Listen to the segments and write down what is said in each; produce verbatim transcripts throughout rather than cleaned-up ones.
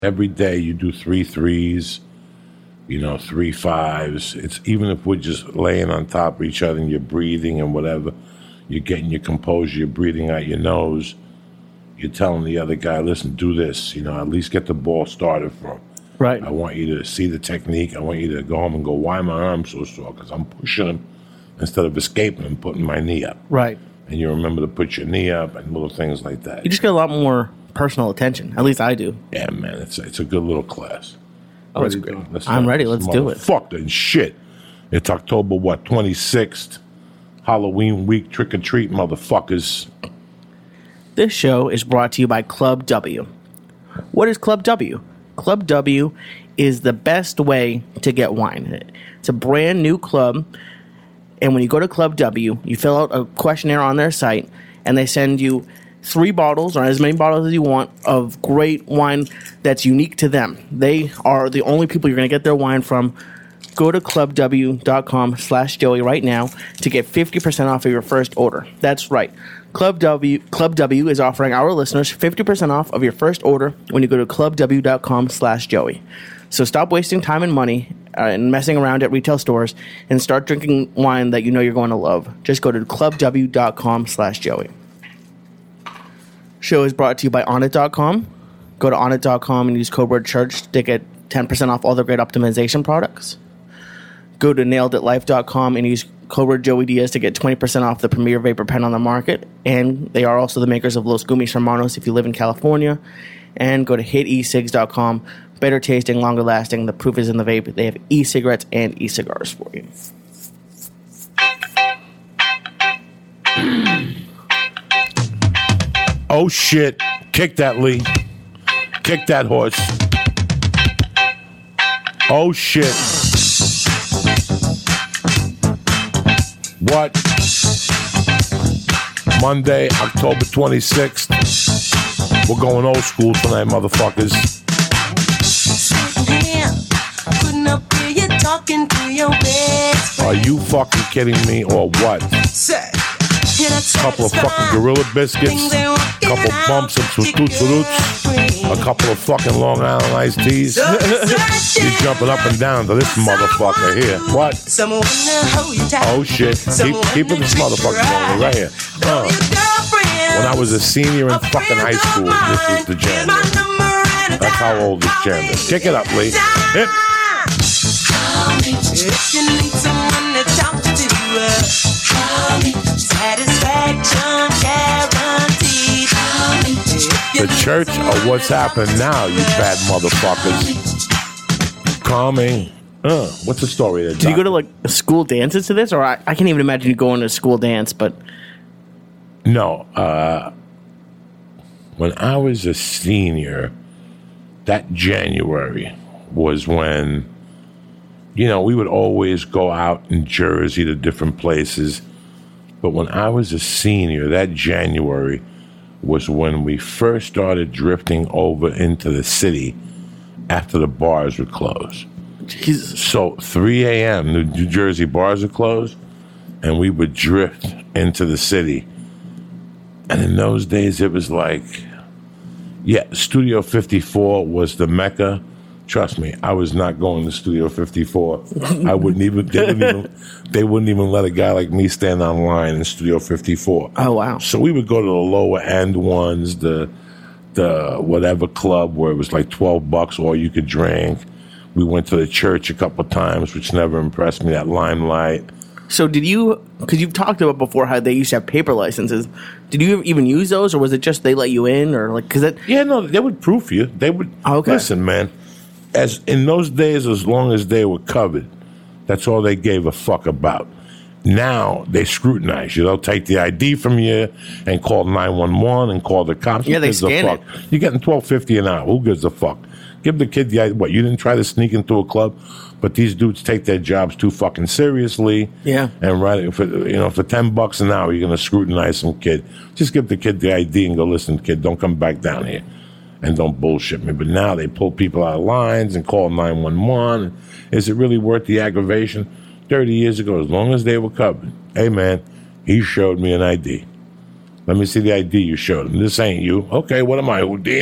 Every day you do three threes, you know, three fives. It's even if we're just laying on top of each other and you're breathing and whatever, you're getting your composure, you're breathing out your nose. You're telling the other guy, listen, do this. You know, at least get the ball started from. Right. I want you to see the technique. I want you to go home and go, why are my arms so sore? Because I'm pushing him instead of escaping and putting my knee up. Right. And you remember to put your knee up and little things like that. You just get a lot more personal attention. At least I do. Yeah, man, it's it's a good little class. Oh, it's great. I'm ready. Let's do it. Fucking shit. It's October, what, twenty-sixth? Halloween week, trick or treat, motherfuckers. This show is brought to you by Club W. What is Club W? Club W is the best way to get wine. It's a brand new club, and when you go to Club W, you fill out a questionnaire on their site, and they send you three bottles, or as many bottles as you want, of great wine that's unique to them. They are the only people you're going to get their wine from. Go to clubw.com slash Joey right now to get fifty percent off of your first order. That's right. Club W, Club W is offering our listeners fifty percent off of your first order when you go to clubw.com slash Joey. So stop wasting time and money uh, and messing around at retail stores and start drinking wine that you know you're going to love. Just go to clubw.com slash Joey. Show is brought to you by Onnit dot com. Go to Onnit dot com and use code word church to get ten percent off all their great optimization products. Go to nailed it life dot com and use code word Joey Diaz to get twenty percent off the premier vapor pen on the market. And they are also the makers of Los Gumis Hermanos if you live in California. And go to hit e cigs dot com. Better tasting, longer lasting. The proof is in the vape. They have e-cigarettes and e-cigars for you. Oh, shit. Kick that, Lee. Kick that horse. Oh, shit. What? Monday, October twenty-sixth. We're going old school tonight, motherfuckers. Are you fucking kidding me or what? Couple of fucking Gorilla Biscuits, couple bumps of some Toots Roots, a couple of fucking Long Island iced teas. You're jumping up and down to this motherfucker here. What? Oh shit. Keep, keep it this motherfucker going right here. Uh, when I was a senior in fucking high school, this was the jam. That's how old this jam is. Kick it up, Lee. Hit. If you need someone to talk to, satisfaction guaranteed. The church of what's happened now, you bad motherfuckers. Calming. Uh, what's the story there, Did you go to like school dances to this? Or I, I can't even imagine you going to a school dance, but... No. Uh, when I was a senior, that January was when... You know, we would always go out in Jersey to different places. But when I was a senior, that January was when we first started drifting over into the city after the bars would close. Jesus. So three a.m., the New Jersey bars would close, and we would drift into the city. And in those days, it was like, yeah, Studio fifty-four was the Mecca. Trust me, I was not going to Studio fifty-four. I wouldn't even they, wouldn't even. they wouldn't even let a guy like me stand on line in Studio fifty-four. Oh, wow. So we would go to the lower end ones, the the whatever club where it was like twelve bucks all you could drink. We went to the church a couple times, which never impressed me, that Limelight. So did you, because you've talked about before how they used to have paper licenses, did you even use those, or was it just they let you in? Or like, cause it, Yeah, no, they would proof you. They would, oh, okay. Listen, man. As in those days, as long as they were covered, that's all they gave a fuck about. Now they scrutinize you. They'll take the I D from you and call nine one one and call the cops. Yeah, Who they gives scan a fuck? it. You're getting twelve fifty an hour. Who gives a fuck? Give the kid the I D. What? You didn't try to sneak into a club, but these dudes take their jobs too fucking seriously. Yeah. And right for you know for ten bucks an hour, you're gonna scrutinize some kid. Just give the kid the I D and go, listen, kid, don't come back down here. And don't bullshit me. But now they pull people out of lines and call nine one one. Is it really worth the aggravation? thirty years ago, as long as they were covered. Hey, man, he showed me an I D. Let me see the I D you showed him. This ain't you. Okay, what am I, Houdini?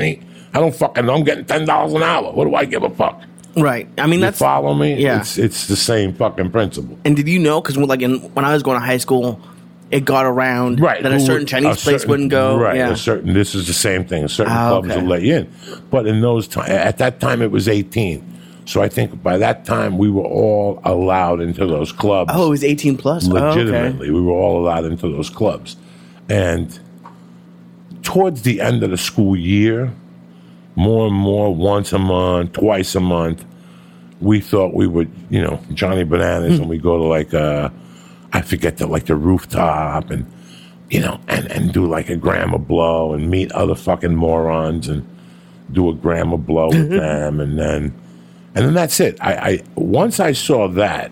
I don't fucking know. I'm getting ten dollars an hour. What do I give a fuck? Right. I mean, You that's follow me? Yeah. It's it's the same fucking principle. And did you know? Because like in, when I was going to high school, it got around Right. that a Who certain would- Chinese a place certain- wouldn't go. Right. Yeah. A certain. This is the same thing. Certain Ah, clubs okay. will let you in, but in those time, at that time, it was eighteen. So I think by that time we were all allowed into those clubs. Oh, it was eighteen plus. Legitimately, we were all allowed into those clubs, and towards the end of the school year, more and more, once a month, twice a month, we thought we would, you know, Johnny Bananas, Hmm. and we go to like uh I forget the like the rooftop, and you know, and and do like a gram of blow and meet other fucking morons and do a gram of blow with them, and then and then that's it. I, I once I saw that,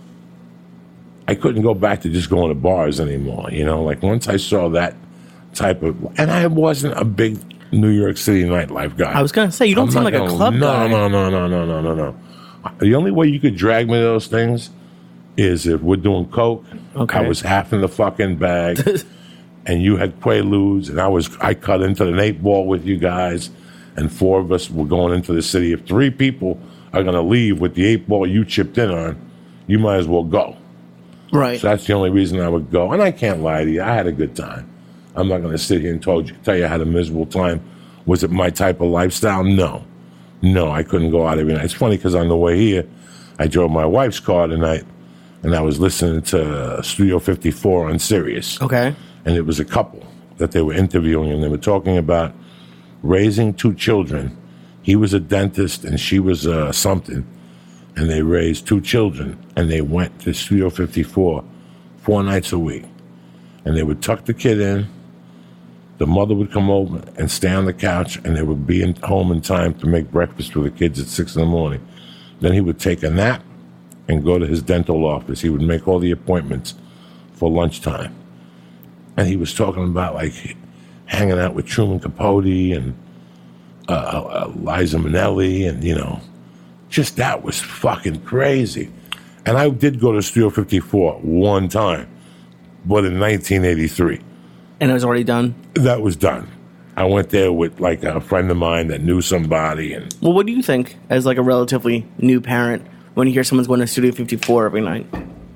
I couldn't go back to just going to bars anymore. You know, like once I saw that type of, and I wasn't a big New York City nightlife guy. I was gonna say you don't I'm seem not like a gonna- club no, guy. No, no, no, no, no, no, no. The only way you could drag me to those things is if we're doing coke. Okay. I was half in the fucking bag, and you had Quaaludes, and I was I cut into an eight ball with you guys, and four of us were going into the city. If three people are going to leave with the eight ball you chipped in on, you might as well go. Right. So that's the only reason I would go. And I can't lie to you, I had a good time. I'm not going to sit here and told you, tell you I had a miserable time. Was it my type of lifestyle? No. No, I couldn't go out every night. It's funny because on the way here, I drove my wife's car tonight, and I was listening to Studio fifty-four on Sirius. Okay. And it was a couple that they were interviewing, and they were talking about raising two children. He was a dentist, and she was uh, something. And they raised two children, and they went to Studio fifty-four four nights a week. And they would tuck the kid in. The mother would come over and stay on the couch, and they would be in, home in time to make breakfast for the kids at six in the morning. Then he would take a nap and go to his dental office. He would make all the appointments for lunchtime. And he was talking about, like, hanging out with Truman Capote and uh, uh, Liza Minnelli, and, you know, just that was fucking crazy. And I did go to Studio fifty-four one time, but in nineteen eighty-three. And it was already done. That was done. I went there with like a friend of mine that knew somebody, and Well, what do you think as like a relatively new parent when you hear someone's going to Studio fifty-four every night?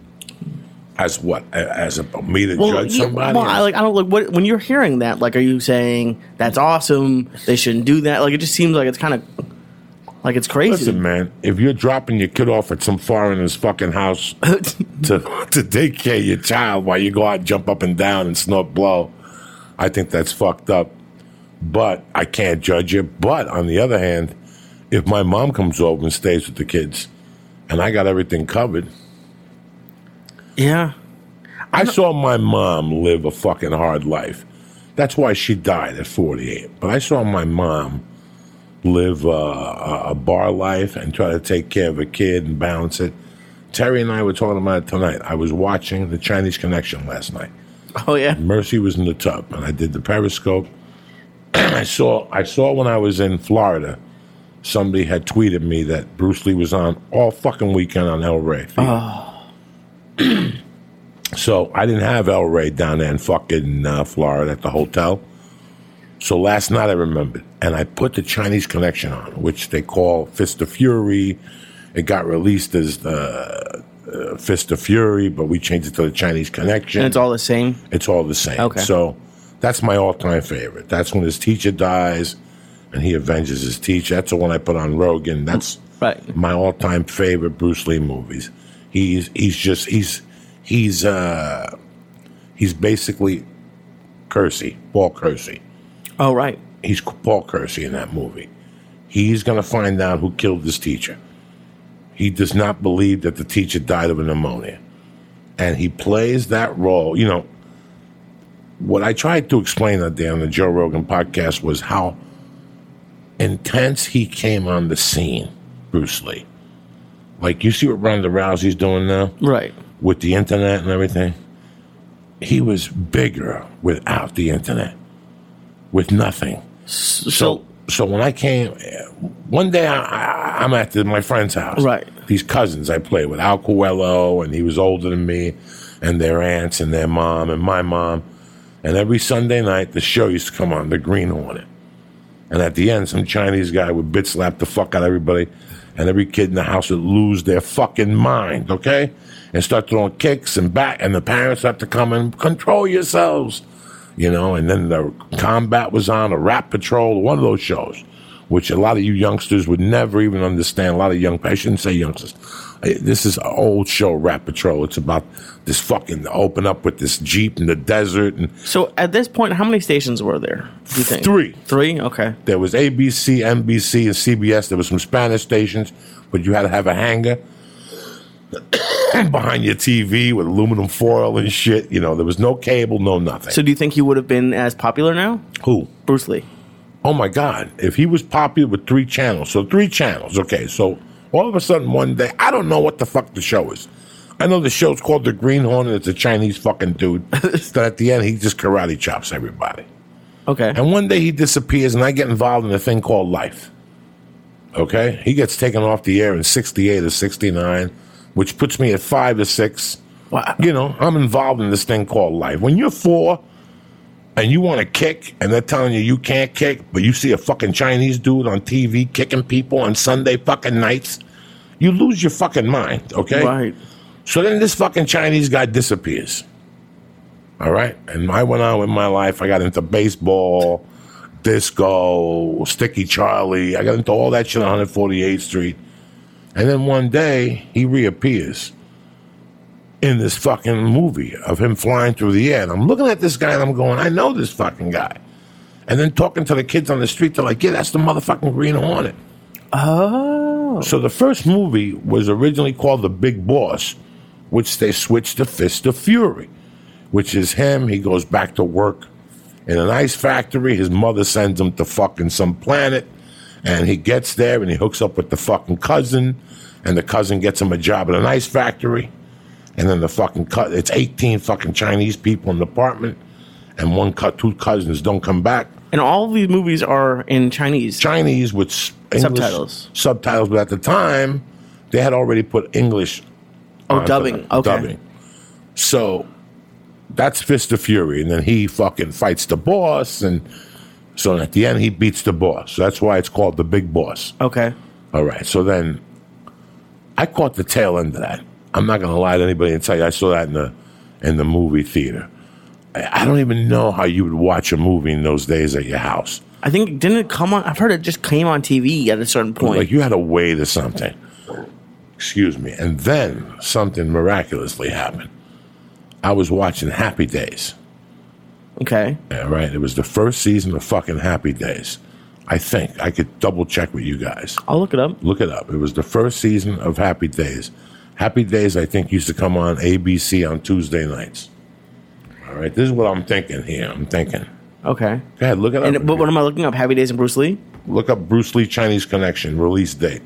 as what? As a me to Well, judge you- somebody? well, I, like I don't like what when you're hearing that. Like, are you saying that's awesome? They shouldn't do that. Like, it just seems like it's kind of like it's crazy. Listen, man, if you're dropping your kid off at some foreigner's fucking house to to take care of your child while you go out and jump up and down and snort blow, I think that's fucked up. But I can't judge you. But on the other hand, if my mom comes over and stays with the kids, and I got everything covered, Yeah. I saw my mom live a fucking hard life. That's why she died at forty-eight. But I saw my mom live uh, a a bar life and try to take care of a kid and balance it. Terry and I were talking about it tonight. I was watching The Chinese Connection last night. Oh yeah. Mercy was in the tub, and I did the Periscope. I saw I saw when I was in Florida, somebody had tweeted me that Bruce Lee was on all fucking weekend on El Rey. Oh. So I didn't have El Rey down there in fucking uh, Florida at the hotel. So last night I remembered, and I put the Chinese Connection on, which they call Fist of Fury. It got released as uh, uh, Fist of Fury, but we changed it to the Chinese Connection. And it's all the same. It's all the same. Okay. So that's my all-time favorite. That's when his teacher dies, and he avenges his teacher. That's the one I put on Rogan. That's Right. my all-time favorite Bruce Lee movies. He's he's just he's he's uh he's basically Kersey, Paul Kersey. Oh right. He's Paul Kersey in that movie. He's going to find out who killed his teacher. He does not believe that the teacher died of a pneumonia. And he plays that role. You know, what I tried to explain that day on the Joe Rogan podcast was how intense he came on the scene, Bruce Lee. Like, you see what Ronda Rousey's doing now? Right. With the internet and everything? He was bigger without the internet. With nothing. So, So, so when I came, one day I, I, I'm at the, my friend's house. Right. These cousins I play with, Al Coelho, and he was older than me, and their aunts and their mom and my mom. And every Sunday night, the show used to come on, The Green Hornet. And at the end, some Chinese guy would bitch slap the fuck out of everybody, and every kid in the house would lose their fucking mind, okay? And start throwing kicks and back, and the parents have to come and control yourselves, you know? And then the Combat was on, a Rap Patrol, one of those shows, which a lot of you youngsters would never even understand. A lot of young, I shouldn't say youngsters. This is an old show, Rap Patrol. It's about this fucking open up with this Jeep in the desert. And so at this point, how many stations were there, do you think? Three. Three? Okay. There was A B C, N B C, and C B S. There was some Spanish stations, but you had to have a hanger behind your T V with aluminum foil and shit. You know, there was no cable, no nothing. So do you think he would have been as popular now? Who? Bruce Lee. Oh, my God. If he was popular with three channels. So three channels. Okay, so all of a sudden one day, I don't know what the fuck the show is. I know the show's called The Green Hornet. It's a Chinese fucking dude. That at the end, he just karate chops everybody. Okay. And one day he disappears, and I get involved in a thing called Life. Okay? He gets taken off the air in sixty-eight or sixty-nine, which puts me at five or six. Wow. You know, I'm involved in this thing called Life. When you're four and you want to kick, and they're telling you you can't kick, but you see a fucking Chinese dude on T V kicking people on Sunday fucking nights, you lose your fucking mind, okay? Right. So then this fucking Chinese guy disappears. All right? And I went on with my life. I got into baseball, disco, Sticky Charlie. I got into all that shit on one forty-eighth Street. And then one day, he reappears in this fucking movie of him flying through the air. And I'm looking at this guy and I'm going, I know this fucking guy. And then talking to the kids on the street, they're like, yeah, that's the motherfucking Green Hornet. Oh. So the first movie was originally called The Big Boss, which they switched to Fist of Fury, which is him. He goes back to work in an ice factory. His mother sends him to fucking some planet, and he gets there and he hooks up with the fucking cousin, and the cousin gets him a job at an ice factory. And then the fucking cut, it's eighteen fucking Chinese people in the apartment, and one cut, two cousins don't come back. And all of these movies are in Chinese. Chinese with English subtitles. Subtitles, but at the time, they had already put English. Oh, dubbing. The, okay. Dubbing. So that's Fist of Fury, and then he fucking fights the boss, and so at the end he beats the boss. So that's why it's called The Big Boss. Okay. All right. So then I caught the tail end of that. I'm not going to lie to anybody and tell you I saw that in the in the movie theater. I, I don't even know how you would watch a movie in those days at your house. I think, didn't it come on? I've heard it just came on T V at a certain point. Like you had to wait or something. Excuse me. And then something miraculously happened. I was watching Happy Days. Okay. Yeah, right. It was the first season of fucking Happy Days. I think. I could double check with you guys. I'll look it up. Look it up. It was the first season of Happy Days. Happy Days, I think, used to come on A B C on Tuesday nights. All right. This is what I'm thinking here. I'm thinking. Okay. Go ahead. Look it up. And, but what am I looking up? Happy Days and Bruce Lee? Look up Bruce Lee Chinese Connection, release date.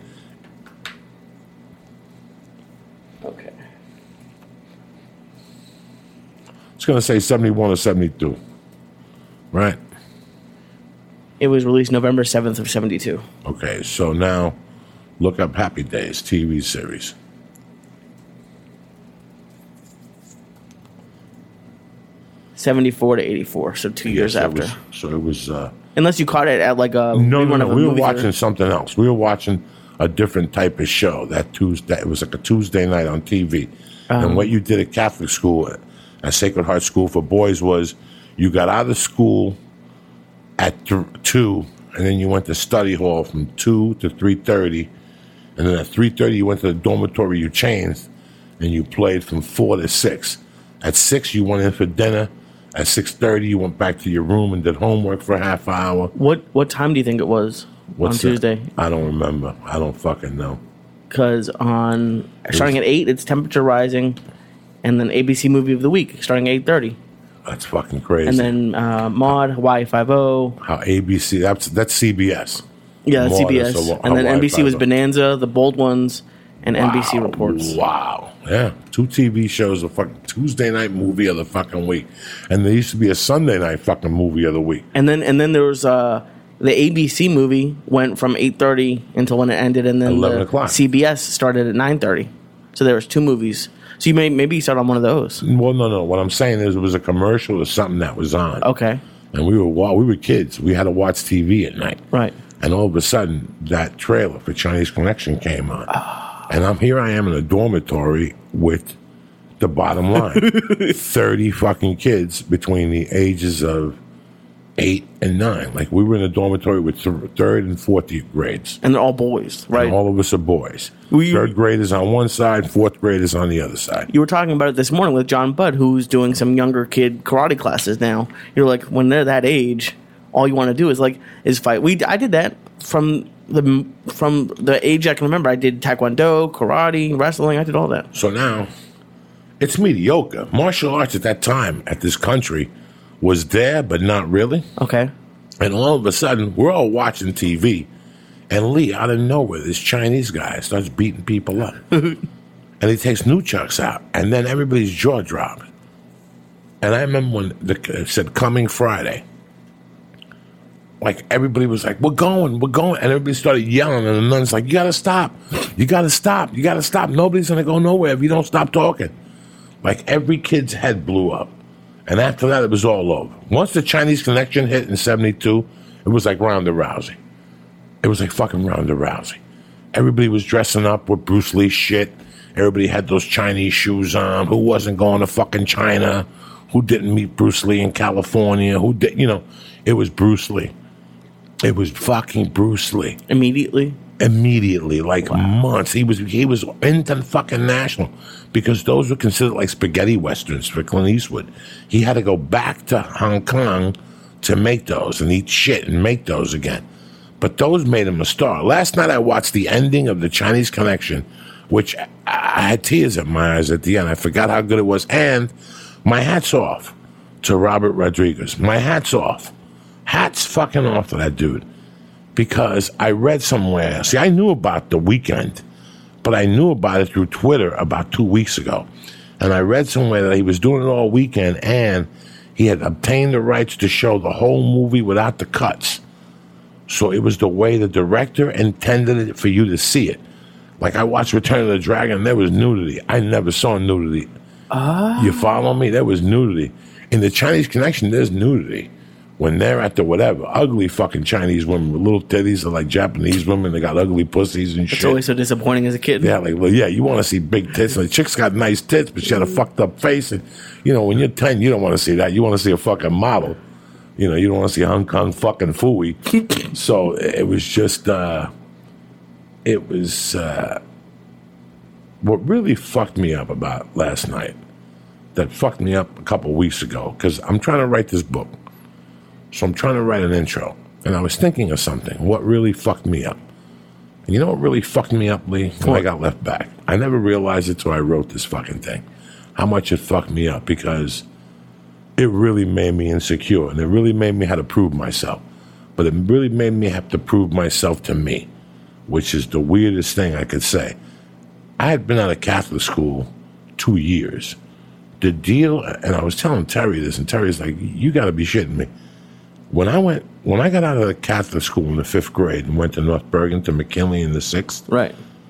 Okay. It's going to say seventy-one or seventy-two. Right? It was released November seventh of seventy-two. Okay, so now look up Happy Days T V series. seventy-four to eighty-four, so two years Yes, it after. was- so it was... Uh, Unless you caught it at like a... no, no, one no. of the We were movie watching theaters. something else. We were watching a different type of show that Tuesday. It was like a Tuesday night on T V. Um, and what you did at Catholic school, at Sacred Heart School for Boys, was you got out of school at th- two, and then you went to study hall from two to three thirty, and then at three thirty you went to the dormitory. You changed, and you played from four to six. At six you went in for dinner. At six thirty you went back to your room and did homework for a half hour. What what time do you think it was What's on that? Tuesday? I don't remember. I don't fucking know. Because on starting at eight, it's Temperature Rising, and then A B C Movie of the Week starting at eight thirty, That's fucking crazy. and then uh, Maude, Hawaii Five O. How A B C? That's that's C B S. Yeah, that's Maude C B is S, Hawa- and then Hawaii N B C was Five-O. Bonanza, The Bold Ones, and N B C Wow. Reports. Wow. Yeah. Two T V shows, a fucking Tuesday night movie of the fucking week. And there used to be a Sunday night fucking movie of the week. And then and then there was uh, the A B C movie went from eight thirty until when it ended, and then eleven the o'clock. C B S started at nine thirty. So there was two movies. So you may maybe you start on one of those. Well, no, no. What I'm saying is it was a commercial or something that was on. Okay. And we were wa- we were kids. We had to watch T V at night. Right. And all of a sudden, that trailer for Chinese Connection came on. And I'm here I am in a dormitory with the bottom line. thirty fucking kids between the ages of eight and nine. Like, we were in a dormitory with th- third and fourth grades. And they're all boys, right? And all of us are boys. We, third graders on one side, fourth graders on the other side. You were talking about it this morning with John Budd, who's doing some younger kid karate classes now. You're like, when they're that age, all you want to do is like is fight. We I did that from the from the age I can remember. I did taekwondo, karate, wrestling. I did all that. So now, it's mediocre. Martial arts at that time, at this country, was there, but not really. Okay. And all of a sudden, we're all watching T V, and Lee, out of nowhere, this Chinese guy starts beating people up. And he takes nunchucks out, and then everybody's jaw dropped. And I remember when the, it said, coming Friday. Like, everybody was like, we're going, we're going. And everybody started yelling, and the nun's like, you got to stop. You got to stop. You got to stop. Nobody's going to go nowhere if you don't stop talking. Like, every kid's head blew up. And after that, it was all over. Once the Chinese Connection hit in seventy-two, it was like Ronda Rousey. It was like fucking Ronda Rousey. Everybody was dressing up with Bruce Lee shit. Everybody had those Chinese shoes on. Who wasn't going to fucking China? Who didn't meet Bruce Lee in California? Who did, you know, it was Bruce Lee. It was fucking Bruce Lee. Immediately? Immediately, like wow. months. He was he was into fucking national because those were considered like spaghetti westerns for Clint Eastwood. He had to go back to Hong Kong to make those and eat shit and make those again. But those made him a star. Last night I watched the ending of the Chinese Connection, which I had tears in my eyes at the end. I forgot how good it was. And my hat's off to Robert Rodriguez. My hat's off. Hats fucking off to that dude. Because I read somewhere, see, I knew about The Weeknd, but I knew about it through Twitter about two weeks ago. And I read somewhere that he was doing it all weekend, and he had obtained the rights to show the whole movie without the cuts. So it was the way the director intended it for you to see it. Like, I watched Return of the Dragon, there was nudity. I never saw nudity. Oh. You follow me? There was nudity. In the Chinese Connection, there's nudity. When they're at the whatever, ugly fucking Chinese women with little titties are like Japanese women. They got ugly pussies and shit. It's always so disappointing as a kid. Yeah, like, well, yeah, you want to see big tits. And the chick's got nice tits, but she had a fucked up face. And, you know, when you're ten, you don't want to see that. You want to see a fucking model. You know, you don't want to see Hong Kong fucking Fooey. So it was just, uh, it was, uh, what really fucked me up about last night, that fucked me up a couple weeks ago, because I'm trying to write this book. So I'm trying to write an intro, and I was thinking of something. What really fucked me up? And you know what really fucked me up, Lee? When I got left back. I never realized it till I wrote this fucking thing. How much it fucked me up, because it really made me insecure, and it really made me have to prove myself. But it really made me have to prove myself to me, which is the weirdest thing I could say. I had been out of Catholic school two years. The deal, and I was telling Terry this, and Terry's like, you got to be shitting me. When I went, when I got out of the Catholic school in the fifth grade and went to North Bergen to McKinley in the sixth, right?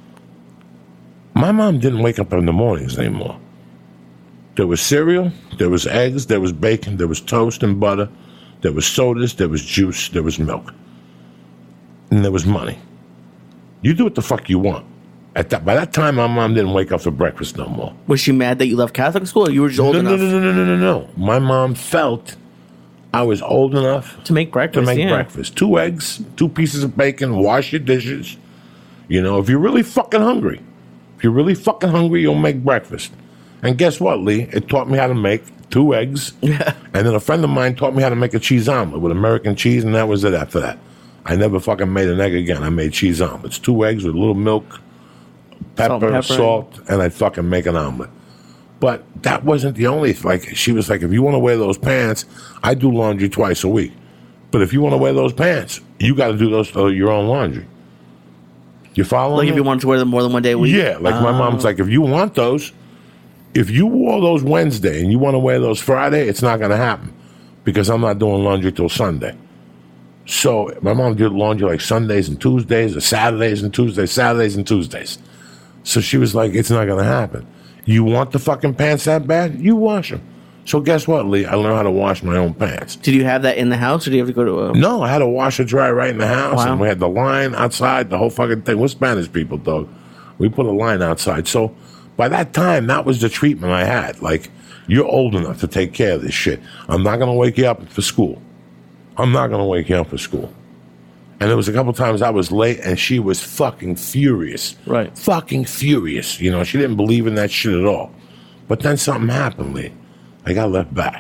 My mom didn't wake up in the mornings anymore. There was cereal, there was eggs, there was bacon, there was toast and butter, there was sodas, there was juice, there was milk, and there was money. You do what the fuck you want. At that, by that time, my mom didn't wake up for breakfast no more. Was she mad that you left Catholic school, or you were just old no, enough? No, no, no, no, no, no. My mom felt I was old enough to make breakfast. To make yeah. breakfast. Two eggs, two pieces of bacon, wash your dishes. You know, if you're really fucking hungry, if you're really fucking hungry, you'll make breakfast. And guess what, Lee? It taught me how to make two eggs. Yeah. And then a friend of mine taught me how to make a cheese omelet with American cheese, and that was it after that. I never fucking made an egg again. I made cheese omelets. Two eggs with a little milk, pepper, salt, pepper. salt, and I'd fucking make an omelet. But that wasn't the only, like, she was like, if you want to wear those pants, I do laundry twice a week. But if you want to wear those pants, you got to do those uh, your own laundry. You follow Like me? if you wanted to wear them more than one day a week? Yeah, like my Oh. mom's like, if you want those, if you wore those Wednesday and you want to wear those Friday, it's not going to happen because I'm not doing laundry till Sunday. So my mom did laundry like Sundays and Tuesdays or Saturdays and Tuesdays, Saturdays and Tuesdays. So she was like, it's not going to happen. You want the fucking pants that bad? You wash them. So guess what, Lee? I learned how to wash my own pants. Did you have that in the house, or do you have to go to a... No, I had a washer dry right in the house, Wow. and we had the line outside, the whole fucking thing. We're Spanish people, dog. We put a line outside. So by that time, that was the treatment I had. Like, you're old enough to take care of this shit. I'm not going to wake you up for school. I'm not going to wake you up for school. And there was a couple times I was late, and she was fucking furious. Right. Fucking furious. You know, she didn't believe in that shit at all. But then something happened, Lee. I got left back.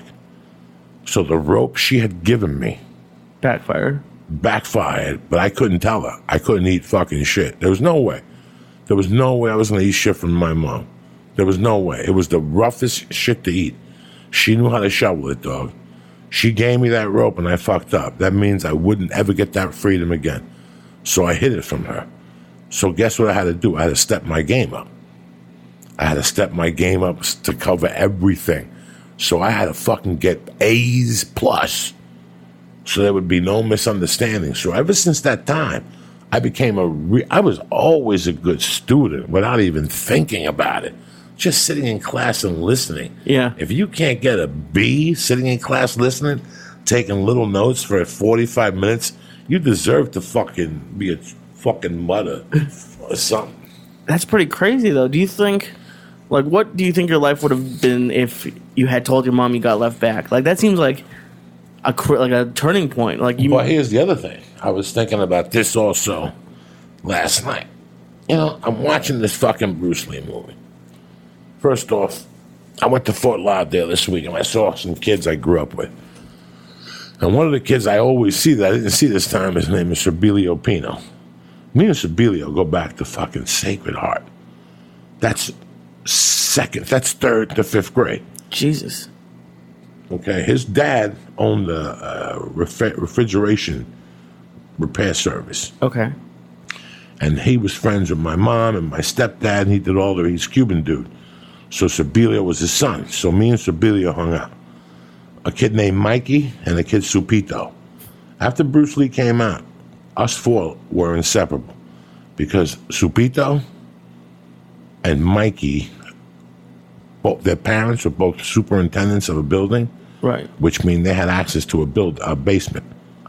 So the rope she had given me Backfire. backfired, but I couldn't tell her. I couldn't eat fucking shit. There was no way. There was no way I was going to eat shit from my mom. There was no way. It was the roughest shit to eat. She knew how to shovel it, dog. She gave me that rope and I fucked up. That means I wouldn't ever get that freedom again. So I hid it from her. So guess what I had to do? I had to step my game up. I had to step my game up to cover everything. So I had to fucking get A's plus. So there would be no misunderstanding. So ever since that time, I became a re- I was always a good student without even thinking about it. Just sitting in class and listening. Yeah. If you can't get a B sitting in class listening, taking little notes for forty-five minutes, you deserve to fucking be a fucking mother or something. That's pretty crazy, though. Do you think, like, what do you think your life would have been if you had told your mom you got left back? Like, that seems like a cr- like a turning point. Like, you. Well, here's the other thing. I was thinking about this also last night. You know, I'm watching this fucking Bruce Lee movie. First off, I went to Fort Lauderdale this week and I saw some kids I grew up with. And one of the kids I always see that I didn't see this time, his name is Serbilio Pino. Me and Serbilio go back to fucking Sacred Heart. That's second, that's third to fifth grade. Jesus. Okay, his dad owned a uh, ref- refrigeration repair service. Okay. And he was friends with my mom and my stepdad, and he did all the, he's a Cuban dude. So Serbilio was his son. So me and Serbilio hung out. A kid named Mikey and a kid Supito. After Bruce Lee came out, us four were inseparable. Because Supito and Mikey, both their parents were both superintendents of a building. Right. Which means they had access to a build a basement.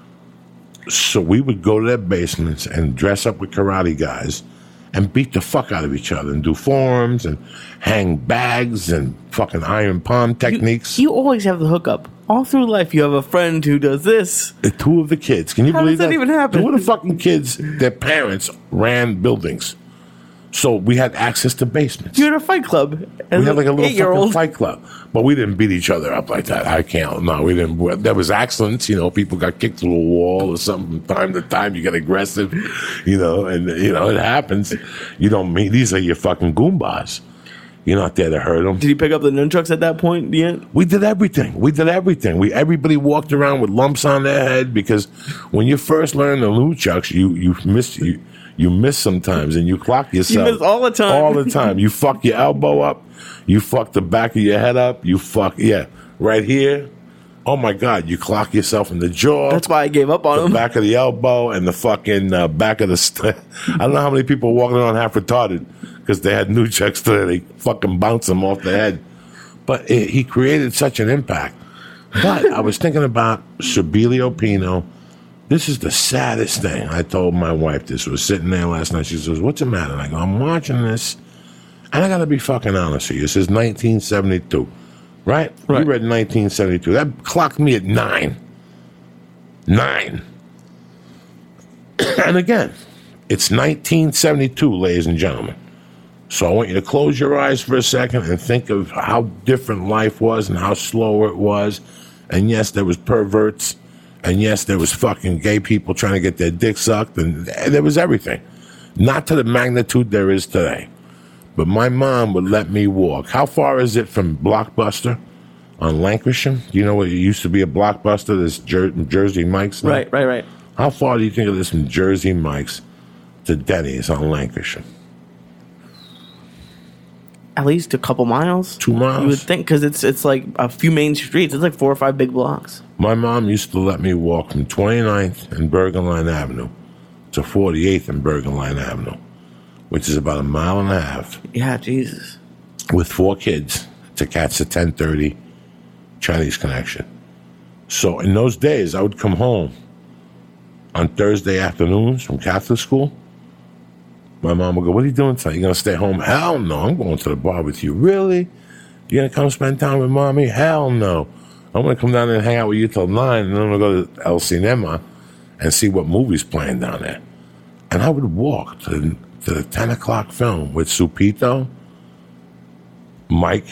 So we would go to their basements and dress up with karate guys and beat the fuck out of each other and do forms and hang bags and fucking iron palm techniques. You, you always have the hookup. All through life, you have a friend who does this. The two of the kids. Can you How believe does that even happen? Two of the fucking kids, their parents ran buildings. So we had access to basements. You had a fight club. As We had like a little fucking eight-year-old. fight club. But we didn't beat each other up like that. I can't. No, we didn't. There was accidents. You know, people got kicked through a wall or something. From time to time, you get aggressive, you know, and, you know, it happens. You don't mean, these are your fucking goombas. You're not there to hurt them. Did you pick up the nunchucks at that point? The end? We did everything. We did everything. We everybody walked around with lumps on their head because when you first learn the nunchucks, you you miss you you miss sometimes and you clock yourself. You miss all the time. All the time. You fuck your elbow up. You fuck the back of your head up. You fuck yeah, right here. Oh my God! You clock yourself in the jaw. That's why I gave up on the them. back of the elbow and the fucking uh, back of the. St- I don't know how many people walking around half retarded because they had nunchucks there. They fucking bounce them off the head. But it, he created such an impact. But I was thinking about Serbilio Pino. This is the saddest thing. I told my wife this. I was sitting there last night. She says, "What's the matter?" And I go, "I'm watching this, and I got to be fucking honest with you. This is nineteen seventy-two, right? Right. You read nineteen seventy-two. That clocked me at nine. Nine. And again, it's nineteen seventy-two, ladies and gentlemen. So I want you to close your eyes for a second and think of how different life was and how slower it was. And yes, there was perverts. And yes, there was fucking gay people trying to get their dick sucked. And there was everything. Not to the magnitude there is today. But my mom would let me walk. How far is it from Blockbuster on Lancashire? Do you know what it used to be a Blockbuster? This Jer- Jersey Mike's now? Right, right, right. How far do you think of this from Jersey Mike's to Denny's on Lancashire? At least a couple miles. Two miles? You would think, because it's it's like a few main streets. It's like four or five big blocks. My mom used to let me walk from twenty-ninth and Bergen Line Avenue to forty-eighth and Bergen Line Avenue, which is about a mile and a half, Yeah, Jesus. with four kids to catch the ten thirty Chinese Connection. So in those days, I would come home on Thursday afternoons from Catholic school. My mom would go, what are you doing tonight? You going to stay home? Hell no, I'm going to the bar with you. Really? You going to come spend time with mommy? Hell no. I'm going to come down there and hang out with you till nine, and then I'm going to go to El Cinema and see what movie's playing down there. And I would walk to the, to the ten o'clock film with Supito, Mike,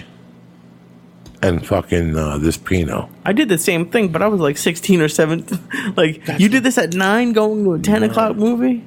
and fucking uh, this Pino. I did the same thing, but I was like sixteen or seventeen. Like, That's you did this at nine, going to a ten o'clock movie?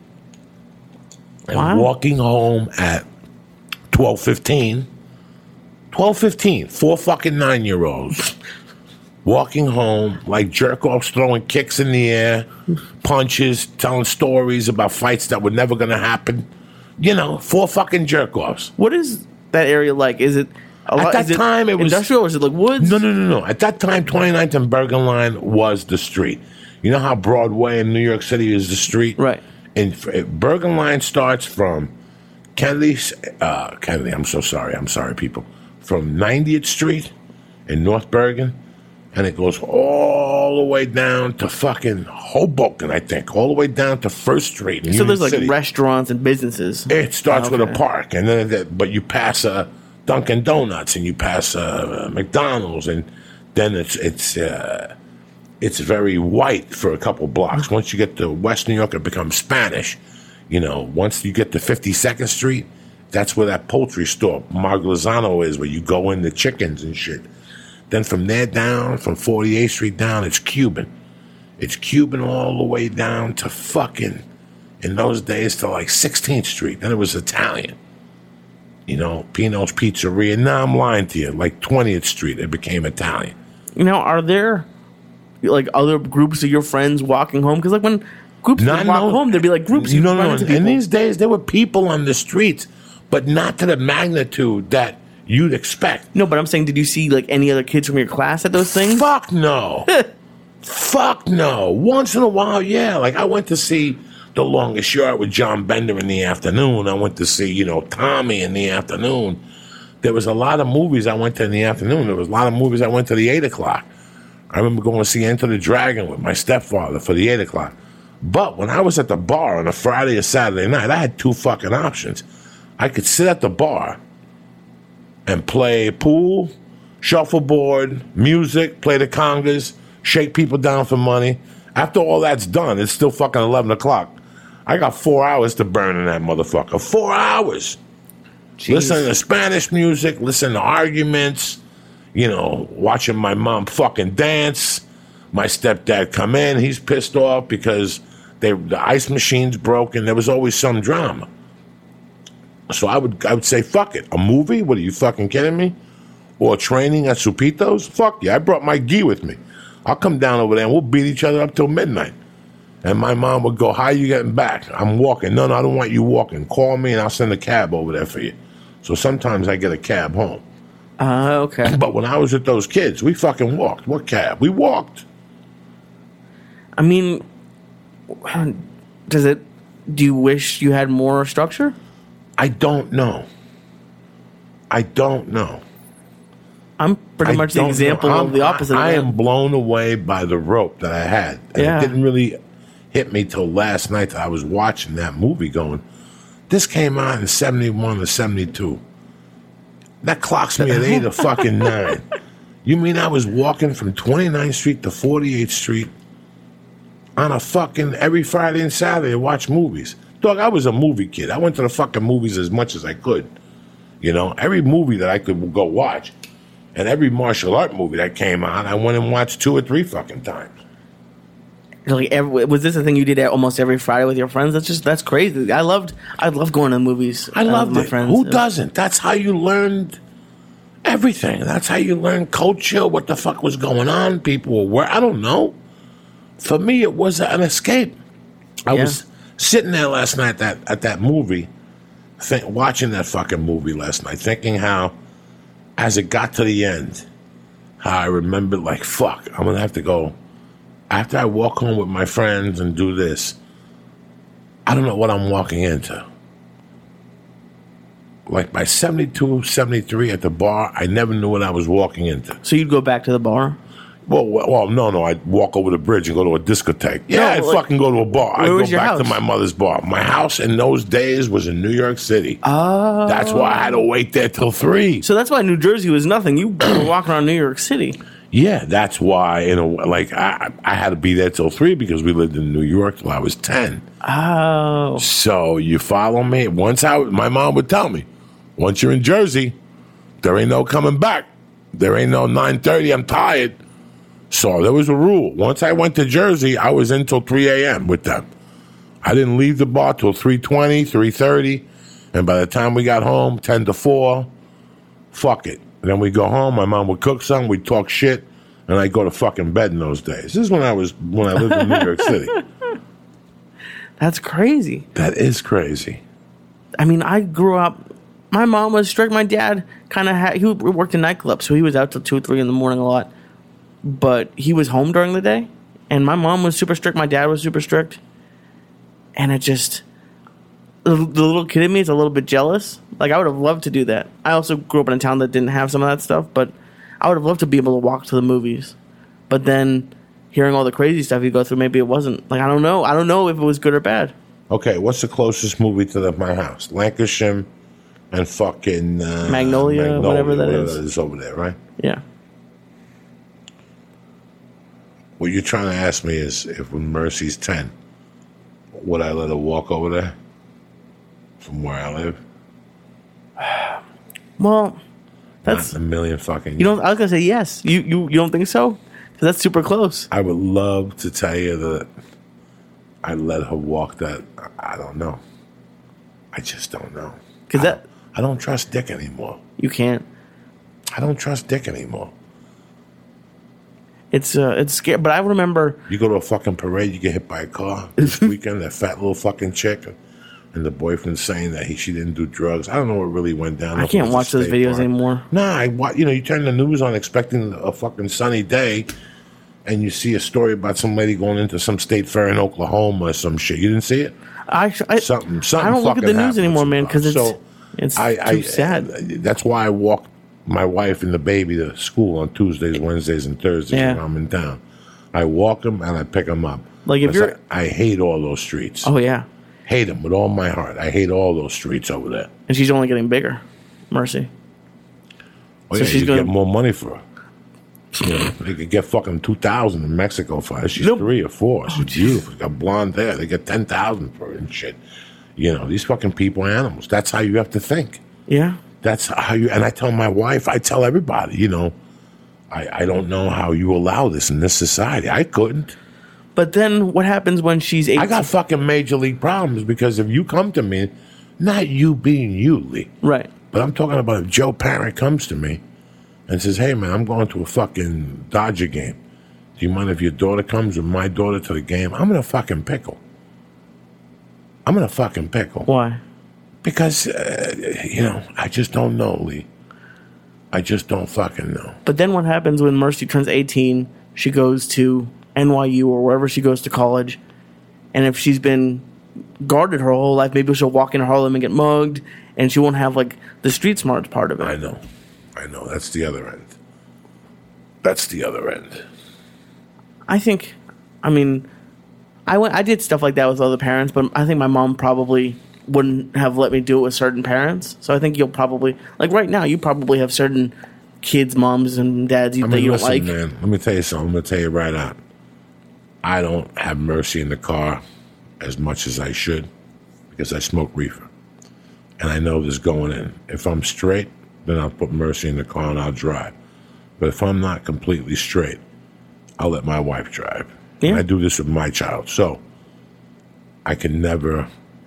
And wow. walking home at twelve fifteen. twelve fifteen, four fucking nine-year-olds. Walking home like jerk-offs, throwing kicks in the air, punches, telling stories about fights that were never going to happen. You know, four fucking jerk-offs. What is that area like? Is it a lot, At that time, it, it was... industrial, or is it like woods? No, no, no, no. At that time, twenty-ninth and Bergen Line was the street. You know how Broadway in New York City is the street? Right. And Bergen Line starts from Kennedy... Uh, Kennedy, I'm so sorry. I'm sorry, people. From ninetieth Street in North Bergen, and it goes all the way down to fucking Hoboken, I think, all the way down to First Street. In so Union there's like City. Restaurants and businesses. It starts oh, okay. with a park, and then it, but you pass a Dunkin' Donuts, and you pass a McDonald's, and then it's it's uh, it's very white for a couple blocks. Once you get to West New York, it becomes Spanish. You know, once you get to fifty-second Street. That's where that poultry store, Marglizano, is, where you go in the chickens and shit. Then from there down, from forty-eighth Street down, it's Cuban. It's Cuban all the way down to fucking, in those days, to like sixteenth Street. Then it was Italian. You know, Pino's Pizzeria. Now I'm lying to you. Like twentieth Street, it became Italian. You know, are there like other groups of your friends walking home? Because like when groups would walk no, home, there'd be like groups. You no, no, no. In these days, there were people on the streets. But not to the magnitude that you'd expect. No, but I'm saying, did you see like any other kids from your class at those things? Fuck no. Fuck no. Once in a while, yeah. Like I went to see The Longest Yard with John Bender in the afternoon. I went to see, you know, Tommy in the afternoon. There was a lot of movies I went to in the afternoon. There was a lot of movies I went to the eight o'clock. I remember going to see Enter the Dragon with my stepfather for the eight o'clock. But when I was at the bar on a Friday or Saturday night, I had two fucking options. I could sit at the bar and play pool, shuffleboard, music, play the congas, shake people down for money. After all that's done, it's still fucking eleven o'clock. I got four hours to burn in that motherfucker. Four hours. Jeez. Listening to Spanish music, listening to arguments, you know, watching my mom fucking dance. My stepdad come in, he's pissed off because they, the ice machine's broken. There was always some drama. So I would I would say, fuck it. A movie? What, are you fucking kidding me? Or training at Supito's? Fuck yeah, I brought my gi with me. I'll come down over there and we'll beat each other up till midnight. And my mom would go, how are you getting back? I'm walking. No, no, I don't want you walking. Call me and I'll send a cab over there for you. So sometimes I get a cab home. Uh, okay. But when I was with those kids, we fucking walked. What cab? We walked. I mean, does it, do you wish you had more structure? I don't know. I don't know. I'm pretty I much the example of the opposite. I, I of am blown away by the rope that I had. And yeah. It didn't really hit me till last night that I was watching that movie going, this came out in seventy-one or seventy-two. That clocks me at eight or fucking nine. You mean I was walking from twenty-ninth Street to forty-eighth Street on a fucking every Friday and Saturday to watch movies? Dog, I was a movie kid. I went to the fucking movies as much as I could. You know, every movie that I could go watch. And every martial art movie that came out, I went and watched two or three fucking times. Like, every, was this a thing you did almost every Friday with your friends? That's just, that's crazy. I loved, I loved going to the movies. I loved uh, my it. friends. Who doesn't? That's how you learned everything. That's how you learned culture, what the fuck was going on. People were, I don't know. For me, it was an escape. I yeah. was sitting there last night at, at that movie, think, watching that fucking movie last night, thinking how, as it got to the end, how I remembered, like, fuck, I'm going to have to go. After I walk home with my friends and do this, I don't know what I'm walking into. like by seventy-two, seventy-three at the bar, I never knew what I was walking into. So you'd go back to the bar? Well, well, well no, no. I'd walk over the bridge and go to a discotheque. Yeah, No, I'd like, fucking go to a bar. I'd where go was your back to house? my mother's bar. My house in those days was in New York City. Oh. That's why I had to wait there till three. So that's why New Jersey was nothing. You were walking around New York City. Yeah, that's why, you know, like, I, I had to be there till three because we lived in New York till I was ten. Oh. So you follow me? Once I, my mom would tell me, once you're in Jersey, there ain't no coming back. There ain't no nine thirty, I'm tired. So there was a rule. Once I went to Jersey, I was in till three a.m. with them. I didn't leave the bar till three twenty, three thirty. And by the time we got home, ten to four, fuck it. And then we'd go home, my mom would cook something, we'd talk shit, and I'd go to fucking bed in those days. This is when I was when I lived in New York City. That's crazy. That is crazy. I mean, I grew up, my mom was strict. My dad kind of had, he worked in nightclubs, so he was out till two or three in the morning a lot. But he was home during the day, and my mom was super strict. My dad was super strict. And it just, the, the little kid in me is a little bit jealous. Like, I would have loved to do that. I also grew up in a town that didn't have some of that stuff, but I would have loved to be able to walk to the movies. But then, hearing all the crazy stuff you go through, maybe it wasn't. Like, I don't know. I don't know if it was good or bad. Okay, what's the closest movie to the, my house? Lancashire and fucking... Uh, Magnolia, Magnolia, whatever that whatever is. that is over there, right? Yeah. What you're trying to ask me is, if when Mercy's ten, would I let her walk over there from where I live? Well, that's... Not a million fucking... You don't... I was going to say yes. You, you, you don't think so? Because that's super close. I would love to tell you that I let her walk that. I don't know. I just don't know. Because that... I don't trust Dick anymore. You can't. I don't trust Dick anymore. It's uh, it's scary. But I remember... You go to a fucking parade, you get hit by a car this weekend, that fat little fucking chick, and the boyfriend's saying that he she didn't do drugs. I don't know what really went down. I can't watch those videos anymore. Nah, I wa- you know, you turn the news on expecting a fucking sunny day, and you see a story about some lady going into some state fair in Oklahoma or some shit. You didn't see it? I, I, Something, something I don't look at fucking the news happened anymore, man, because it's, So, it's I, too I, sad. That's why I walk my wife and the baby to school on Tuesdays, Wednesdays, and Thursdays Yeah. when I'm in town. I walk them and I pick them up. Like, if 'Cause you're- I, I hate all those streets. Oh, yeah. Hate them with all my heart. I hate all those streets over there. And she's only getting bigger. Mercy. Oh, So yeah, she's you gonna- get more money for her. You know, they could get fucking two thousand in Mexico for her. She's Nope. three or four. She's Oh, beautiful. She's got blonde hair. They get ten thousand for her and shit. You know, these fucking people are animals. That's how you have to think. Yeah. That's how you, and I tell my wife, I tell everybody, you know, I, I don't know how you allow this in this society. I couldn't. But then what happens when she's eighteen? I got fucking major league problems because if you come to me, not you being you, Lee, Right. but I'm talking about if Joe Parent comes to me and says, hey, man, I'm going to a fucking Dodger game. Do you mind if your daughter comes with my daughter to the game? I'm in a fucking pickle. I'm in a fucking pickle. Why? Because, uh, you know, I just don't know, Lee. I just don't fucking know. But then what happens when Mercy turns eighteen? She goes to N Y U or wherever she goes to college. And if she's been guarded her whole life, maybe she'll walk into Harlem and get mugged, and she won't have, like, the street smarts part of it. I know. I know. That's the other end. That's the other end. I think, I mean, I went, I did stuff like that with other parents, but I think my mom probably wouldn't have let me do it with certain parents. So I think you'll probably, like right now, you probably have certain kids, moms, and dads you, I that mean, you listen, don't like. man, let me tell you something. I'm going to tell you right out. I don't have Mercy in the car as much as I should because I smoke reefer. And I know this going in. If I'm straight, then I'll put Mercy in the car and I'll drive. But if I'm not completely straight, I'll let my wife drive. Yeah. And I do this with my child. So I can never...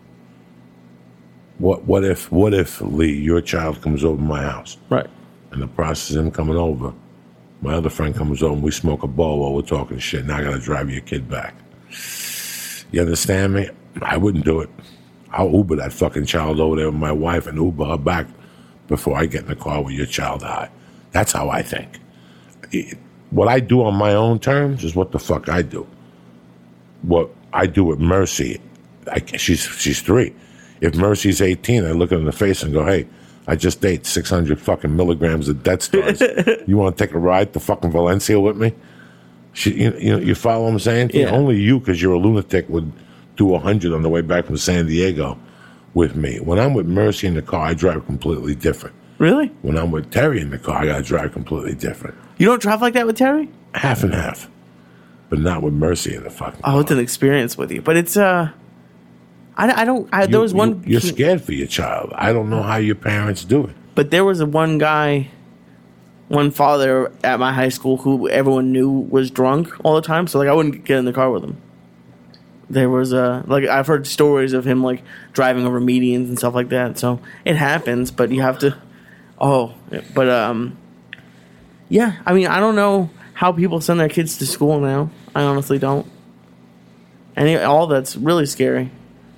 What what if, what if, Lee, your child comes over to my house? Right. In the process of him coming over, my other friend comes over and we smoke a bowl while we're talking shit. Now I got to drive your kid back. You understand me? I wouldn't do it. I'll Uber that fucking child over there with my wife and Uber her back before I get in the car with your child high. That's how I think. It, what I do on my own terms is what the fuck I do. What I do with Mercy, I, she's she's three. If Mercy's eighteen, I look her in the face and go, hey, I just ate six hundred fucking milligrams of Death Stars. You want to take a ride to fucking Valencia with me? She, you, you, you follow what I'm saying? Yeah. Only you, because you're a lunatic, would do one hundred on the way back from San Diego with me. When I'm with Mercy in the car, I drive completely different. Really? When I'm with Terry in the car, I got to drive completely different. You don't drive like that with Terry? Half and half. But not with Mercy in the fucking car. Oh, it's an experience with you. But it's, uh, I, I don't, I, there You- was one. you- You're scared for your child. I don't know how your parents do it. But there was a one guy, one father at my high school who everyone knew was drunk all the time. So, like, I wouldn't get in the car with him. There was a, like, I've heard stories of him, like, driving over medians and stuff like that. So, it happens, but you have to, oh, but, um, yeah, I mean, I don't know how people send their kids to school now. I honestly don't. And it- all that's really scary.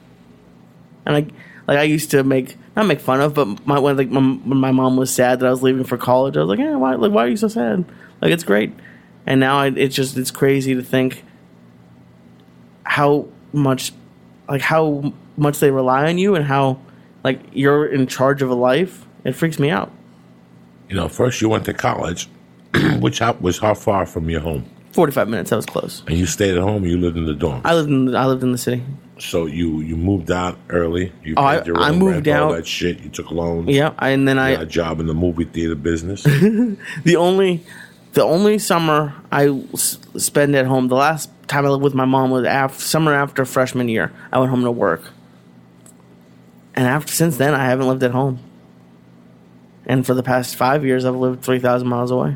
And I, like, I used to make, not make fun of, but my, when, like, my, when my mom was sad that I was leaving for college, I was like, yeah, why, like, why are you so sad? Like, it's great. And now I, it's just, it's crazy to think how much, like, how much they rely on you and how, like, you're in charge of a life. It freaks me out. You know, first you went to college, which how, was how far from your home? forty-five minutes, that was close. And you stayed at home, or you lived in the dorm. I lived in, I lived in the city. So you, you moved out early. You Oh, paid I- your I own moved rent, all out- that shit. You took loans. Yeah, and then You I, got a job in the movie theater business. the only the only summer I s- spend at home, the last time I lived with my mom was after, summer after freshman year. I went home to work, and after since then I haven't lived at home. And for the past five years, I've lived three thousand miles away,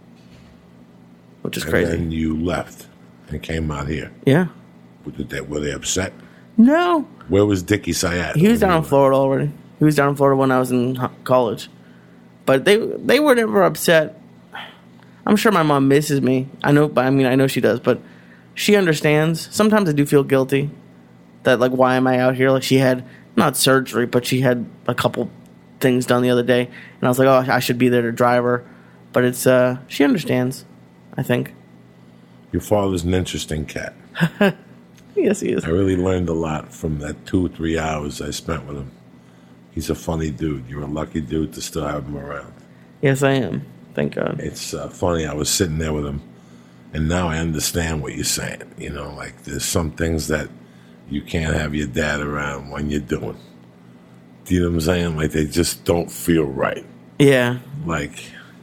which is And crazy. then you left and came out here. Yeah, Were they, were they upset? no, Where was Dickie Sayat? he was when down you in left? Florida already. He was down in Florida when I was in ho- college, but they they were never upset. I'm sure my mom misses me. I know, but I mean, I know she does, but she understands. Sometimes I do feel guilty that, like, why am I out here? Like, she had not surgery, but she had a couple things done the other day, and I was like, oh, I should be there to drive her. But it's uh, she understands, I think. Your father's an interesting cat. Yes, he is. I really learned a lot from that two or three hours I spent with him. He's a funny dude. You're a lucky dude to still have him around. Yes, I am. Thank God. It's uh, funny. I was sitting there with him, and now I understand what you're saying. You know, like there's some things that you can't have your dad around when you're doing. Do you know what I'm saying? Like they just don't feel right. Yeah, Like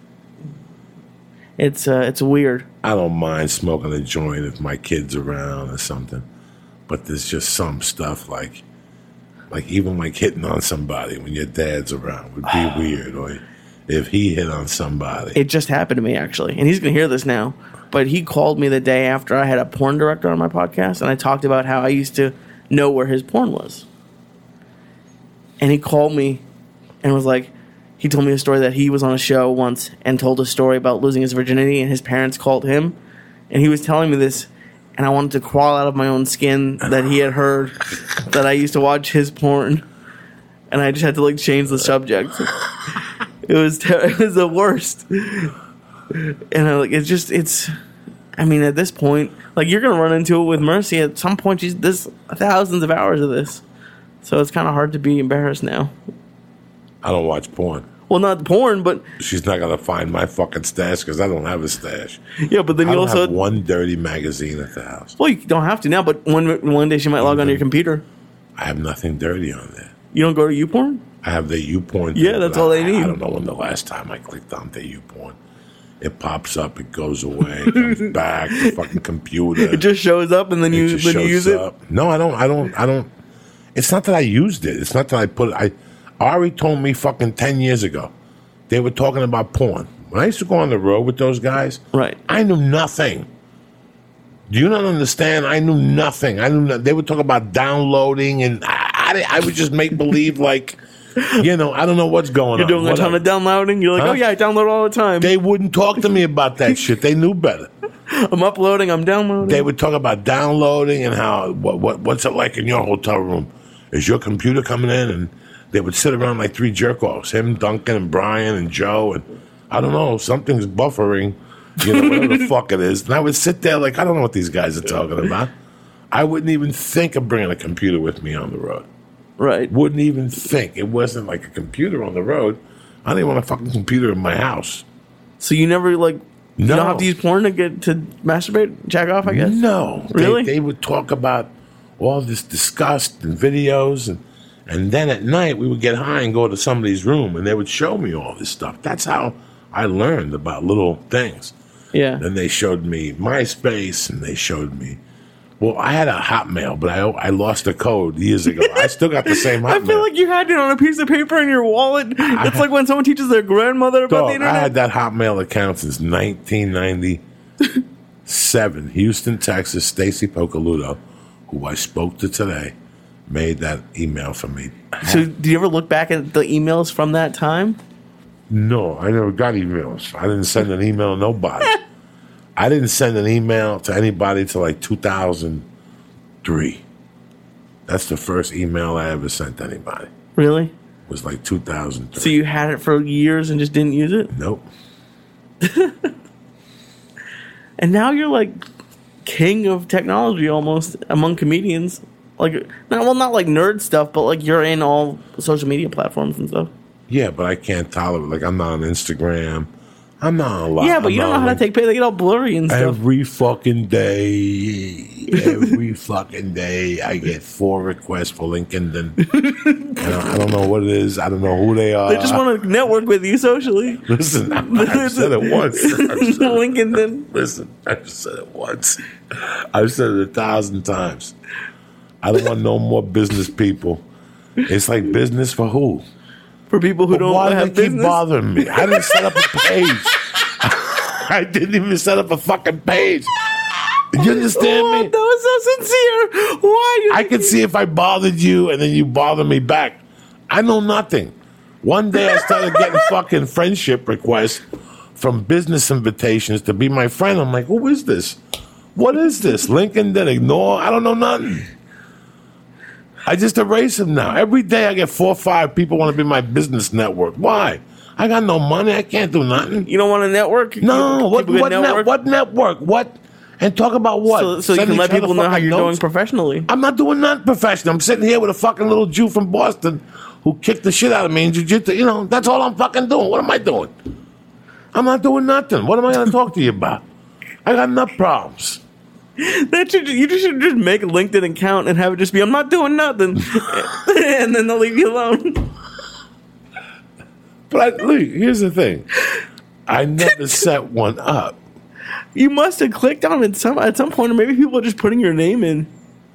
it's uh, it's weird. I don't mind smoking a joint if my kid's around or something, but there's just some stuff like, like even like hitting on somebody when your dad's around would be weird, or if he hit on somebody. It just happened to me, actually, and he's gonna hear this now. But he called me the day after I had a porn director on my podcast, and I talked about how I used to know where his porn was. And he called me and was like, he told me a story that he was on a show once and told a story about losing his virginity, and his parents called him, and he was telling me this, and I wanted to crawl out of my own skin that he had heard that I used to watch his porn, and I just had to, like, change the subject. It was ter- it was the worst. And I, like, it's just, it's, I mean, at this point, like, you're going to run into it with Mercy. At some point, she's, there's thousands of hours of this. So it's kind of hard to be embarrassed now. I don't watch porn. Well, not the porn, but, She's not gonna find my fucking stash because I don't have a stash. yeah, but then I you don't also, have one dirty magazine at the house. well, you don't have to now, but one, one day she might log on your computer. I have nothing dirty on there. You don't go to YouPorn? I have the YouPorn. Yeah, thing, that's but all I, they need. I don't know when the last time I clicked on the YouPorn. It pops up, it goes away, it comes back. The fucking computer. It just shows up and then It you just then you shows use it? up. No, I don't. I don't. I don't. It's not that I used it. It's not that I put it. I Ari told me fucking ten years ago. They were talking about porn. When I used to go on the road with those guys, Right. I knew nothing. Do you not understand? I knew nothing. I knew no, they would talk about downloading, and I, I, I would just make believe like, you know, I don't know what's going You're on. doing a ton Whatever. of downloading? You're like, Huh? oh, yeah, I download all the time. They wouldn't talk to me about that shit. They knew better. I'm uploading, I'm downloading. They would talk about downloading and how what, what what's it like in your hotel room? Is your computer coming in? And they would sit around like three jerk offs, him, Duncan, and Brian, and Joe, and I don't know, something's buffering, you know, whatever the fuck it is. And I would sit there like, I don't know what these guys are talking about. I wouldn't even think of bringing a computer with me on the road. Right. Wouldn't even think. It wasn't like a computer on the road. I didn't want a fucking computer in my house. So you never, like, you No. don't have to use porn to get to masturbate, jack off, I guess? No. Really? They, they would talk about all this disgust and videos, and and then at night we would get high and go to somebody's room, and they would show me all this stuff. That's how I learned about little things. Yeah. Then they showed me MySpace, and they showed me. Well, I had a Hotmail, but I I lost the code years ago. I still got the same Hotmail. I feel like you had it on a piece of paper in your wallet. It's like when someone teaches their grandmother about Dog, the internet. I had that Hotmail account since nineteen ninety-seven. Houston, Texas. Stacy Pocaluto, who I spoke to today, made that email for me. So, do you ever look back at the emails from that time? No, I never got emails. I didn't send an email to nobody. I didn't send an email to anybody till like two thousand three. That's the first email I ever sent to anybody. Really? It was like two thousand three. So you had it for years and just didn't use it? Nope. And now you're like king of technology almost among comedians. Like, not, well, not like nerd stuff, but like you're in all social media platforms and stuff. Yeah, but I can't tolerate. Like, I'm not on Instagram. I'm not on a lot. Yeah, but I'm you don't not know how on- to take pay. They get all blurry and stuff. Every fucking day, every fucking day, I get four requests for LinkedIn. And I, don't, I don't know what it is. I don't know who they are. They just want to network with you socially. Listen, I, I've said it once. I've said it- LinkedIn. Listen, I've said it once. I've said it a thousand times. I don't want no more business people. It's like business for who? For people who But don't why do have they keep business. bothering me? I didn't set up a page. I didn't even set up a fucking page. You understand What? me? That was so sincere. Why? You I can see if I bothered you and then you bother me back. I know nothing. One day I started getting fucking friendship requests from business invitations to be my friend. I'm like, who is this? What is this? Lincoln, then ignore. I don't know nothing. I just erase them now. Every day I get four or five people want to be my business network. Why? I got no money. I can't do nothing. You don't want to network? No. People- What people what can network? What network? What? And talk about what? So, so you Send can each let other people know how fucking you're doing notes? professionally. I'm not doing nothing professional. I'm sitting here with a fucking little Jew from Boston who kicked the shit out of me in jiu-jitsu. You know, that's all I'm fucking doing. What am I doing? I'm not doing nothing. What am I going to talk to you about? I got enough problems. That should, you just should just make a LinkedIn account and have it just be, I'm not doing nothing. And then they'll leave you alone. But I, look, here's the thing. I never set one up. You must have clicked on it some, at some point, or maybe people are just putting your name in.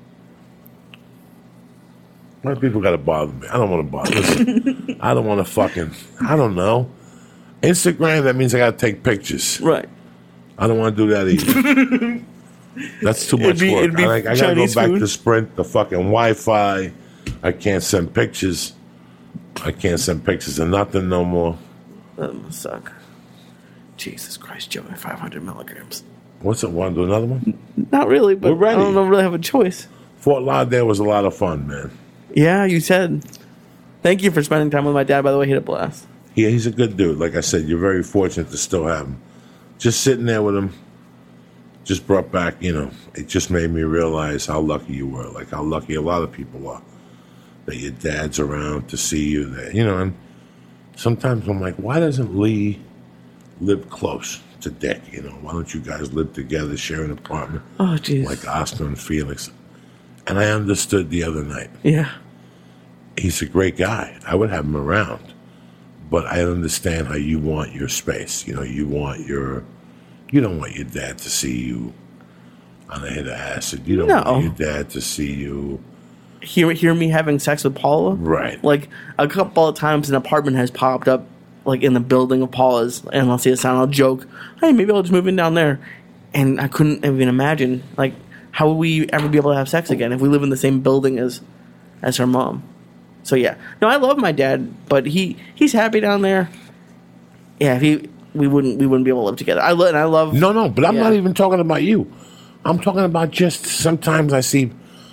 Why do people got to bother me? I don't want to bother. Listen, I don't want to fucking, I don't know. Instagram, that means I got to take pictures. Right. I don't want to do that either. That's too much It'd be- work. it'd be I, I got to go Chinese back food. to Sprint, the fucking Wi-Fi. I can't send pictures. I can't send pictures of nothing no more. That must suck. Jesus Christ, Joey, five hundred milligrams. What's it? Want to do another one? Not really, but We're ready. I don't know, really have a choice. Fort Lauderdale was a lot of fun, man. Yeah, you said. Thank you for spending time with my dad, by the way. He had a blast. Yeah, he's a good dude. Like I said, you're very fortunate to still have him. Just sitting there with him just brought back, you know, it just made me realize how lucky you were. Like how lucky a lot of people are that your dad's around to see you there. You know, and sometimes I'm like, why doesn't Lee live close to Dick? You know, why don't you guys live together, share an apartment Oh, jeez. like Oscar and Felix? And I understood the other night. Yeah. He's a great guy. I would have him around. But I understand how you want your space. You know, you want your, you don't want your dad to see you on a hit of acid. You don't No. want your dad to see you. Hear, hear me having sex with Paula? Right. Like, a couple of times an apartment has popped up, like, in the building of Paula's, and I'll see a sign, I'll joke, hey, maybe I'll just move in down there. And I couldn't even imagine, like, how would we ever be able to have sex again if we live in the same building as as her mom? So, yeah. No, I love my dad, but he he's happy down there. Yeah, if he, we wouldn't we wouldn't be able to live together. I, lo- and I love... No, no, but I'm Yeah. not even talking about you. I'm talking about just sometimes I see.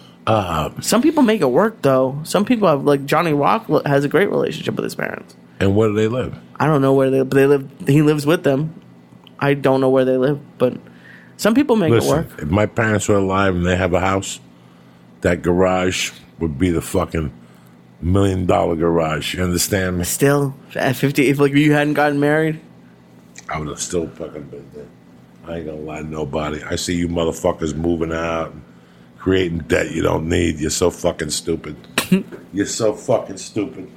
Some people make it work, though. Some people have, like, Johnny Rock lo- has a great relationship with his parents. And where do they live? I don't know where they, but they live. He lives with them. I don't know where they live, but some people make Listen, it work. if my parents were alive and they have a house, that garage would be the fucking million dollar garage. You understand me? Still, at fifty, if like you hadn't gotten married, I would have still fucking been there. I ain't gonna lie to nobody. I see you motherfuckers moving out and creating debt you don't need. You're so fucking stupid. You're so fucking stupid.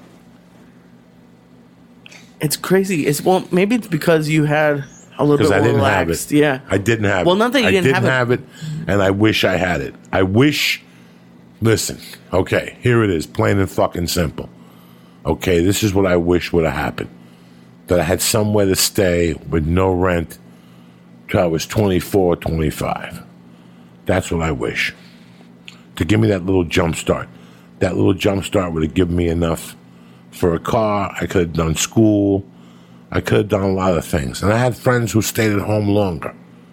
It's crazy. It's well, maybe it's because you had a little bit I more didn't relaxed. have it. Yeah, I didn't have well, it. not that you I didn't, didn't have, have it. And I wish I had it. I wish. Listen, okay, here it is, plain and fucking simple. Okay, this is what I wish would have happened. That I had somewhere to stay with no rent till I was twenty-four, twenty-five. That's what I wish. To give me that little jump start. That little jump start would have given me enough for a car. I could have done school. I could have done a lot of things. And I had friends who stayed at home longer.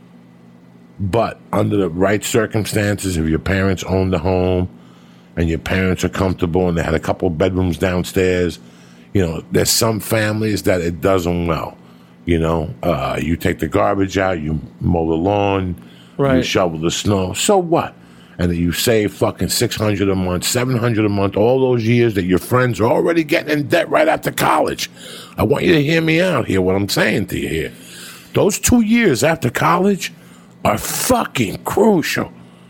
But under the right circumstances, if your parents owned a home and your parents are comfortable and they had a couple of bedrooms downstairs, you know, there's some families that it doesn't well. You know, uh, you take the garbage out, you mow the lawn, right. you shovel the snow. So what? And that you save fucking six hundred dollars a month, seven hundred dollars a month, all those years that your friends are already getting in debt right after college. I want you to hear me out here, what I'm saying to you here. Those two years after college are fucking crucial.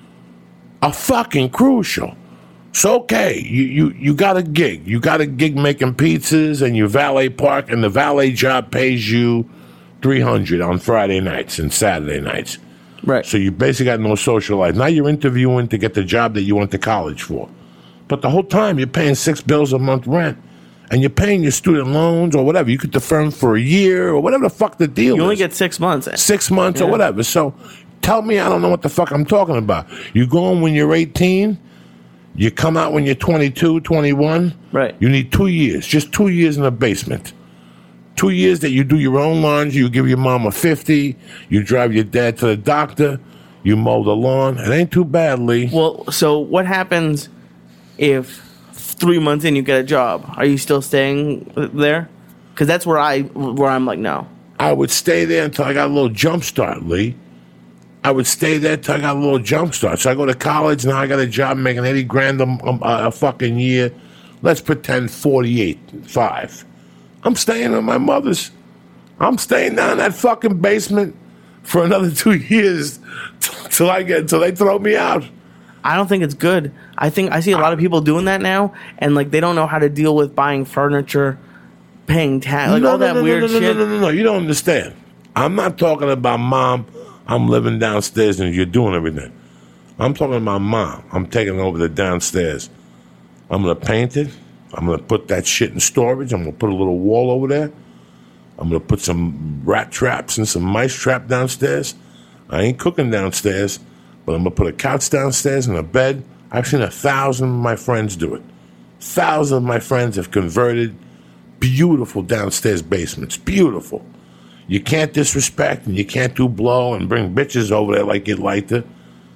Are fucking crucial. So, okay, you, you, you got a gig. You got a gig making pizzas and you valet park, and the valet job pays you three hundred dollars on Friday nights and Saturday nights. Right. So you basically got no social life. Now you're interviewing to get the job that you went to college for. But the whole time you're paying six bills a month rent, and you're paying your student loans or whatever. You could defer them for a year or whatever the fuck the deal is. You only get six months. Six months yeah. or whatever. So tell me I don't know what the fuck I'm talking about. You go in when you're eighteen, you come out when you're twenty-two, twenty-one. Right. You need two years, just two years in the basement. Two years that you do your own laundry, you give your mom a fifty, you drive your dad to the doctor, you mow the lawn. It ain't too bad, Lee. Well, so what happens if three months in you get a job? Are you still staying there? Because that's where I where I'm like, no. I would stay there until I got a little jump start, Lee. I would stay there until I got a little jump start. So I go to college, now I got a job making eighty grand a, a, a fucking year. Let's pretend forty-eight, five. I'm staying at my mother's. I'm staying down in that fucking basement for another two years till I get till they throw me out. I don't think it's good. I think I see a lot of people doing that now, and like they don't know how to deal with buying furniture, paying tax, like no, all no, that no, weird no, no, shit. No, no, no, no, you don't understand. I'm not talking about mom. I'm living downstairs and you're doing everything. I'm talking about mom. I'm taking over the downstairs. I'm gonna paint it. I'm going to put that shit in storage. I'm going to put a little wall over there. I'm going to put some rat traps and some mice trap downstairs. I ain't cooking downstairs, but I'm going to put a couch downstairs and a bed. I've seen a thousand of my friends do it. Thousands of my friends have converted beautiful downstairs basements. Beautiful. You can't disrespect and you can't do blow and bring bitches over there like you'd like to.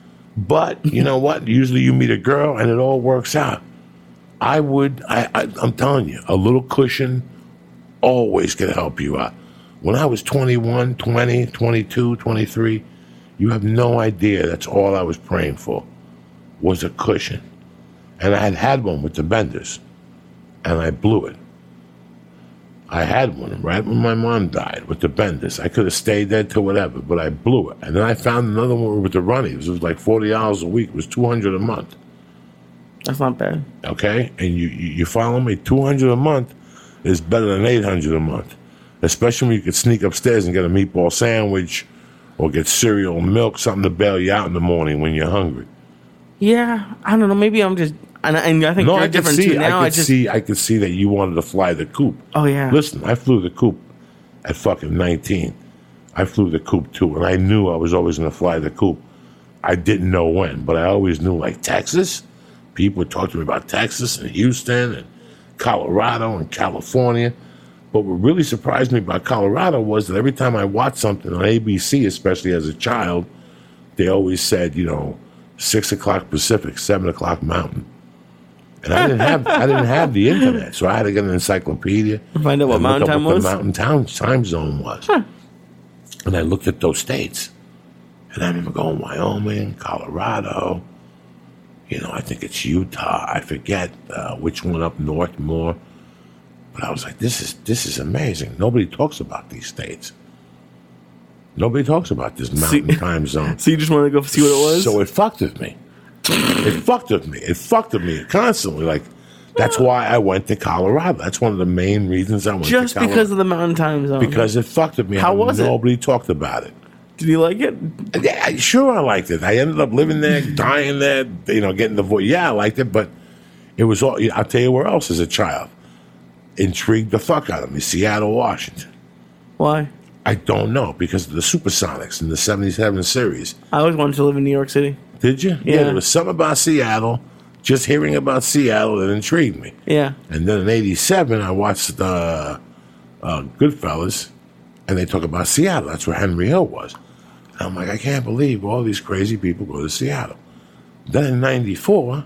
But you know what? Usually you meet a girl and it all works out. I would, I, I, I'm telling you, a little cushion always can help you out. When I was twenty-one, twenty, twenty-two, twenty-three, you have no idea. That's all I was praying for, was a cushion. And I had had one with the Benders, and I blew it. I had one right when my mom died with the Benders. I could have stayed there till whatever, but I blew it. And then I found another one with the Runnies. It was like forty dollars a week. It was two hundred dollars a month. That's not bad. Okay? And you, you, you follow me? two hundred dollars a month is better than eight hundred dollars a month. Especially when you could sneak upstairs and get a meatball sandwich or get cereal and milk, something to bail you out in the morning when you're hungry. Yeah, I don't know. Maybe I'm just... And I, and I think no, you're I different see, too now. I could I just see. I could see that you wanted to fly the coop. Oh yeah. Listen, I flew the coop at fucking nineteen. I flew the coop too, and I knew I was always going to fly the coop. I didn't know when, but I always knew, like Texas. People would talk to me about Texas and Houston and Colorado and California. But what really surprised me about Colorado was that every time I watched something on A B C, especially as a child, they always said, you know, six o'clock Pacific, seven o'clock Mountain. And I didn't have I didn't have the internet, so I had to get an encyclopedia. Find out what mountain time what was. The mountain town time zone was. Huh. And I looked at those states, and I remember going Wyoming, Colorado, you know, I think it's Utah. I forget uh, which one up north more. But I was like, this is this is amazing. Nobody talks about these states. Nobody talks about this mountain See- time zone. So you just wanted to go see what it was? So it fucked with me. It fucked with me. It fucked with me constantly. Like, that's why I went to Colorado. That's one of the main reasons I went just to Colorado. because of the mountain time zone. Because it fucked with me. How was it? Nobody talked about it. Did you like it? Yeah, sure, I liked it. I ended up living there, dying there, you know, getting the voice. Yeah, I liked it, but it was all, I'll tell you where else as a child. Intrigued the fuck out of me. Seattle, Washington. Why? I don't know, because of the Supersonics in the seventy-seven series. I always wanted to live in New York City. Did you? Yeah. There was something about Seattle, just hearing about Seattle that intrigued me. Yeah. And then in eighty-seven, I watched uh, uh, Goodfellas, and they talk about Seattle. That's where Henry Hill was. And I'm like, I can't believe all these crazy people go to Seattle. Then in ninety-four,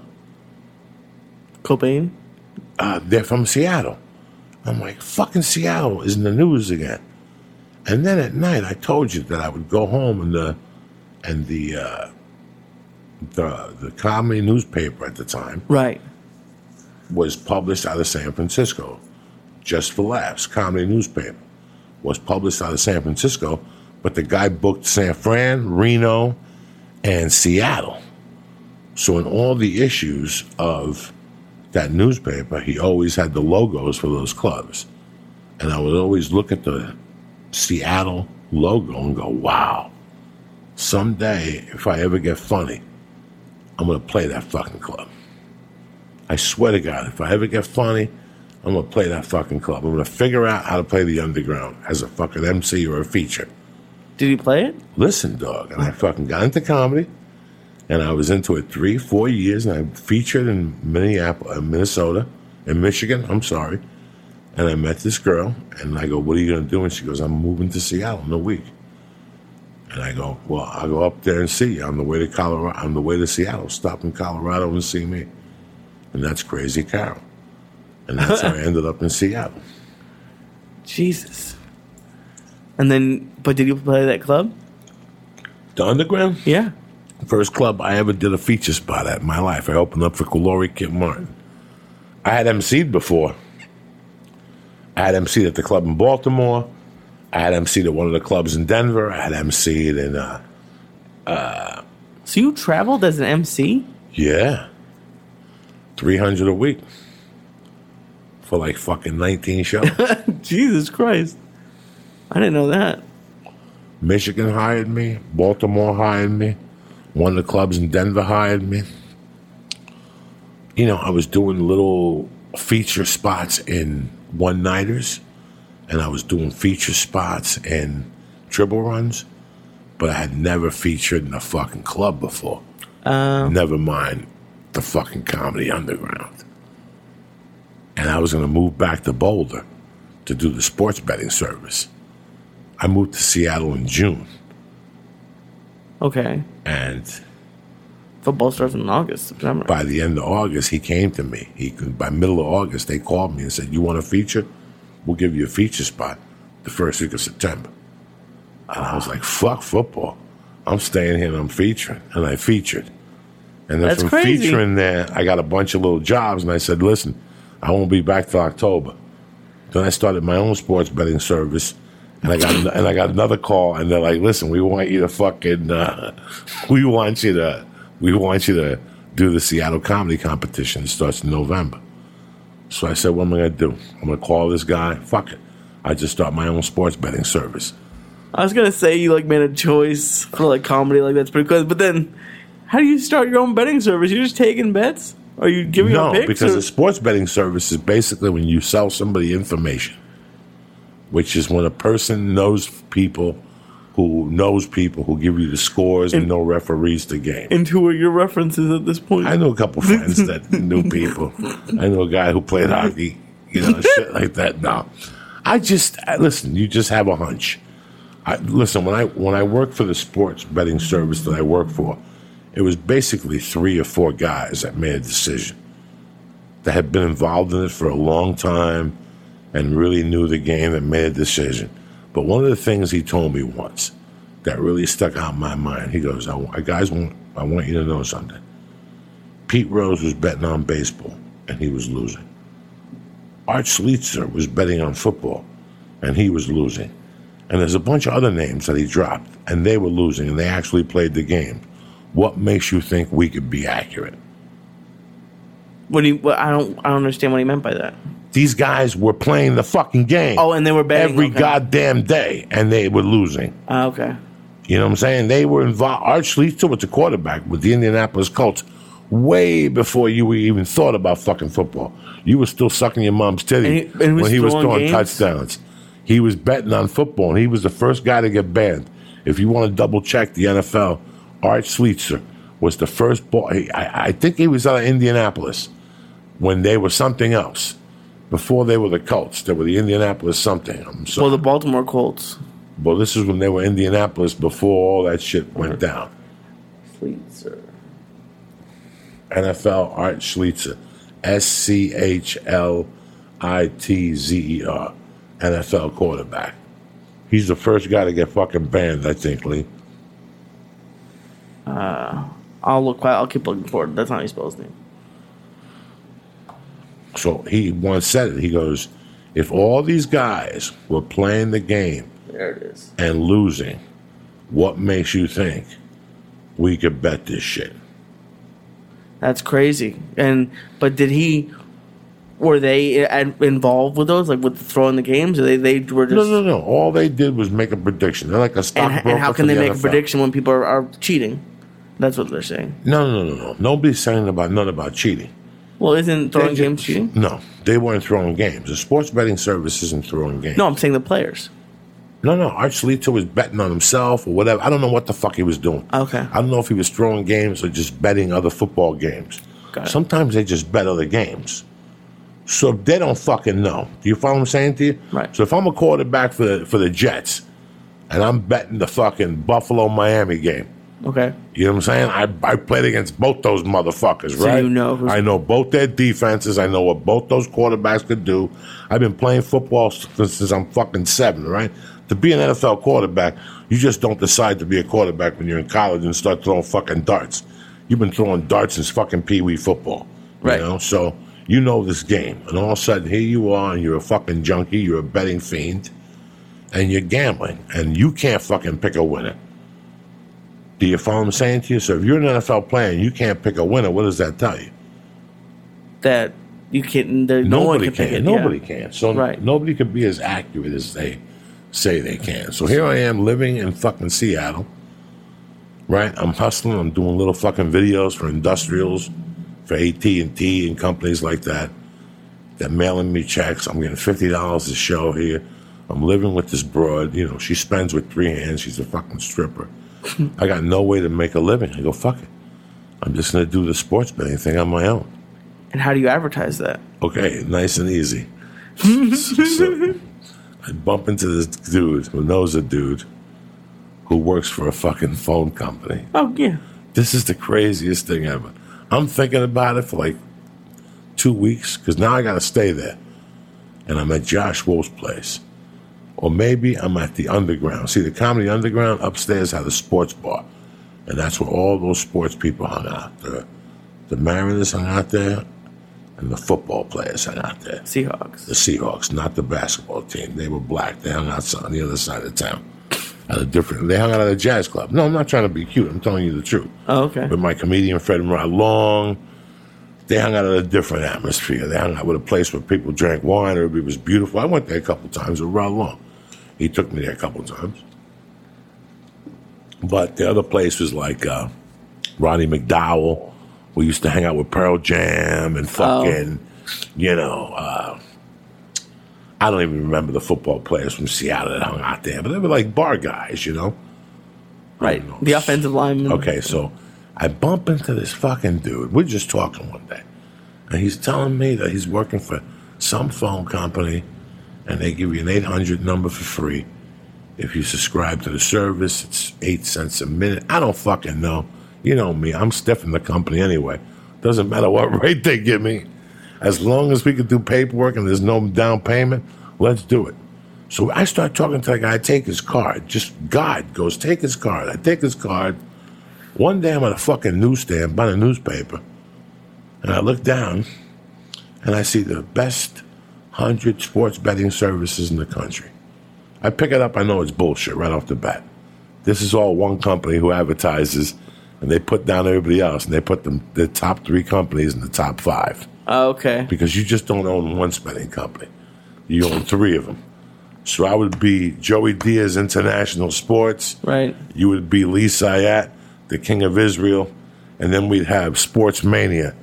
Cobain? uh, they're from Seattle. I'm like, fucking Seattle is in the news again. And then at night, I told you that I would go home and the and the uh, the the comedy newspaper at the time Right. was published out of San Francisco. Just for Laughs, comedy newspaper was published out of San Francisco, but the guy booked San Fran, Reno, and Seattle. So in all the issues of that newspaper, he always had the logos for those clubs. And I would always look at the Seattle logo and go, wow, someday, if I ever get funny, I'm going to play that fucking club. I swear to God, if I ever get funny, I'm going to play that fucking club. I'm going to figure out how to play the underground as a fucking M C or a feature. Did he play it? Listen, dog, and I fucking got into comedy, and I was into it three, four years, and I featured in Minneapolis, Minnesota, in Michigan, I'm sorry. And I met this girl, and I go, what are you going to do? And she goes, I'm moving to Seattle in a week. And I go, well, I'll go up there and see you on the way to Colorado, on the way to Seattle. Stop in Colorado and see me. And that's Crazy Carol. And that's how I ended up in Seattle. Jesus. And then, but did you play that club? The Underground? Yeah. First club I ever did a feature spot at in my life. I opened up for Glory Kit Martin. I had emceed before. I had emceed at the club in Baltimore. I had emceed at one of the clubs in Denver. I had emceed in, uh, uh, So you traveled as an M C? yeah, three hundred a week for like fucking nineteen shows. Jesus Christ. I didn't know that. Michigan hired me. Baltimore hired me. One of the clubs in Denver hired me. You know, I was doing little feature spots in one-nighters, and I was doing feature spots in triple runs, but I had never featured in a fucking club before. Um, Never mind the fucking Comedy Underground. And I was going to move back to Boulder to do the sports betting service. I moved to Seattle in June, okay. and Football starts in August, September. by the end of August, he came to me. He by middle of August, they called me and said, "You want a feature? We'll give you a feature spot the first week of September." And I was like, "Fuck football! I'm staying here and I'm featuring." And I featured, and then That's from crazy. featuring there, I got a bunch of little jobs. And I said, "Listen, I won't be back till October." Then I started my own sports betting service. And I got and I got another call, and they're like, "Listen, we want you to fucking, uh, we want you to, we want you to do the Seattle comedy competition. It starts in November." So I said, "What am I gonna do? I'm gonna call this guy. Fuck it. I just start my own sports betting service." I was gonna say you like made a choice for like comedy, like that's pretty good. But then, how do you start your own betting service? You're just taking bets? Are you giving No, out picks? because or- a sports betting service is basically when you sell somebody information, which is when a person knows people who knows people who give you the scores and, And- no referees to game. and who are your references at this point? I know a couple friends that knew people. I know a guy who played hockey, you know, shit like that. No, I just I, listen. You just have a hunch. I, listen, when I when I worked for the sports betting service that I worked for, it was basically three or four guys that made a decision that had been involved in it for a long time and really knew the game that made a decision. But one of the things he told me once that really stuck out in my mind, he goes, I, I guys, want, I want you to know something. Pete Rose was betting on baseball, and he was losing. Art Schlichter was betting on football, and he was losing. And there's a bunch of other names that he dropped, and they were losing, and they actually played the game. What makes you think we could be accurate? What do you? What, I don't. I don't understand what he meant by that. These guys were playing the fucking game. Oh, and they were betting every okay. goddamn day, and they were losing. Uh, okay. You know what I'm saying? They were involved. Art Schlichter was the quarterback with the Indianapolis Colts way before you even thought about fucking football. You were still sucking your mom's titty and he, and he was when he was throwing throwing games? touchdowns. He was betting on football, and he was the first guy to get banned. If you want to double check the N F L, Art Schlichter was the first ball. I, I think he was out of Indianapolis when they were something else. Before they were the Colts, they were the Indianapolis something. I'm sorry. Well, the Baltimore Colts. Well, this is when they were Indianapolis before all that shit went down. Schlichter. N F L Art Schlichter. S C H L I T Z E R. N F L quarterback. He's the first guy to get fucking banned, I think, Lee. Uh, I'll look. I'll keep looking for it. That's not how you spell his name. So he once said it. He goes, if all these guys were playing the game There it is. and losing, what makes you think we could bet this shit? That's crazy. And but did he? Were they involved with those, like with throwing the games? Or they they were just No, no, no. All they did was make a prediction. They're like a and, stockbroker. and how for can they the make N F L. a prediction when people are, are cheating? That's what they're saying. No, no, no, no. Nobody's saying about none about cheating. Well, isn't throwing They games just- cheating? No, they weren't throwing games. The sports betting service isn't throwing games. No, I'm saying the players. No, no. Art Schlichter was betting on himself or whatever. I don't know what the fuck he was doing. Okay. I don't know if he was throwing games or just betting other football games. Got it. Sometimes they just bet other games. So they don't fucking know. Do you follow what I'm saying to you? Right. So if I'm a quarterback for the, for the Jets and I'm betting the fucking Buffalo-Miami game, Okay. you know what I'm saying? I, I played against both those motherfuckers, So right? you know who's- I know both their defenses. I know what both those quarterbacks could do. I've been playing football since, since I'm fucking seven, right? To be an N F L quarterback, you just don't decide to be a quarterback when you're in college and start throwing fucking darts. You've been throwing darts since fucking pee-wee football, Right. You know, so you know this game, and all of a sudden here you are, and you're a fucking junkie, you're a betting fiend, and you're gambling, and you can't fucking pick a winner. Do you follow what I'm saying to you? So if you're an N F L player and you can't pick a winner, what does that tell you? That you can't. There, no one Nobody can. can. Pick it, Nobody yeah. can. So Right. nobody could be as accurate as they say they can. So here I am living in fucking Seattle, right? I'm hustling. I'm doing little fucking videos for industrials, for A T and T and companies like that. They're mailing me checks. I'm getting fifty dollars a show here. I'm living with this broad. You know, she spends with three hands. She's a fucking stripper. I got no way to make a living. I go, fuck it. I'm just going to do the sports betting thing on my own. And how do you advertise that? Okay, nice and easy. So, I bump into this dude who knows a dude who works for a fucking phone company. Oh yeah. This is the craziest thing ever. I'm thinking about it for like two weeks because now I got to stay there. And I'm at Josh Wolf's place. Or maybe I'm at the Underground. See, the Comedy Underground upstairs had a sports bar. And that's where all those sports people hung out. The, the Mariners hung out there, and the football players hung out there. Seahawks. The Seahawks, not the basketball team. They were black. They hung out on the other side of town. At a different, they hung out at a jazz club. No, I'm not trying to be cute. I'm telling you the truth. Oh, okay. With my comedian friend Rod Long, they hung out at a different atmosphere. They hung out with a place where people drank wine. Everybody was beautiful. I went there a couple times with Rod Long. He took me there a couple times. But the other place was like uh, Ronnie McDowell. We used to hang out with Pearl Jam and fucking, oh. you know, uh, I don't even remember the football players from Seattle that hung out there, but they were like bar guys, you know? Right. The offensive lineman. Okay, so I bump into this fucking dude. We're just talking one day. And he's telling me that he's working for some phone company and they give you an eight hundred number for free. If you subscribe to the service, it's eight cents a minute. I don't fucking know. You know me. I'm stiffing the company anyway. Doesn't matter what rate they give me. As long as we can do paperwork and there's no down payment, let's do it. So I start talking to the guy, I take his card. Just God goes, take his card. I take his card. One day I'm at a fucking newsstand buying a newspaper. And I look down, and I see the best hundred sports betting services in the country. I pick it up, I know it's bullshit right off the bat. This is all one company who advertises, and they put down everybody else, and they put them, the top three companies in the top five. Oh, okay. Because you just don't own one betting company. You own three of them. So I would be Joey Diaz International Sports. Right. You would be Lee Sayat, the King of Israel. And then we'd have Sports Mania,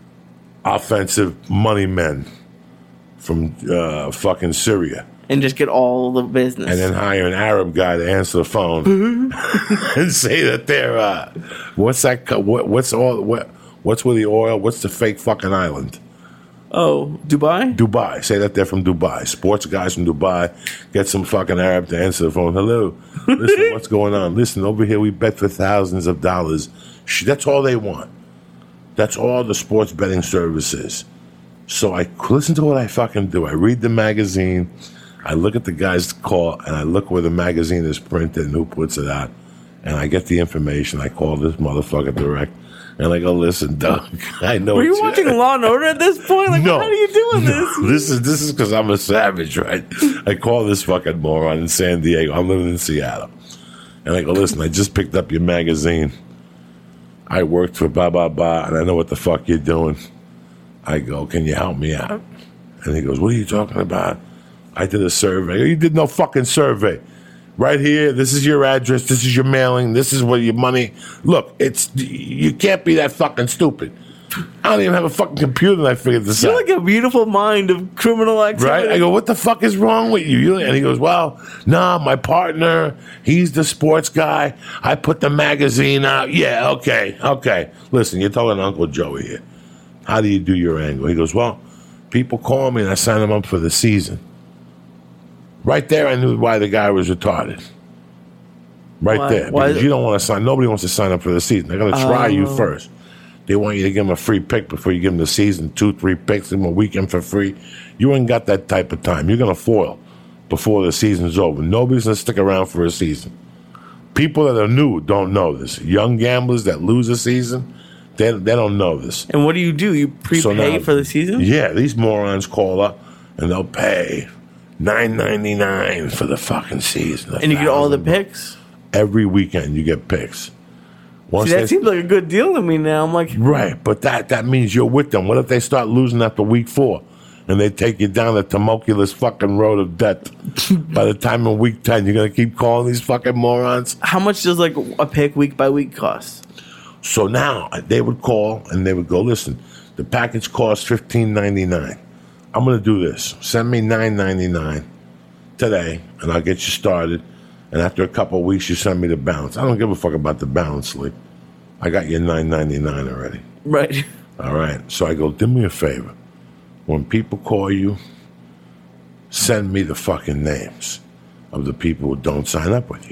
offensive money men from uh, fucking Syria. And just get all the business. And then hire an Arab guy to answer the phone and say that they're, uh, what's that, co- what, what's all, what, what's with the oil? What's the fake fucking island? Oh, Dubai? Dubai. Say that they're from Dubai. Sports guys from Dubai. Get some fucking Arab to answer the phone. Hello. Listen, what's going on? Listen, over here we bet for thousands of dollars. Sh- That's all they want. That's all the sports betting service is. So I listen to what I fucking do. I read the magazine. I look at the guy's call, and I look where the magazine is printed and who puts it out. And I get the information. I call this motherfucker direct. And I go, listen, Doug, I know. Were you watching Law and Order at this point? Like, no, how are you doing no, this? This is this is because I'm a savage, right? I call this fucking moron in San Diego. I'm living in Seattle. And I go, listen, I just picked up your magazine. I worked for blah, blah, blah, and I know what the fuck you're doing. I go, can you help me out? And he goes, what are you talking about? I did a survey. You did no fucking survey. Right here, this is your address, this is your mailing, this is where your money. Look, it's you can't be that fucking stupid. I don't even have a fucking computer, and I figured this You're out. like a beautiful mind of criminal activity. Right? I go, what the fuck is wrong with you? You- And he goes, well, nah, my partner, he's the sports guy. I put the magazine out. Yeah, okay, okay. Listen, you're talking to Uncle Joey here. How do you do your angle? He goes, well, people call me and I sign them up for the season. Right there, I knew why the guy was retarded. Right Why- there. why- Because you don't want to sign, nobody wants to sign up for the season. They're going to try you Oh. first. They want you to give them a free pick before you give them the season, two, three picks, give them a weekend for free. You ain't got that type of time. You're going to foil before the season's over. Nobody's going to stick around for a season. People that are new don't know this. Young gamblers that lose a season, they, they don't know this. And what do you do? You prepay So now- for the season? Yeah, these morons call up and they'll pay nine ninety-nine for the fucking season. And you get all the one thousand picks? Every weekend you get picks. Once See, that they- seems like a good deal to me now. I'm like, right, but that, that means you're with them. What if they start losing after week four and they take you down the tumultuous fucking road of death? By the time in week ten, you're going to keep calling these fucking morons? how much does like a pick week by week cost? So now they would call and they would go, listen, the package costs fifteen ninety-nine. I'm going to do this. Send me nine ninety-nine today, and I'll get you started. And after a couple of weeks, you send me the balance. I don't give a fuck about the balance, Lee. I got your nine ninety-nine already. Right. All right. So I go, do me a favor. When people call you, send me the fucking names of the people who don't sign up with you.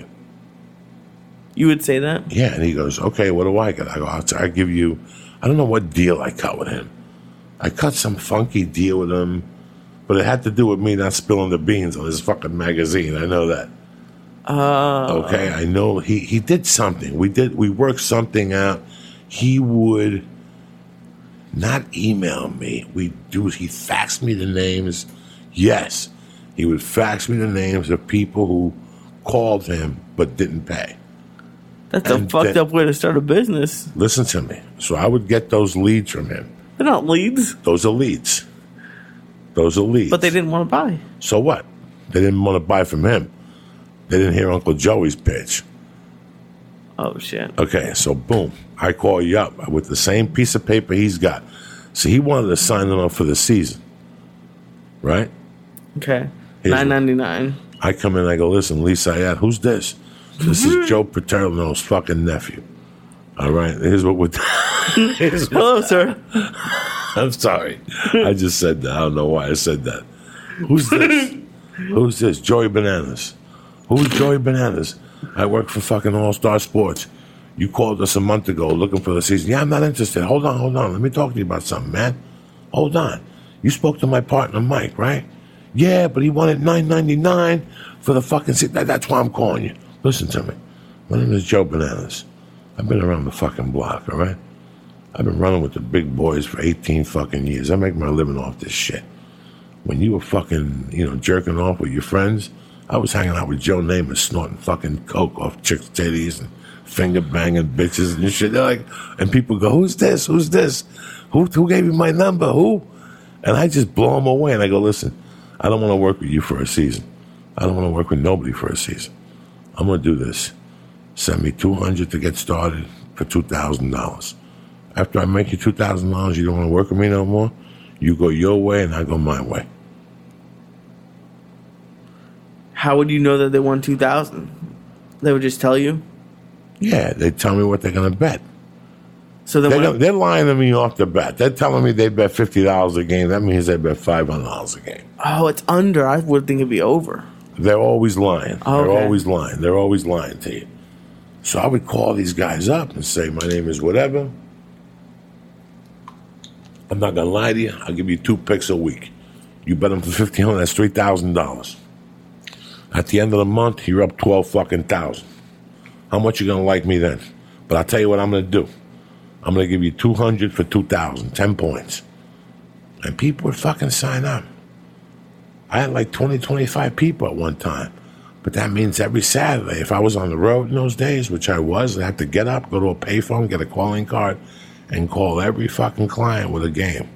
You would say that? Yeah, and he goes, okay, what do I get? I go, I'll, I give you, I don't know what deal I cut with him. I cut some funky deal with him, but it had to do with me not spilling the beans on his fucking magazine. I know that. Uh, Okay, I know he, he did something. We did we worked something out. He would not email me. We do he faxed me the names. Yes. He would fax me the names of people who called him but didn't pay. that's a and fucked then- up way to start a business. Listen to me. So I would get those leads from him. They're not leads, Those are leads. Those are leads. but they didn't want to buy. So what? They didn't want to buy from him. They didn't hear Uncle Joey's pitch. Oh, shit. Okay, so boom. I call you up with the same piece of paper he's got. So he wanted to sign them up for the season. Right? Okay. Here's nine ninety-nine. I come in and I go, listen, Lee Sayat, who's this? This is Joe Paterno's fucking nephew. All right, here's what we're here's what- Hello, sir. I'm sorry. I just said that. I don't know why I said that. Who's this? Who's this? Joey Bananas. Who's Joey Bananas? I work for fucking All Star Sports. You called us a month ago looking for the season. Yeah, I'm not interested. Hold on, hold on. Let me talk to you about something, man. Hold on. You spoke to my partner, Mike, right? Yeah, but he wanted nine ninety-nine for the fucking season. That, that's why I'm calling you. Listen to me. My name is Joe Bananas. I've been around the fucking block, all right? I've been running with the big boys for eighteen fucking years. I make my living off this shit. When you were fucking, you know, jerking off with your friends, I was hanging out with Joe Namath snorting fucking coke off chicks' titties and finger banging bitches and shit. They're like, and people go, who's this? Who's this? Who who gave you my number? Who? And I just blow them away and I go, listen, I don't want to work with you for a season. I don't want to work with nobody for a season. I'm going to do this. Send me two hundred dollars to get started for two thousand dollars. After I make you two thousand dollars, you don't want to work with me no more? You go your way and I go my way. How would you know that they won two thousand dollars? They would just tell you? Yeah, they tell me what they're going to bet. So then they're, when gonna, they're lying to me off the bat. They're telling me they bet fifty dollars a game. That means they bet five hundred dollars a game. Oh, it's under. I would think it'd be over. They're always lying. Oh, they're okay. always lying. They're always lying to you. So I would call these guys up and say, my name is whatever. I'm not going to lie to you. I'll give you two picks a week. You bet them for fifteen hundred dollars, that's three thousand dollars. At the end of the month, you're up twelve fucking thousand. How much you gonna like me then? But I'll tell you what I'm gonna do. I'm gonna give you two hundred for two thousand, ten points. And people would fucking sign up. I had like twenty, twenty-five people at one time. But that means every Saturday, if I was on the road in those days, which I was, I'd have to get up, go to a payphone, get a calling card, and call every fucking client with a game.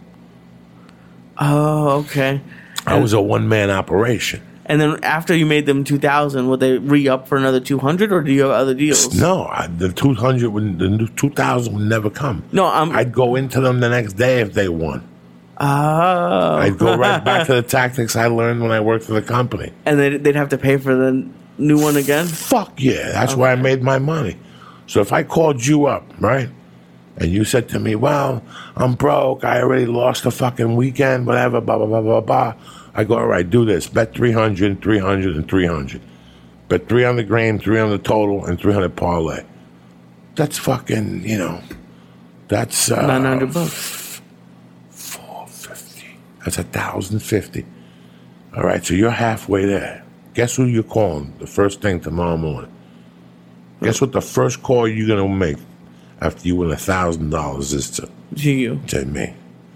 Oh, okay. I was a one-man operation. And then after you made them two thousand, would they re-up for another two hundred, or do you have other deals? No, I, the two hundred, would, the new two thousand would never come. No, I'm... I'd go into them the next day if they won. Oh. I'd go right back to the tactics I learned when I worked for the company. And they'd, they'd have to pay for the new one again? Fuck yeah, that's Okay. where I made my money. So if I called you up, right, and you said to me, well, I'm broke, I already lost the fucking weekend, whatever, blah, blah, blah, blah, blah. I go, all right, do this. Bet three hundred, three hundred, and three hundred. Bet three hundred grain, three hundred total, and three hundred parlay. That's fucking, you know, that's... Uh, nine hundred bucks. four fifty. That's one thousand fifty. All right, so you're halfway there. Guess who you're calling the first thing tomorrow morning? Guess what the first call you're going to make after you win one thousand dollars is to? To you. To me.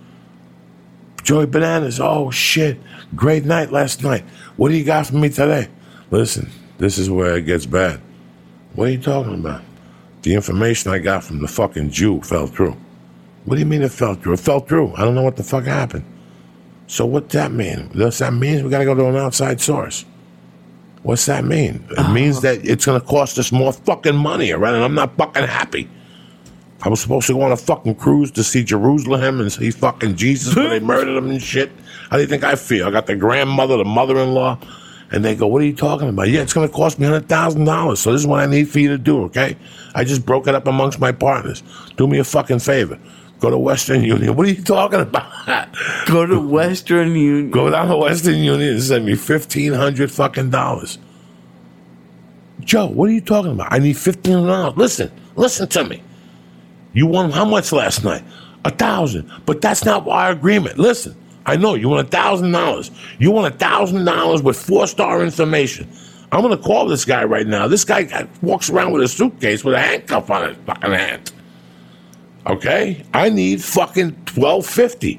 Joey Bananas, oh shit, great night last night. What do you got for me today? Listen, this is where it gets bad. What are you talking about? The information I got from the fucking Jew fell through. What do you mean it fell through? It fell through. I don't know what the fuck happened. So what's that mean? Does that mean we got to go to an outside source? What's that mean? It Oh. means that it's going to cost us more fucking money, all right? And I'm not fucking happy. I was supposed to go on a fucking cruise to see Jerusalem and see fucking Jesus when they murdered him and shit. How do you think I feel? I got the grandmother, the mother-in-law, and they go, what are you talking about? Yeah, it's going to cost me one hundred thousand dollars, so this is what I need for you to do, okay? I just broke it up amongst my partners. Do me a fucking favor. Go to Western Union. What are you talking about? Go to Western Union. Go down to Western Union and send me fifteen hundred fucking dollars. Joe, what are you talking about? I need fifteen hundred dollars. Listen, listen to me. You won how much last night? A thousand. But that's not our agreement. Listen, I know you won a thousand dollars. You won a thousand dollars with four-star information. I'm going to call this guy right now. This guy walks around with a suitcase with a handcuff on his fucking hand. Okay? I need fucking twelve fifty.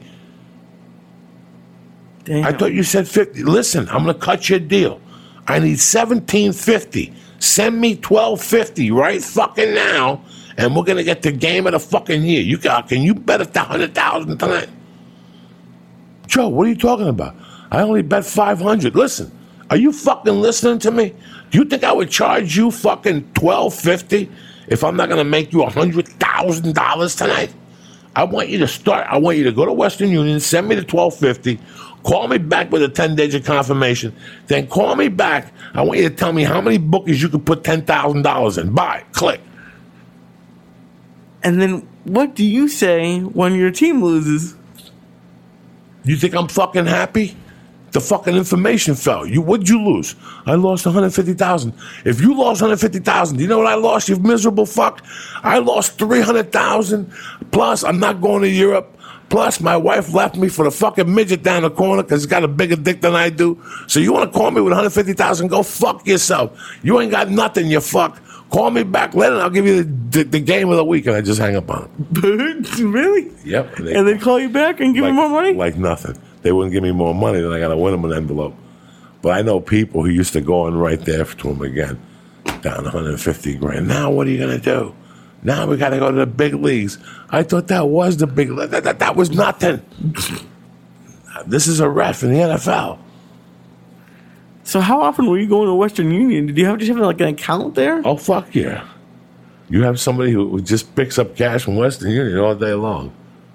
Damn. I thought you said fifty. Listen, I'm going to cut your deal. I need seventeen fifty. Send me twelve fifty right fucking now, and we're going to get the game of the fucking year. You got, can you bet a hundred thousand tonight? Joe, what are you talking about? I only bet five hundred. Listen, are you fucking listening to me? Do you think I would charge you fucking twelve fifty if I'm not going to make you a hundred thousand dollars tonight? I want you to start. I want you to go to Western Union, send me the twelve fifty, call me back with a ten-digit confirmation, then call me back. I want you to tell me how many bookies you could put ten thousand dollars in. Buy, click. And then what do you say when your team loses? You think I'm fucking happy? The fucking information fell. You what'd you lose? I lost one hundred fifty thousand. If you lost one hundred fifty thousand, do you know what I lost? You miserable fuck. I lost three hundred thousand. Plus, I'm not going to Europe. Plus, my wife left me for the fucking midget down the corner because he's got a bigger dick than I do. So you want to call me with one hundred fifty thousand? Go fuck yourself. You ain't got nothing, you fuck. call me back later. I'll give you the, the, the game of the week. And I just hang up on them. Really? Yep. And they, and they call you back and give like, you more money? Like nothing. They wouldn't give me more money, then I got to win them an envelope. But I know people who used to go in right there to them again, down one hundred fifty grand. Now what are you going to do? Now we got to go to the big leagues. I thought that was the big league. That, that, that was nothing. This is a ref in the N F L. So how often were you going to Western Union? Did you have, did you have like an account there? Oh, fuck yeah. You have somebody who, who just picks up cash from Western Union all day long.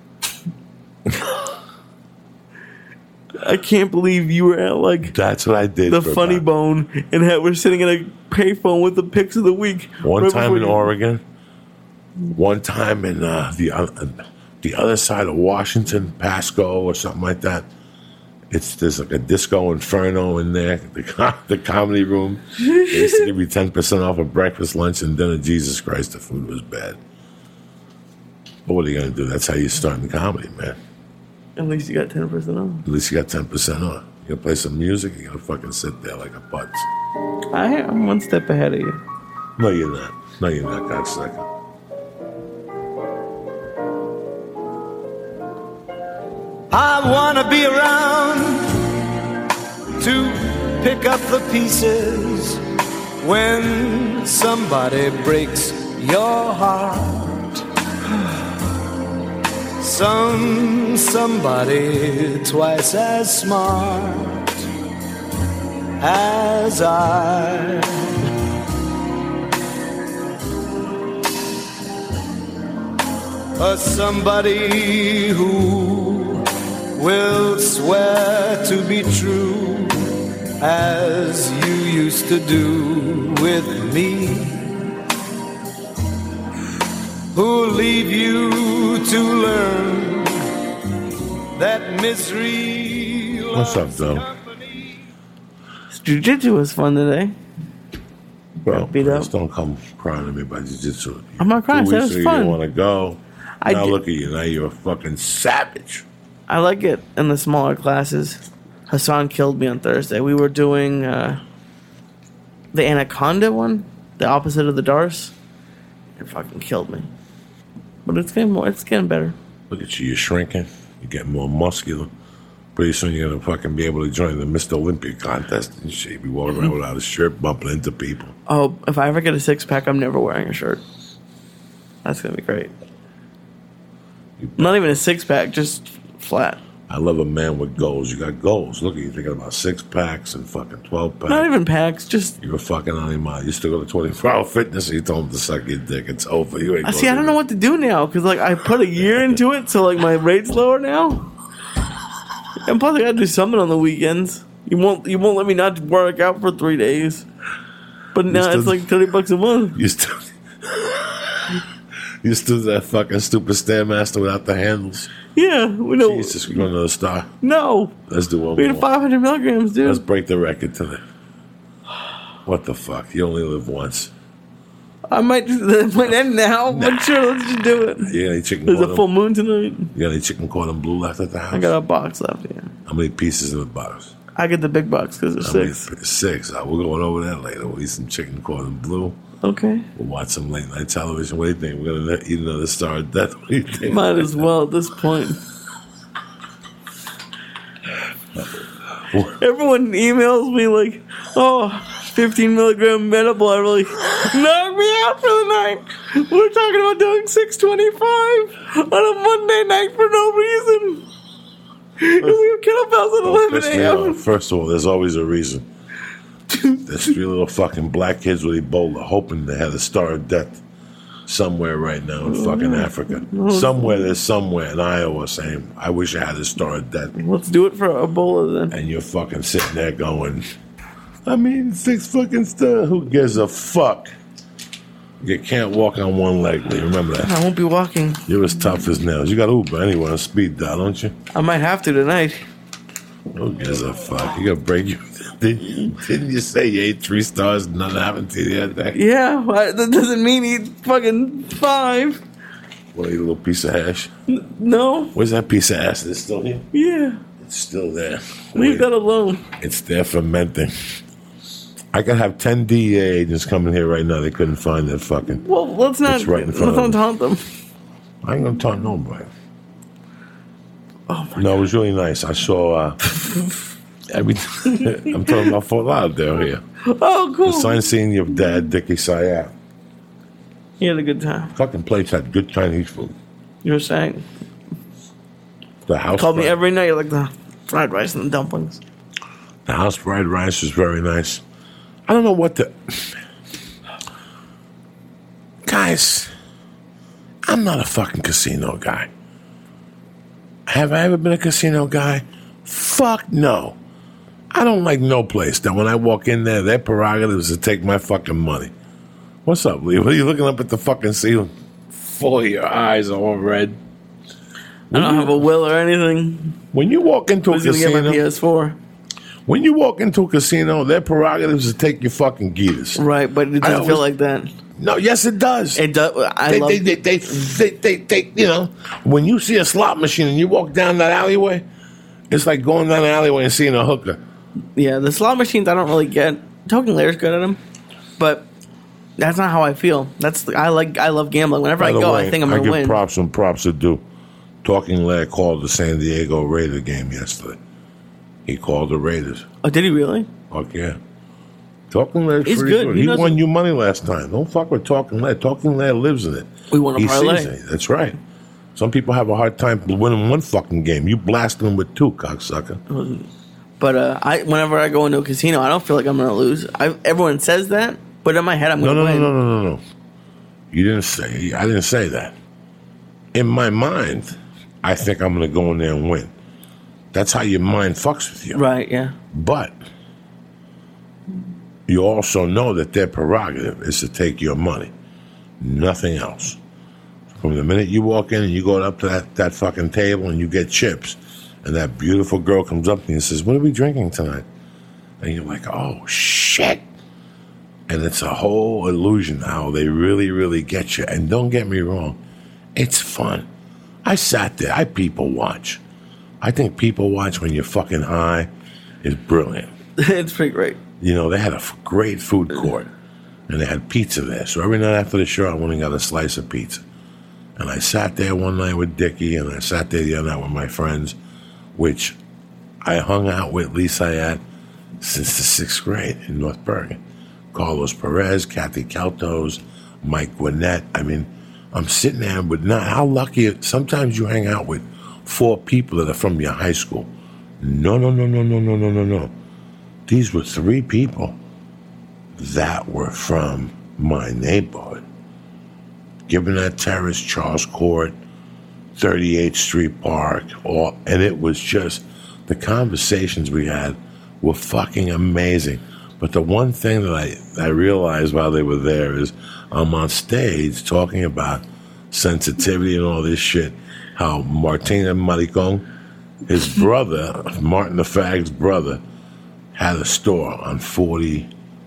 I can't believe you were at like That's what I did. the Funny about. Bone and had, we're sitting in a payphone with the picks of the week. One right time in you- Oregon, one time in uh, the uh, the other side of Washington, Pasco or something like that. It's there's like a disco inferno in there. The com- the comedy room. They used to give you ten percent off of breakfast, lunch, and dinner. Jesus Christ, the food was bad. But what are you gonna do? That's how you start in comedy, man. At least you got ten percent off. At least you got ten percent off. You gonna play some music? You gotta fucking sit there like a putz. I, I'm one step ahead of you. No, you're not. No, you're not, cocksucker. I wanna be around to pick up the pieces when somebody breaks your heart. Some somebody twice as smart as I. A somebody who will swear to be true as you used to do with me, who'll leave you to learn that misery. What's up, though? Jiu-jitsu was fun today. Bro, Beat up. just don't come crying to me about jiu-jitsu. I'm not crying, Two that weeks was ago fun. You didn't want to go. I now did- look at you. Now you're a fucking savage. I like it in the smaller classes. Hassan killed me on Thursday. We were doing uh, the Anaconda one, the opposite of the Darce. It fucking killed me. But it's getting more. It's getting better. Look at you. You're shrinking. You're getting more muscular. Pretty soon you're going to fucking be able to join the Mister Olympia contest and shit. Be walking around without a shirt, bumping into people. Oh, if I ever get a six pack, I'm never wearing a shirt. That's gonna be great. Not even a six pack, just flat. I love a man with goals. You got goals. Look at you thinking about six packs and fucking twelve packs. Not even packs, just. You're a fucking animal. You used to go to twenty-four hour fitness and you told him to suck your dick. It's over. You ain't I see. I don't know what to do now because like I put a year into it, so like my rate's lower now. And plus, I gotta do something on the weekends. You won't. You won't let me not work out for three days. But now still- it's like thirty bucks a month. You still, you still that fucking stupid Stairmaster without the handles. Yeah, we know. Jesus, we're going to the star. No, Let's do one we more. had five hundred milligrams, dude. Let's break the record today. What the fuck? You only live once. I might. It might end now, but sure, let's just do it. You got any chicken There's a cordon? full moon tonight. You got any chicken cordon bleu left at the house? I got a box left. Yeah, How many pieces in the box? I get the big box because there's How many- six. Six. Uh, we're going over that later. We'll eat some chicken cordon bleu. Okay, We'll watch some late night television. What do you think? We're going to eat another Star of Death. What do you think? might as well at this point. Everyone emails me like, "Oh, fifteen milligram metabolic." Really, knock me out for the night. We're talking about doing six twenty-five on a Monday night for no reason. And we have kettlebells at Don't piss eleven me a.m. off. First of all, there's always a reason. There's three little fucking black kids with Ebola hoping they had a Star of Death somewhere right now in fucking Africa. Somewhere there's somewhere in Iowa saying, I wish I had a Star of Death. Let's do it for Ebola then. And you're fucking sitting there going, I mean, six fucking stars. Who gives a fuck? You can't walk on one leg, Lee. Remember that. I won't be walking. You're as tough as nails. You got Uber anyway on speed dial, don't you? I might have to tonight. Who gives a fuck? You got to break you. Didn't you, didn't you say you ate three stars and nothing happened to you the other day? Yeah, well, that doesn't mean eat fucking five. What, eat a little piece of hash? No. Where's that piece of ass? Is it still here? Yeah. It's still there. Leave Wait, that alone. It's there fermenting. I could have ten D E A agents coming here right now. They couldn't find that fucking. Well, let's not. It's right in let's front not of taunt them. I ain't gonna taunt nobody. Oh my No, it was really nice. I saw. Uh, every, I'm talking about Fort Lauderdale here. Oh, cool. The sign seeing your dad, Dickie Sayat. He had a good time. Fucking place had good Chinese food. You were saying? The house Called me fried, every night like the fried rice and the dumplings. the house fried rice was very nice. I don't know what the guys. I'm not a fucking casino guy. Have I ever been a casino guy? Fuck no. I don't like no place that when I walk in there, their prerogative is to take my fucking money. What's up, Lee? What are you looking up at the fucking ceiling? Full of your eyes all red. I don't have a will or anything. When you walk into I a was going to get my casino, P S four. when you walk into a casino, their prerogative is to take your fucking geeters. Right, but it I doesn't feel always- like that. No, yes, it does. It does. I they, love they, they, they, they, they, they, you know, when you see a slot machine and you walk down that alleyway, it's like going down the alleyway and seeing a hooker. Yeah, the slot machines I don't really get. Token Layer's good at them, but that's not how I feel. That's I like. I love gambling. Whenever I By the go, way, I think I'm I going to give win. props when props are due. Talking Lair called the San Diego Raider game yesterday. He called the Raiders. Oh, did he really? Fuck yeah. Talking Lair's He's pretty good. good. He He, knows won it. you money last time. Don't fuck with Talking Lair. Talking Lair lives in it. We won a He parlay. sees it. That's right. Some people have a hard time winning one fucking game. You blast them with two, cocksucker. But uh, I, whenever I go into a casino, I don't feel like I'm going to lose. I, everyone says that, but in my head, I'm No, going to no, no, win. no, no, no, no. You didn't say. I didn't say that. In my mind, I think I'm going to go in there and win. That's how your mind fucks with you. Right? Yeah. But you also know that their prerogative is to take your money, nothing else. From the minute you walk in and you go up to that, that fucking table and you get chips, and that beautiful girl comes up to you and says, "What are we drinking tonight?" And you're like, "Oh, shit." And it's a whole illusion how they really, really get you. And don't get me wrong, it's fun. I sat there. I people watch. I think people watch when you're fucking high is brilliant. It's pretty great. You know, they had a f- great food court, and they had pizza there. So every night after the show, I went and got a slice of pizza. And I sat there one night with Dickie, and I sat there the other night with my friends, which I hung out with Lee Sayat since the sixth grade in North Bergen. Carlos Perez, Kathy Caltos, Mike Gwinnett. I mean, I'm sitting there with not how lucky. Sometimes you hang out with four people that are from your high school. No, no, no, no, no, no, no, no, no. These were three people that were from my neighborhood. Gibbonette Terrace, Charles Court, thirty-eighth Street Park, all, and it was just, the conversations we had were fucking amazing. But the one thing that I, I realized while they were there is I'm on stage talking about sensitivity and all this shit, how Martina Maricon, his brother, Martin the Fag's brother, had a store on forty,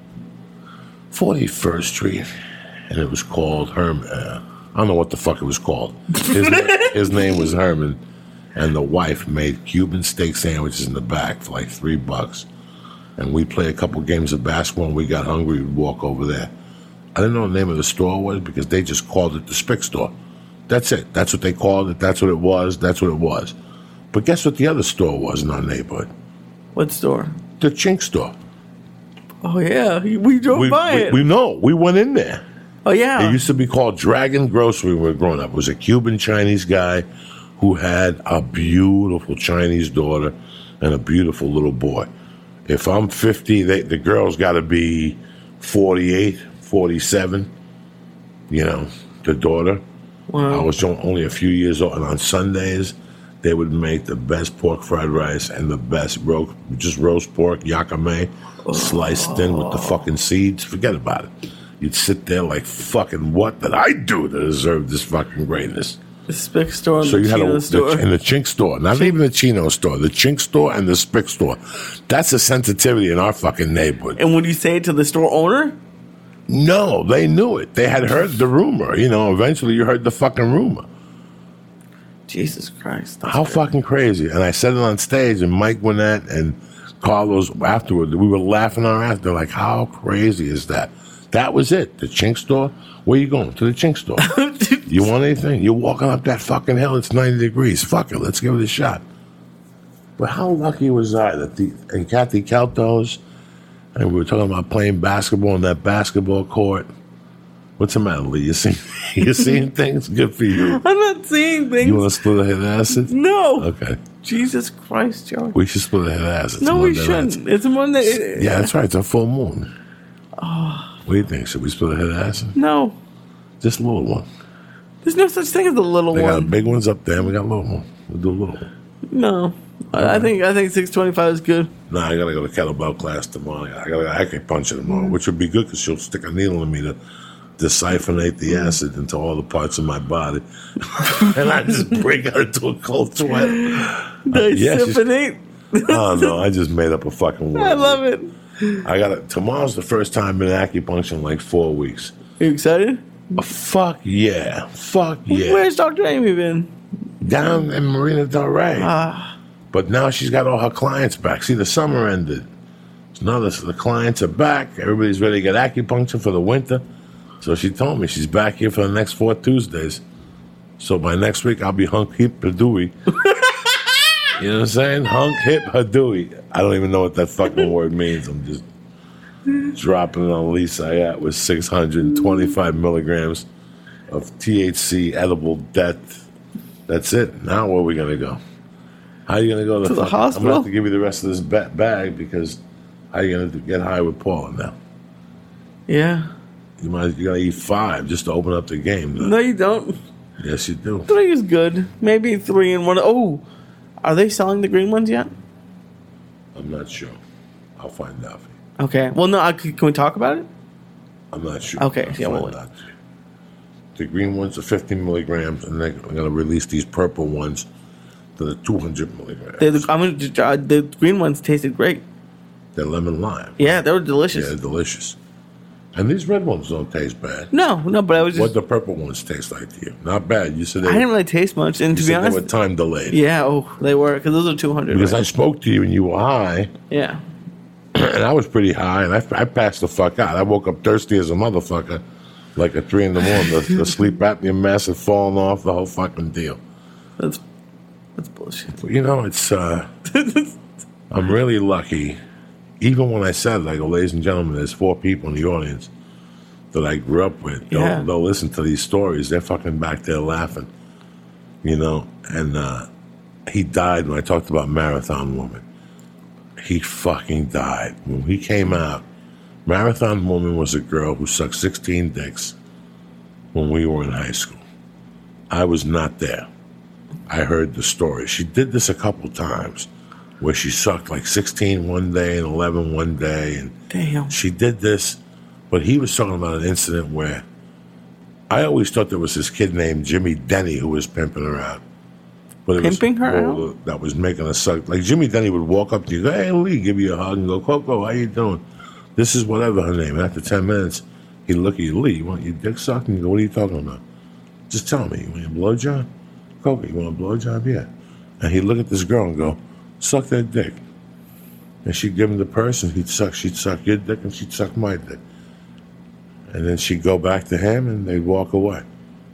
forty-first Street, and it was called Herman. Uh, I don't know what the fuck it was called. His, his name was Herman, and the wife made Cuban steak sandwiches in the back for like three bucks. And we played a couple games of basketball, and we got hungry, we'd walk over there. I didn't know what the name of the store was because they just called it the Spick Store. That's it. That's what they called it. That's what it was. That's what it was. But guess what the other store was in our neighborhood? What store? The Chink Store. Oh yeah, we drove We, by we, it. we know. We went in there. oh yeah. It used to be called Dragon Grocery when we were growing up. It was a Cuban Chinese guy who had a beautiful Chinese daughter and a beautiful little boy. If I'm fifty, they, the girl's got to be forty-eight, forty-seven. You know, the daughter. Wow. I was only a few years old. And on Sundays, they would make the best pork fried rice and the best ro- just roast pork, yakame, sliced thin with the fucking seeds. Forget about it. You'd sit there like, fucking, what did I do to deserve this fucking greatness? The Spick store and So the you had Chino a, store. the, and the Chink store, not even the Chino store, the Chink store and the Spick store. That's a sensitivity in our fucking neighborhood. and would you say it to the store owner? No, they knew it. They had heard the rumor. You know, eventually you heard the fucking rumor. Jesus Christ. that's How great. fucking crazy. And I said it on stage, and Mike Gwinnett and Carlos, afterward, we were laughing our ass. They're like, how crazy is that? That was it. The Chink store? Where you going? To the Chink store. You want anything? You're walking up that fucking hill. It's ninety degrees. Fuck it. Let's give it a shot. But how lucky was I that the, and Kathy Keltos, and we were talking about playing basketball in that basketball court. What's the matter, Lee? You seeing, you seeing things? Good for you. I'm not seeing things. You want to split a hit of acid? No. Okay. Jesus Christ, Joe. We should split a hit of acid. No, we shouldn't. It's a Monday. It, yeah, that's right. It's a full moon. Oh. What do you think? Should we split a hit of acid? No. Just a little one. There's no such thing as a little they one. We got big ones up there, and we got a little one. We'll do a little one. No. I think I think six twenty-five is good. No, nah, I gotta go to kettlebell class tomorrow. I gotta go acupuncture tomorrow, which would be good because she'll stick a needle in me to desiphonate the acid into all the parts of my body, and I just break out into a cold sweat. Desiphonate? Uh, yeah, oh no, I just made up a fucking word. I love it. I got it. Tomorrow's the first time in acupuncture in like four weeks. Are you excited? Oh, fuck yeah, fuck yeah. Where's Doctor Amy been? Down in Marina Del Rey. Ah. But now she's got all her clients back. See, the summer ended. So now the, the clients are back. Everybody's ready to get acupuncture for the winter. So she told me she's back here for the next four Tuesdays. So by next week, I'll be hunk hip hadooey. You know what I'm saying? Hunk hip hadooey. I don't even know what that fucking word means. I'm just dropping it on Lisa Ayat with six hundred twenty-five milligrams of T H C edible death. That's it. Now where are we going to go? How are you going to go to, to the fuck, hospital? I'm going to have to give you the rest of this ba- bag because how are you going to get high with Paula now? Yeah. You might you got to eat five just to open up the game. Though. No, you don't. Yes, you do. Three is good. Maybe three and one. Oh, are they selling the green ones yet? I'm not sure. I'll find out for you. Okay. Well, no, I, can we talk about it? I'm not sure. Okay. I'll yeah, find well, out. The green ones are fifteen milligrams, and they're going to release these purple ones to the two hundred milligrams. The, I mean, the green ones tasted great. They're lemon lime. Yeah, they were delicious. Yeah, they're delicious. And these red ones don't taste bad. No, no, but I was just... What the purple ones taste like to you? Not bad. You said they I didn't really taste much, and you to be said honest... they were time delayed. Yeah, oh, they were, because those are two hundred. Because right? I spoke to you and you were high. Yeah. And I was pretty high, and I, I passed the fuck out. I woke up thirsty as a motherfucker, like at three in the morning. the, the sleep apnea mask had fallen off, the whole fucking deal. That's that's bullshit. You know, it's... Uh, I'm really lucky. Even when I said it, I go, ladies and gentlemen, there's four people in the audience that I grew up with. They'll, Yeah. they'll listen to these stories. They're fucking back there laughing, you know. And uh, he died when I talked about Marathon Woman. He fucking died. When he came out, Marathon Woman was a girl who sucked sixteen dicks when we were in high school. I was not there. I heard the story. She did this a couple times where she sucked like sixteen one day and eleven one day. And Damn. she did this, but he was talking about an incident where I always thought there was this kid named Jimmy Denny who was pimping her out. But it Pimping was, her well, out? That was making her suck. Like Jimmy Denny would walk up to you, go, hey, Lee, give you a hug and go, Coco, how you doing? This is whatever her name. And after ten minutes, he'd look at you, Lee, you want your dick sucked? And you go, what are you talking about? Just tell me, you want a blowjob? Coco, you want a blowjob? Yeah. And he'd look at this girl and go, suck that dick. And she'd give him the purse, and he'd suck, she'd suck your dick, and she'd suck my dick. And then she'd go back to him, and they'd walk away.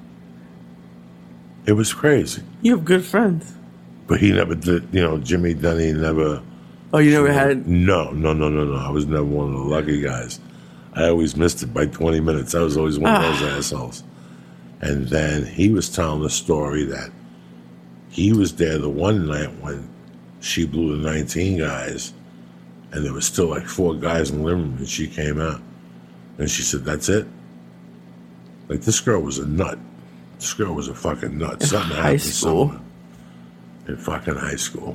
It was crazy. You have good friends. But he never did, you know, Jimmy Denny never... Oh, you never had... No, no, no, no, no. I was never one of the lucky guys. I always missed it by twenty minutes. I was always one of those assholes. And then he was telling the story that he was there the one night when she blew the nineteen guys, and there was still like four guys in the living room, and she came out. And she said, that's it? Like, this girl was a nut. This girl was a fucking nut. In Something high happened school. somewhere. In fucking high school.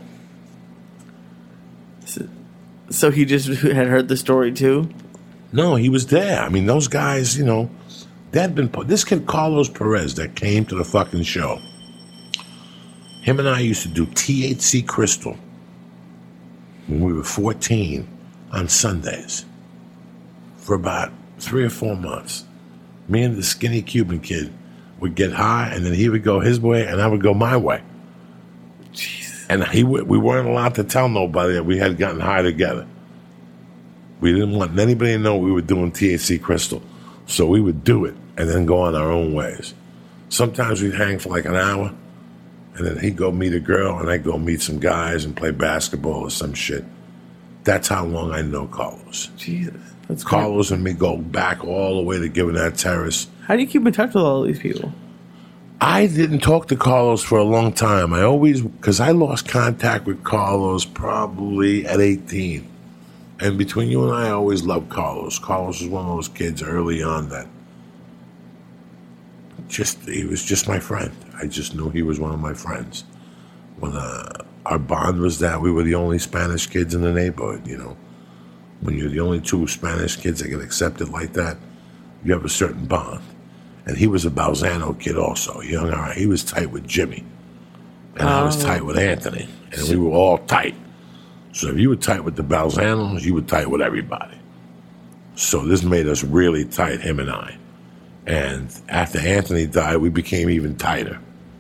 So, so he just had heard the story too? No, he was there. I mean, those guys, you know, they had been... This kid, Carlos Perez, that came to the fucking show, him and I used to do T H C Crystal when we were fourteen on Sundays for about three or four months. Me and the skinny Cuban kid would get high, and then he would go his way, and I would go my way. Jesus. And he we weren't allowed to tell nobody that we had gotten high together. We didn't want anybody to know we were doing T H C crystal. So we would do it and then go on our own ways. Sometimes we'd hang for like an hour, and then he'd go meet a girl, and I'd go meet some guys and play basketball or some shit. That's how long I know Carlos. Jesus. That's Carlos and me go back all the way to Gibbonette Terrace. How do you keep in touch with all these people? I didn't talk to Carlos for a long time. I always, because I lost contact with Carlos probably at eighteen. And between you and I, I always loved Carlos. Carlos was one of those kids early on that just, he was just my friend. I just knew he was one of my friends. When uh, our bond was that we were the only Spanish kids in the neighborhood, you know. When you're the only two Spanish kids that get accepted like that, you have a certain bond. And he was a Balzano kid also. He hung around. He was tight with Jimmy. And oh. I was tight with Anthony. And we were all tight. So if you were tight with the Balzanos, you were tight with everybody. So this made us really tight, him and I. And after Anthony died, we became even tighter.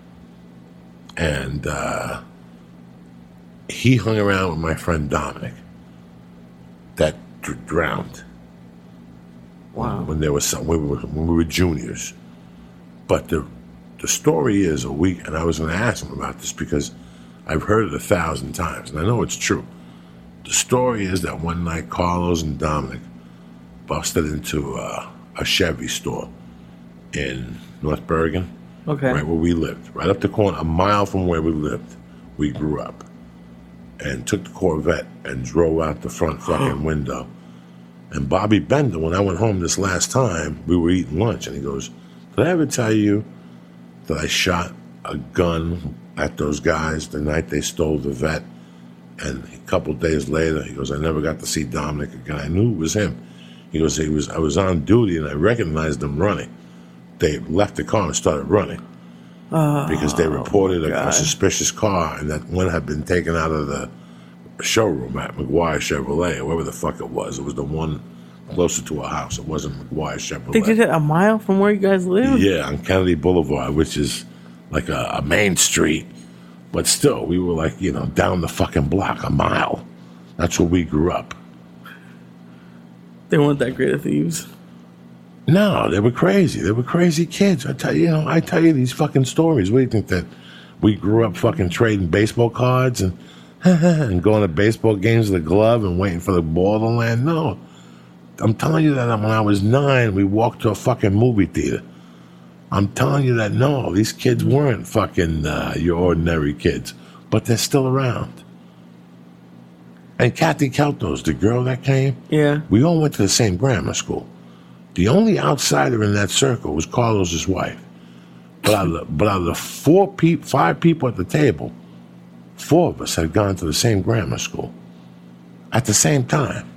And uh, he hung around with my friend Dominic that dr- drowned. Wow. When, when there was some, when we were, when we were juniors. But the the story is a week, and I was going to ask him about this because I've heard it a thousand times, and I know it's true. The story is that one night Carlos and Dominic busted into uh, a Chevy store in North Bergen, okay, right where we lived, right up the corner, a mile from where we lived. We grew up, and took the Corvette and drove out the front fucking window. And Bobby Bender, when I went home this last time, we were eating lunch, and he goes, "Did I ever tell you that I shot a gun at those guys the night they stole the vet?" And a couple of days later, he goes, "I never got to see Dominic again. I knew it was him." He goes, "He was. I was on duty, and I recognized them running. They left the car and started running oh, because they reported a, a suspicious car, and that one had been taken out of the showroom at McGuire Chevrolet, or wherever the fuck it was. It was the one closer to our house. It wasn't McGuire Chevrolet. They did it a mile from where you guys live? Yeah, on Kennedy Boulevard, which is like a, a main street. But still, we were like, you know, down the fucking block, a mile. That's where we grew up. They weren't that great at thieves. No, they were crazy. They were crazy kids. I tell you, you know, I tell you these fucking stories. What do you think, that we grew up fucking trading baseball cards and and going to baseball games with a glove and waiting for the ball to land? No. I'm telling you that when I was nine, we walked to a fucking movie theater. I'm telling you that, no, these kids weren't fucking uh, your ordinary kids, but they're still around. And Kathy Keltos, the girl that came, yeah, we all went to the same grammar school. The only outsider in that circle was Carlos's wife. But out of the, but out of the four pe- five people at the table, four of us had gone to the same grammar school at the same time.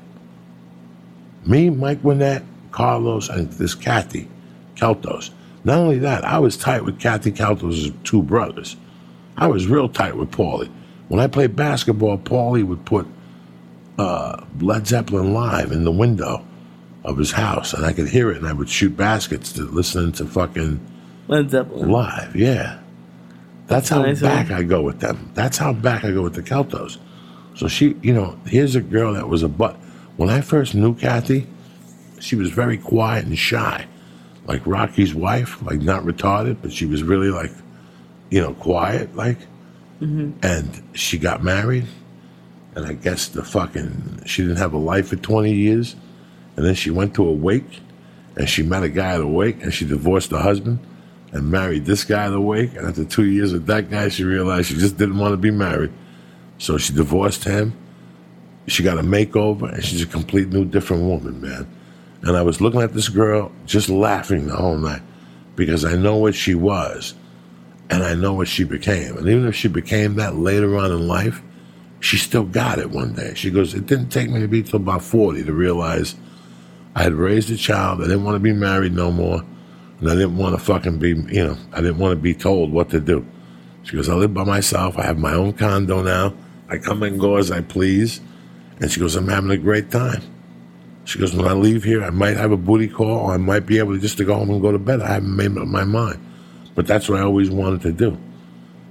Me, Mike Winnett, Carlos, and this Kathy Keltos. Not only that, I was tight with Kathy Keltos' two brothers. I was real tight with Paulie. When I played basketball, Paulie would put uh, Led Zeppelin live in the window of his house, and I could hear it, and I would shoot baskets to listening to fucking Led Zeppelin live. Yeah, that's, that's how nice, back huh? I go with them. That's how back I go with the Keltos. So she, you know, here's a girl that was a butt. When I first knew Kathy, she was very quiet and shy, like Rocky's wife, like not retarded, but she was really like, you know, quiet, like. Mm-hmm. And she got married, and I guess the fucking she didn't have a life for twenty years, and then she went to a wake, and she met a guy at a wake, and she divorced her husband, and married this guy at a wake. And after two years with that guy, she realized she just didn't want to be married, so she divorced him. She got a makeover, and she's a complete new, different woman, man. And I was looking at this girl, just laughing the whole night, because I know what she was, and I know what she became. And even if she became that later on in life, she still got it one day. She goes, it didn't take me to be till about forty to realize I had raised a child. I didn't want to be married no more, and I didn't want to fucking be, you know, I didn't want to be told what to do. She goes, I live by myself. I have my own condo now. I come and go as I please. And she goes, I'm having a great time. She goes, when I leave here, I might have a booty call, or I might be able to just to go home and go to bed. I haven't made up my mind. But that's what I always wanted to do.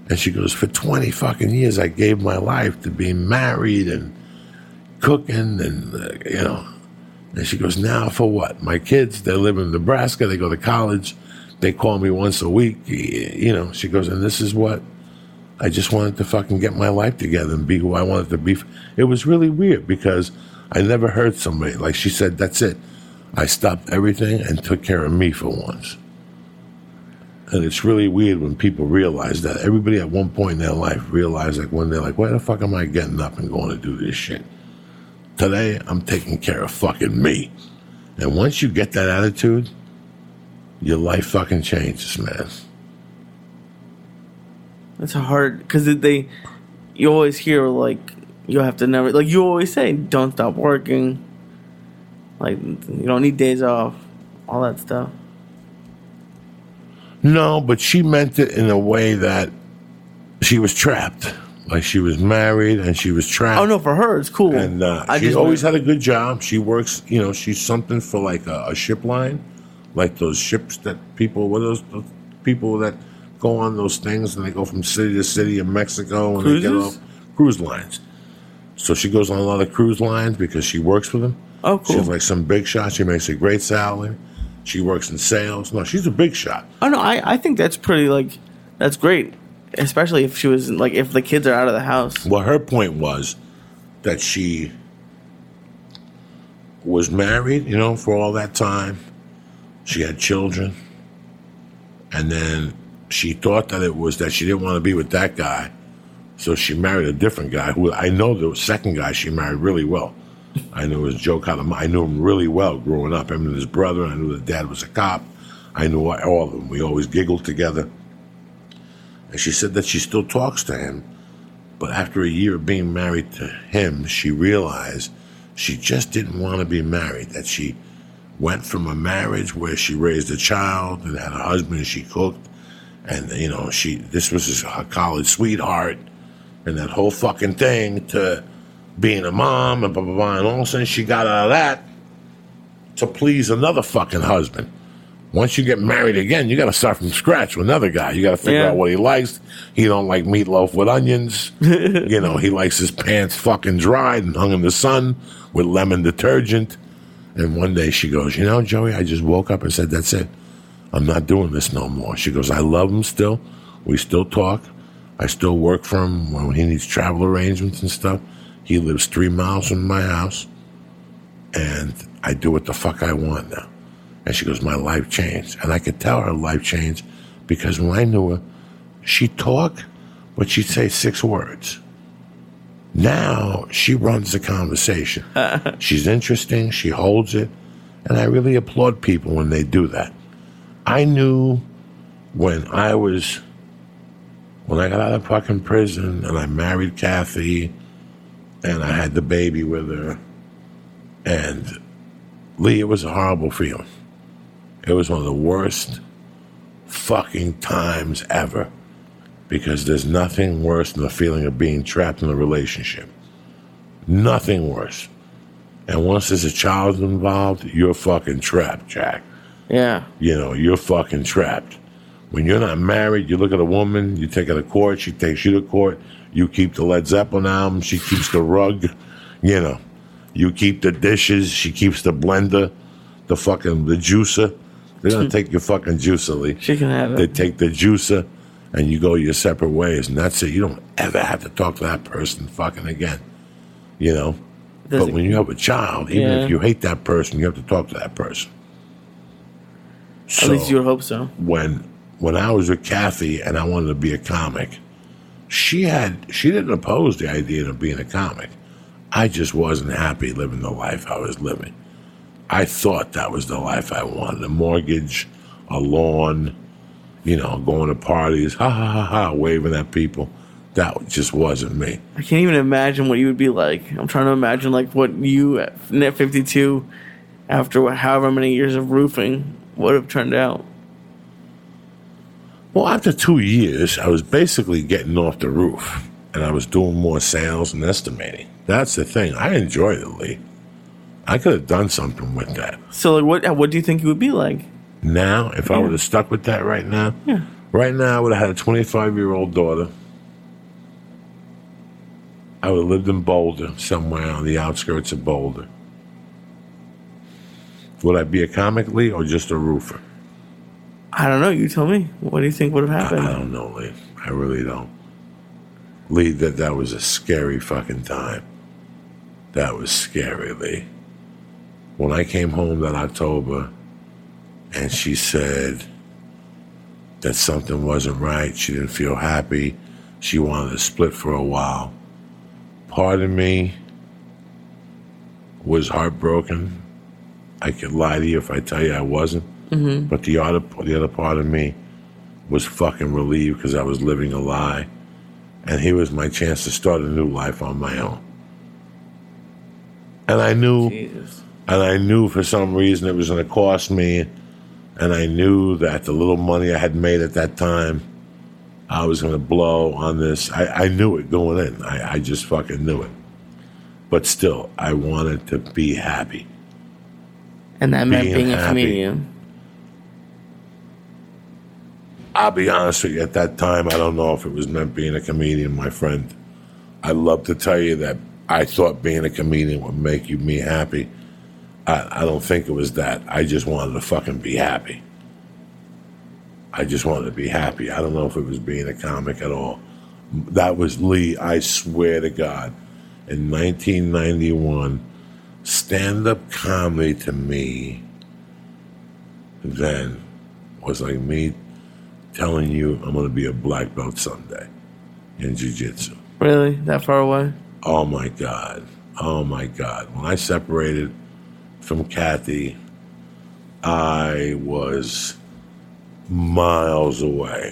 And she goes, for twenty fucking years, I gave my life to being married and cooking and, uh, you know. And she goes, now for what? My kids, they live in Nebraska. They go to college. They call me once a week. You know, she goes, and this is what I just wanted to fucking get my life together and be who I wanted to be. It was really weird because I never heard somebody, like she said, that's it. I stopped everything and took care of me for once. And it's really weird when people realize that. Everybody at one point in their life realized, like, when they're like, why the fuck am I getting up and going to do this shit? Today, I'm taking care of fucking me. And once you get that attitude, your life fucking changes, man. It's hard, because they, you always hear, like, you have to never, like, you always say, don't stop working. Like, you don't need days off. All that stuff. No, but she meant it in a way that she was trapped. Like, she was married and she was trapped. Oh, no, for her, it's cool. And uh, I she just always went, had a good job. She works, you know, she's something for, like, a, a ship line. Like those ships that people, what are those, those people that go on those things and they go from city to city in Mexico and Cruises? they get off cruise lines. So she goes on a lot of cruise lines because she works for them. Oh, cool. She's like some big shot. She makes a great salary. She works in sales. No, she's a big shot. Oh, no, I, I think that's pretty, like, that's great. Especially if she was, like, if the kids are out of the house. Well, her point was that she was married, you know, for all that time. She had children. And then she thought that it was that she didn't want to be with that guy. So she married a different guy who I know the second guy she married really well. I knew his Joe Calamo. I knew him really well growing up. Him and his brother. I knew the dad was a cop. I knew all of them. We always giggled together. And she said that she still talks to him. But after a year of being married to him, she realized she just didn't want to be married. That she went from a marriage where she raised a child and had a husband and she cooked. And, you know, she this was his, her college sweetheart. And that whole fucking thing to being a mom and blah, blah, blah. And all of a sudden she got out of that to please another fucking husband. Once you get married again, you got to start from scratch with another guy. You got to figure Yeah. out what he likes. He don't like meatloaf with onions. You know, he likes his pants fucking dried and hung in the sun with lemon detergent. And one day she goes, you know, Joey, I just woke up and said, that's it. I'm not doing this no more. She goes, I love him still. We still talk. I still work for him when he needs travel arrangements and stuff. He lives three miles from my house. And I do what the fuck I want now. And she goes, my life changed. And I could tell her life changed because when I knew her, she'd talk, but she'd say six words. Now she runs the conversation. She's interesting. She holds it. And I really applaud people when they do that. I knew when I was, when I got out of fucking prison and I married Kathy and I had the baby with her. And Lee, it was a horrible feeling. It was one of the worst fucking times ever because there's nothing worse than the feeling of being trapped in a relationship. Nothing worse. And once there's a child involved, you're fucking trapped, Jack. Yeah. You know, you're fucking trapped. When you're not married, you look at a woman, you take her to court, she takes you to court, you keep the Led Zeppelin album, she keeps the rug, you know. You keep the dishes, she keeps the blender, the fucking, the juicer. They're going to take your fucking juicer, Lee. She can have it. They take the juicer, and you go your separate ways, and that's it. You don't ever have to talk to that person fucking again, you know. Does but it- when you have a child, even Yeah. if you hate that person, you have to talk to that person. At least you would hope so. When when I was with Kathy and I wanted to be a comic, she had she didn't oppose the idea of being a comic. I just wasn't happy living the life I was living. I thought that was the life I wanted. A mortgage, a lawn, you know, going to parties, ha ha ha ha, waving at people. That just wasn't me. I can't even imagine what you would be like. I'm trying to imagine like what you at Net fifty-two, after however many years of roofing, would have turned out. Well, after two years, I was basically getting off the roof, and I was doing more sales and estimating. That's the thing. I enjoyed it, Lee. I could have done something with that. So like, what what do you think you would be like? Now, if I Yeah. would have stuck with that right now, Yeah. Right now, I would have had a twenty-five-year-old daughter. I would have lived in Boulder, somewhere on the outskirts of Boulder. Would I be a comic, Lee, or just a roofer? I don't know. You tell me. What do you think would have happened? I, I don't know, Lee. I really don't. Lee, that, that was a scary fucking time. That was scary, Lee. When I came home that October and she said that something wasn't right, she didn't feel happy, she wanted to split for a while, part of me was heartbroken. I could lie to you if I tell you I wasn't. Mm-hmm. But the other, the other part of me was fucking relieved because I was living a lie. And here was my chance to start a new life on my own. And I knew, Jesus. and I knew for some reason it was going to cost me. And I knew that the little money I had made at that time, I was going to blow on this. I, I knew it going in. I, I just fucking knew it. But still, I wanted to be happy. And that meant being being a happy. comedian. I'll be honest with you, at that time, I don't know if it was meant being a comedian, my friend. I'd love to tell you that I thought being a comedian would make you me happy. I, I don't think it was that. I just wanted to fucking be happy. I just wanted to be happy. I don't know if it was being a comic at all. That was Lee, I swear to God. In nineteen ninety-one, stand-up comedy to me then was like me telling you I'm going to be a black belt someday in jiu-jitsu. Really? That far away? Oh, my God. Oh, my God. When I separated from Kathy, I was miles away.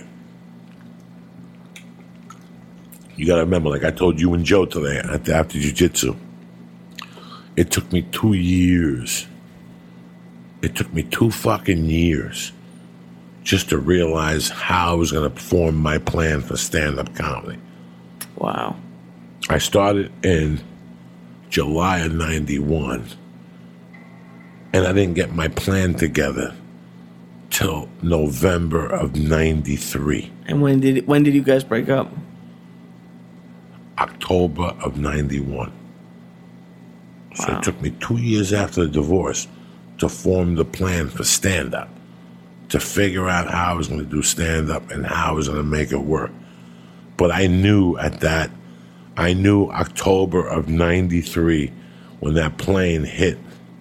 You got to remember, like I told you and Joe today after jiu-jitsu, it took me two years. It took me two fucking years just to realize how I was going to form my plan for stand-up comedy. Wow. I started in July of ninety-one, and I didn't get my plan together till November of ninety-three. And when did when did you guys break up? October of ninety-one. So Wow. it took me two years after the divorce to form the plan for stand-up, to figure out how I was going to do stand-up and how I was going to make it work. But I knew at that, I knew October of ninety-three when that plane hit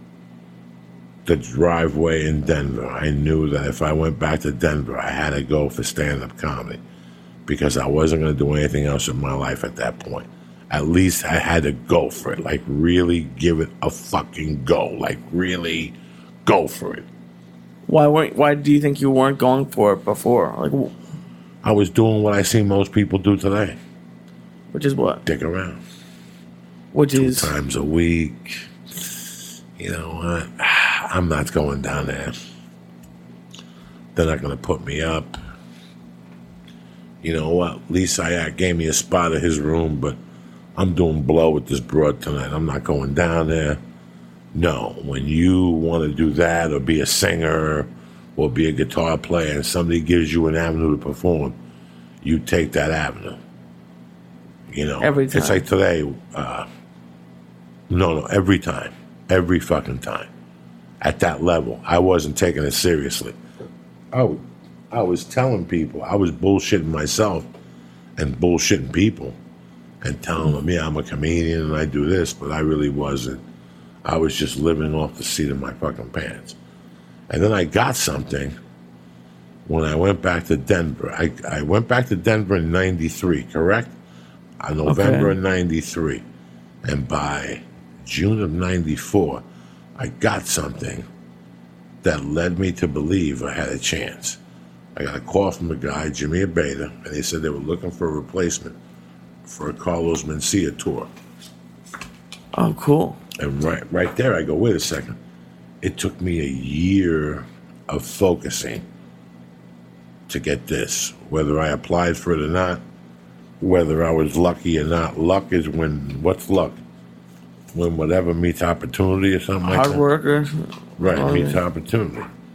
the driveway in Denver. I knew that if I went back to Denver, I had to go for stand-up comedy because I wasn't going to do anything else in my life at that point. At least I had to go for it, like really give it a fucking go, like really go for it. Why weren't? Why do you think you weren't going for it before? Like, wh- I was doing what I see most people do today. which is what? Dick around. Which Two is times a week. You know what? I'm not going down there. They're not going to put me up. You know what? Lisa Ayak gave me a spot in his room, but I'm doing blow with this broad tonight. I'm not going down there. No, when you want to do that or be a singer or be a guitar player and somebody gives you an avenue to perform, you take that avenue. You know, Every time. It's like today. Uh, no, no, every time. Every fucking time. At that level, I wasn't taking it seriously. I, I was telling people, I was bullshitting myself and bullshitting people and telling them, yeah, I'm a comedian and I do this, but I really wasn't. I was just living off the seat of my fucking pants. And then I got something when I went back to Denver. I, I went back to Denver in ninety-three, correct? Uh, November Okay. of ninety-three. And by June of ninety-four, I got something that led me to believe I had a chance. I got a call from a guy, Jimmy Abeda, and they said they were looking for a replacement for a Carlos Mencia tour. oh cool. And right, right there, I go, wait a second. It took me a year of focusing to get this, whether I applied for it or not, whether I was lucky or not. Luck is when, what's luck? When whatever meets opportunity or something like Hard that. worker. Right, Oh, meets yeah. opportunity.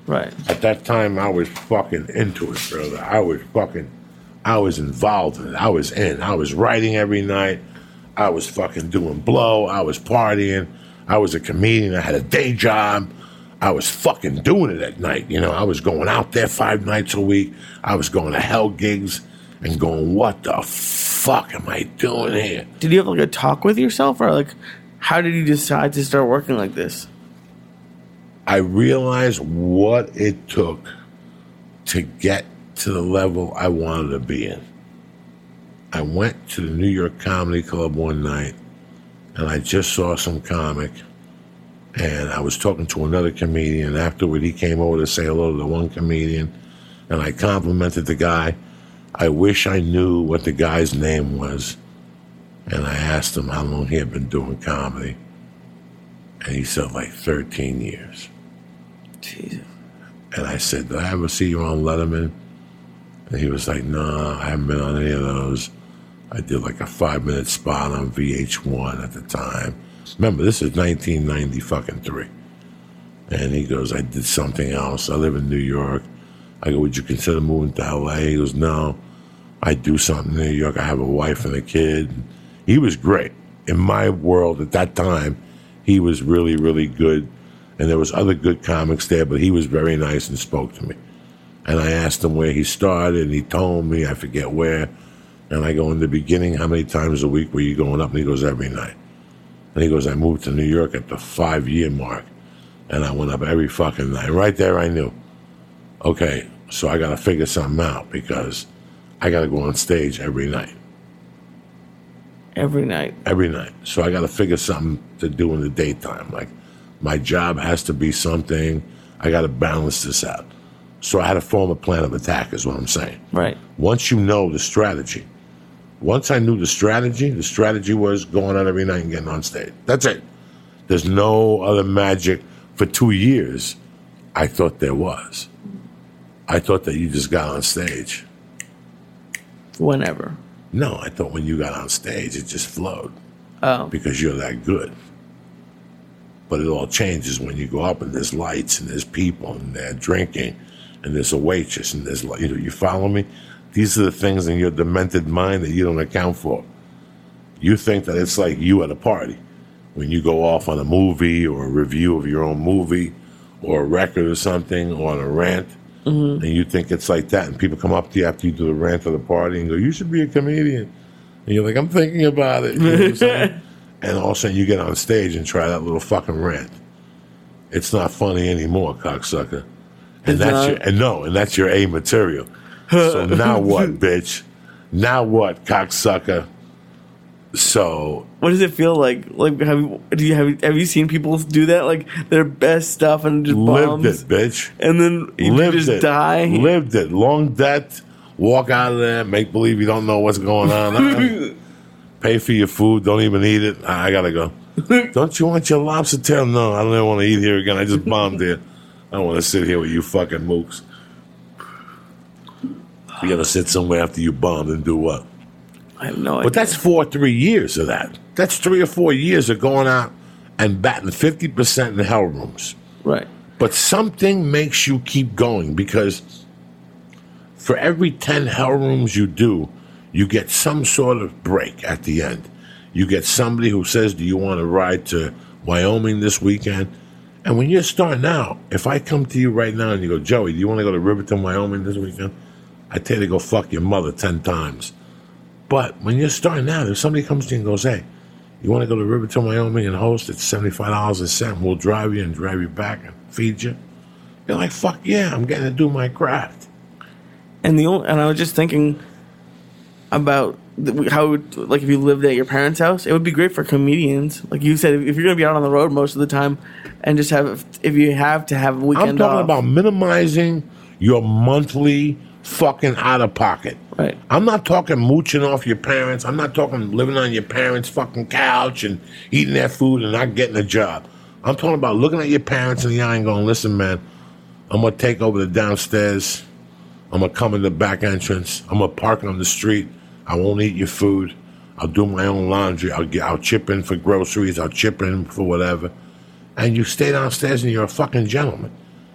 Right. At that time, I was fucking into it, brother. I was fucking, I was involved in it. I was in. I was writing every night. I was fucking doing blow. I was partying. I was a comedian. I had a day job. I was fucking doing it at night. You know, I was going out there five nights a week. I was going to hell gigs and going, what the fuck am I doing here? Did you have like a talk with yourself, or like, how did you decide to start working like this? I realized what it took to get to the level I wanted to be in. I went to the New York Comedy Club one night, and I just saw some comic, and I was talking to another comedian. Afterward, he came over to say hello to the one comedian, and I complimented the guy. I wish I knew what the guy's name was, and I asked him how long he had been doing comedy, and he said like thirteen years. Jesus. And I said, did I ever see you on Letterman? And he was like, no, nah, I haven't been on any of those. I did like a five-minute spot on V H one at the time. Remember, this is nineteen ninety fucking three. And he goes, I did something else. I live in New York. I go, would you consider moving to L A? He goes, no, I do something in New York. I have a wife and a kid. He was great. In my world at that time, he was really, really good. And there was other good comics there, but he was very nice and spoke to me. And I asked him where he started, and he told me, I forget where. And I go, in the beginning, how many times a week were you going up? And he goes, every night. And he goes, I moved to New York at the five-year mark, and I went up every fucking night. Right there, I knew, okay, so I got to figure something out because I got to go on stage every night. Every night? Every night. So I got to figure something to do in the daytime. Like, my job has to be something. I got to balance this out. So I had to form a plan of attack is what I'm saying. Right. Once you know the strategy, once I knew the strategy, the strategy was going out every night and getting on stage. That's it. There's no other magic. For two years, I thought there was. I thought that you just got on stage. Whenever. No, I thought when you got on stage, it just flowed. Oh. Because you're that good. But it all changes when you go up and there's lights and there's people and they're drinking and there's a waitress and there's, you know, you follow me? These are the things in your demented mind that you don't account for. You think that it's like you at a party. When you go off on a movie or a review of your own movie or a record or something or on a rant, mm-hmm. and you think it's like that, and people come up to you after you do the rant of the party and go, you should be a comedian. And you're like, I'm thinking about it. You know what I'm saying? And all of a sudden you get on stage and try that little fucking rant. It's not funny anymore, cocksucker. And It's that's not? your and no, and that's your A material. So now what, bitch? Now what, cocksucker? So What does it feel like? Like, have you, do you have have you seen people do that? Like their best stuff and just bombs, lived it, bitch. and then you Lived just it. die. Lived it. Long debt. Walk out of there. Make believe you don't know what's going on. Pay for your food. Don't even eat it. I, I gotta go. Don't you want your lobster tail? No, I don't even want to eat here again. I just bombed here. I don't want to sit here with you fucking mooks. You gotta sit somewhere after you bombed and do what? I have no idea. But that's four, three years of that. That's three or four years of going out and batting fifty percent in hell rooms. Right. But something makes you keep going because for every ten hell rooms you do, you get some sort of break at the end. You get somebody who says, do you want to ride to Wyoming this weekend? And when you're starting out, if I come to you right now and you go, Joey, do you want to go to Riverton, Wyoming this weekend? I tell you to go fuck your mother ten times. But when you're starting out, if somebody comes to you and goes, hey, you want to go to Riverton, Wyoming and host? It's seventy-five dollars a set. We'll drive you and drive you back and feed you. You're like, fuck yeah, I'm getting to do my craft. And the only, and I was just thinking about the, how, like, if you lived at your parents' house, it would be great for comedians. Like you said, if you're going to be out on the road most of the time, and just have, if you have to have a weekend I'm talking off. about minimizing your monthly fucking out of pocket. Right. I'm not talking mooching off your parents. I'm not talking living on your parents' fucking couch and eating their food and not getting a job. I'm talking about looking at your parents in the eye and going, listen, man, I'm going to take over the downstairs. I'm going to come in the back entrance. I'm going to park on the street. I won't eat your food. I'll do my own laundry. I'll get, I'll chip in for groceries. I'll chip in for whatever. And you stay downstairs and you're a fucking gentleman.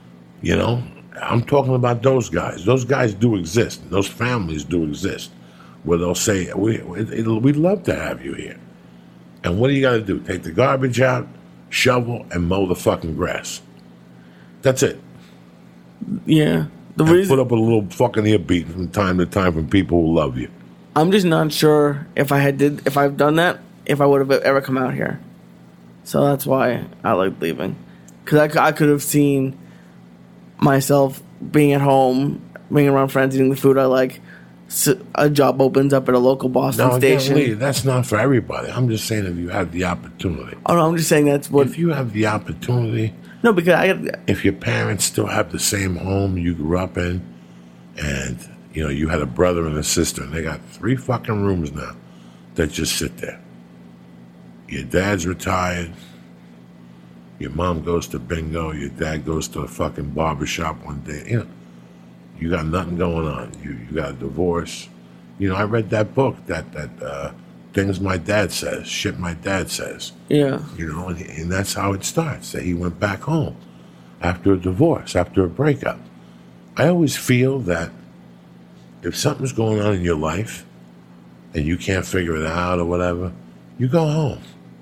You know, I'm talking about those guys. Those guys do exist. Those families do exist, where they'll say, "We we'd love to have you here." And what do you got to do? Take the garbage out, shovel, and mow the fucking grass. That's it. Yeah. The and reason put up a little fucking ear beat from time to time from people who love you. I'm just not sure if I had did if I've done that, if I would have ever come out here. So that's why I like leaving, because I, c- I could have seen myself being at home, being around friends, eating the food I like. S- A job opens up at a local Boston Now, again, station. Lee, that's not for everybody. I'm just saying if you have the opportunity. Oh no, I'm just saying that's what. If you have the opportunity, No, because I. if your parents still have the same home you grew up in, and you know you had a brother and a sister, and they got three fucking rooms now that just sit there. Your dad's retired. Your mom goes to bingo. Your dad goes to a fucking barbershop one day. You know, you got nothing going on. You you got a divorce. You know, I read that book, that that uh, things my dad says, shit my dad says. Yeah. You know, and, and that's how it starts. That he went back home after a divorce, after a breakup. I always feel that if something's going on in your life and you can't figure it out or whatever, you go home.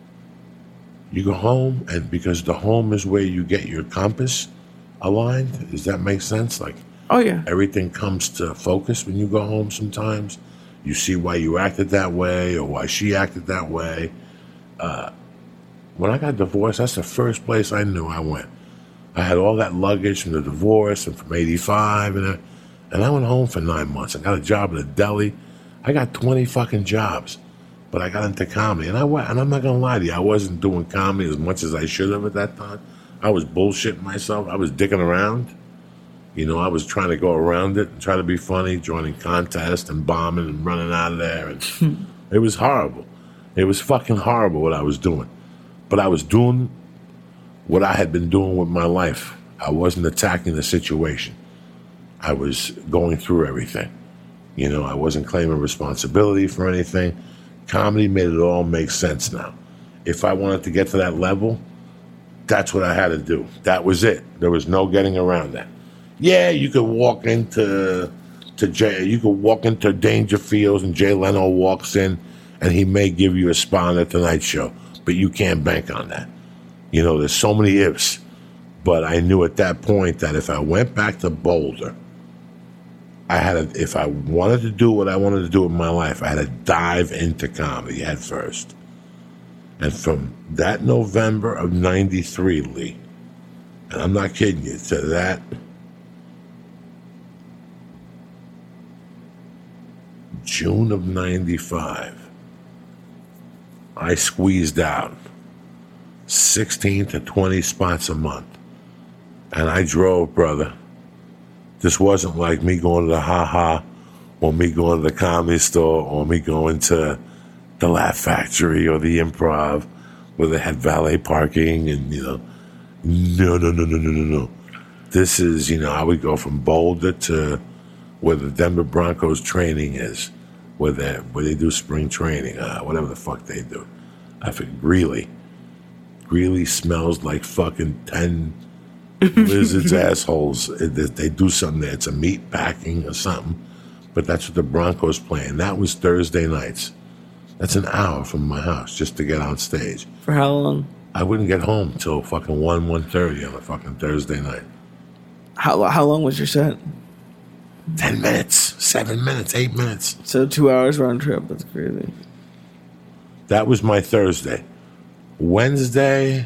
You go home, and because the home is where you get your compass aligned. Does that make sense? Like, Oh yeah. everything comes to focus when you go home sometimes. You see why you acted that way or why she acted that way. Uh, when I got divorced, that's the first place I knew I went. I had all that luggage from the divorce and from eighty-five, and, and I went home for nine months. I got a job at a deli. I got twenty fucking jobs, but I got into comedy. And, I, wa- and I'm not going to lie to you, I wasn't doing comedy as much as I should have at that time. I was bullshitting myself. I was dicking around. You know, I was trying to go around it and try to be funny, joining contests and bombing and running out of there. And it was horrible. It was fucking horrible what I was doing. But I was doing what I had been doing with my life. I wasn't attacking the situation. I was going through everything. You know, I wasn't claiming responsibility for anything. Comedy made it all make sense now. If I wanted to get to that level, that's what I had to do. That was it. There was no getting around that. Yeah, you could walk into to Jay, you could walk into Dangerfields and Jay Leno walks in and he may give you a spot on the Tonight Show, but you can't bank on that. You know, there's so many ifs. But I knew at that point that if I went back to Boulder, I had to, if I wanted to do what I wanted to do in my life, I had to dive into comedy head first. And from that November of ninety-three, Lee, and I'm not kidding you, to that June of ninety-five, I squeezed out sixteen to twenty spots a month. And I drove, brother. This wasn't like me going to the Ha Ha or me going to the Comedy Store or me going to the Laugh Factory or the Improv where they had valet parking and, you know, no, no, no, no, no, no, no. This is, you know, I would go from Boulder to where the Denver Broncos training is, where they where they do spring training, uh, whatever the fuck they do. I forget, Greeley. Greeley smells like fucking ten lizards' assholes. They, they do something there. It's a meat packing or something, but that's what the Broncos playing. That was Thursday nights. That's an hour from my house just to get on stage. For how long? I wouldn't get home till fucking one, one thirty on a fucking Thursday night. How how long was your set? Ten minutes, seven minutes, eight minutes. So two hours round trip. That's crazy. That was my Thursday. Wednesday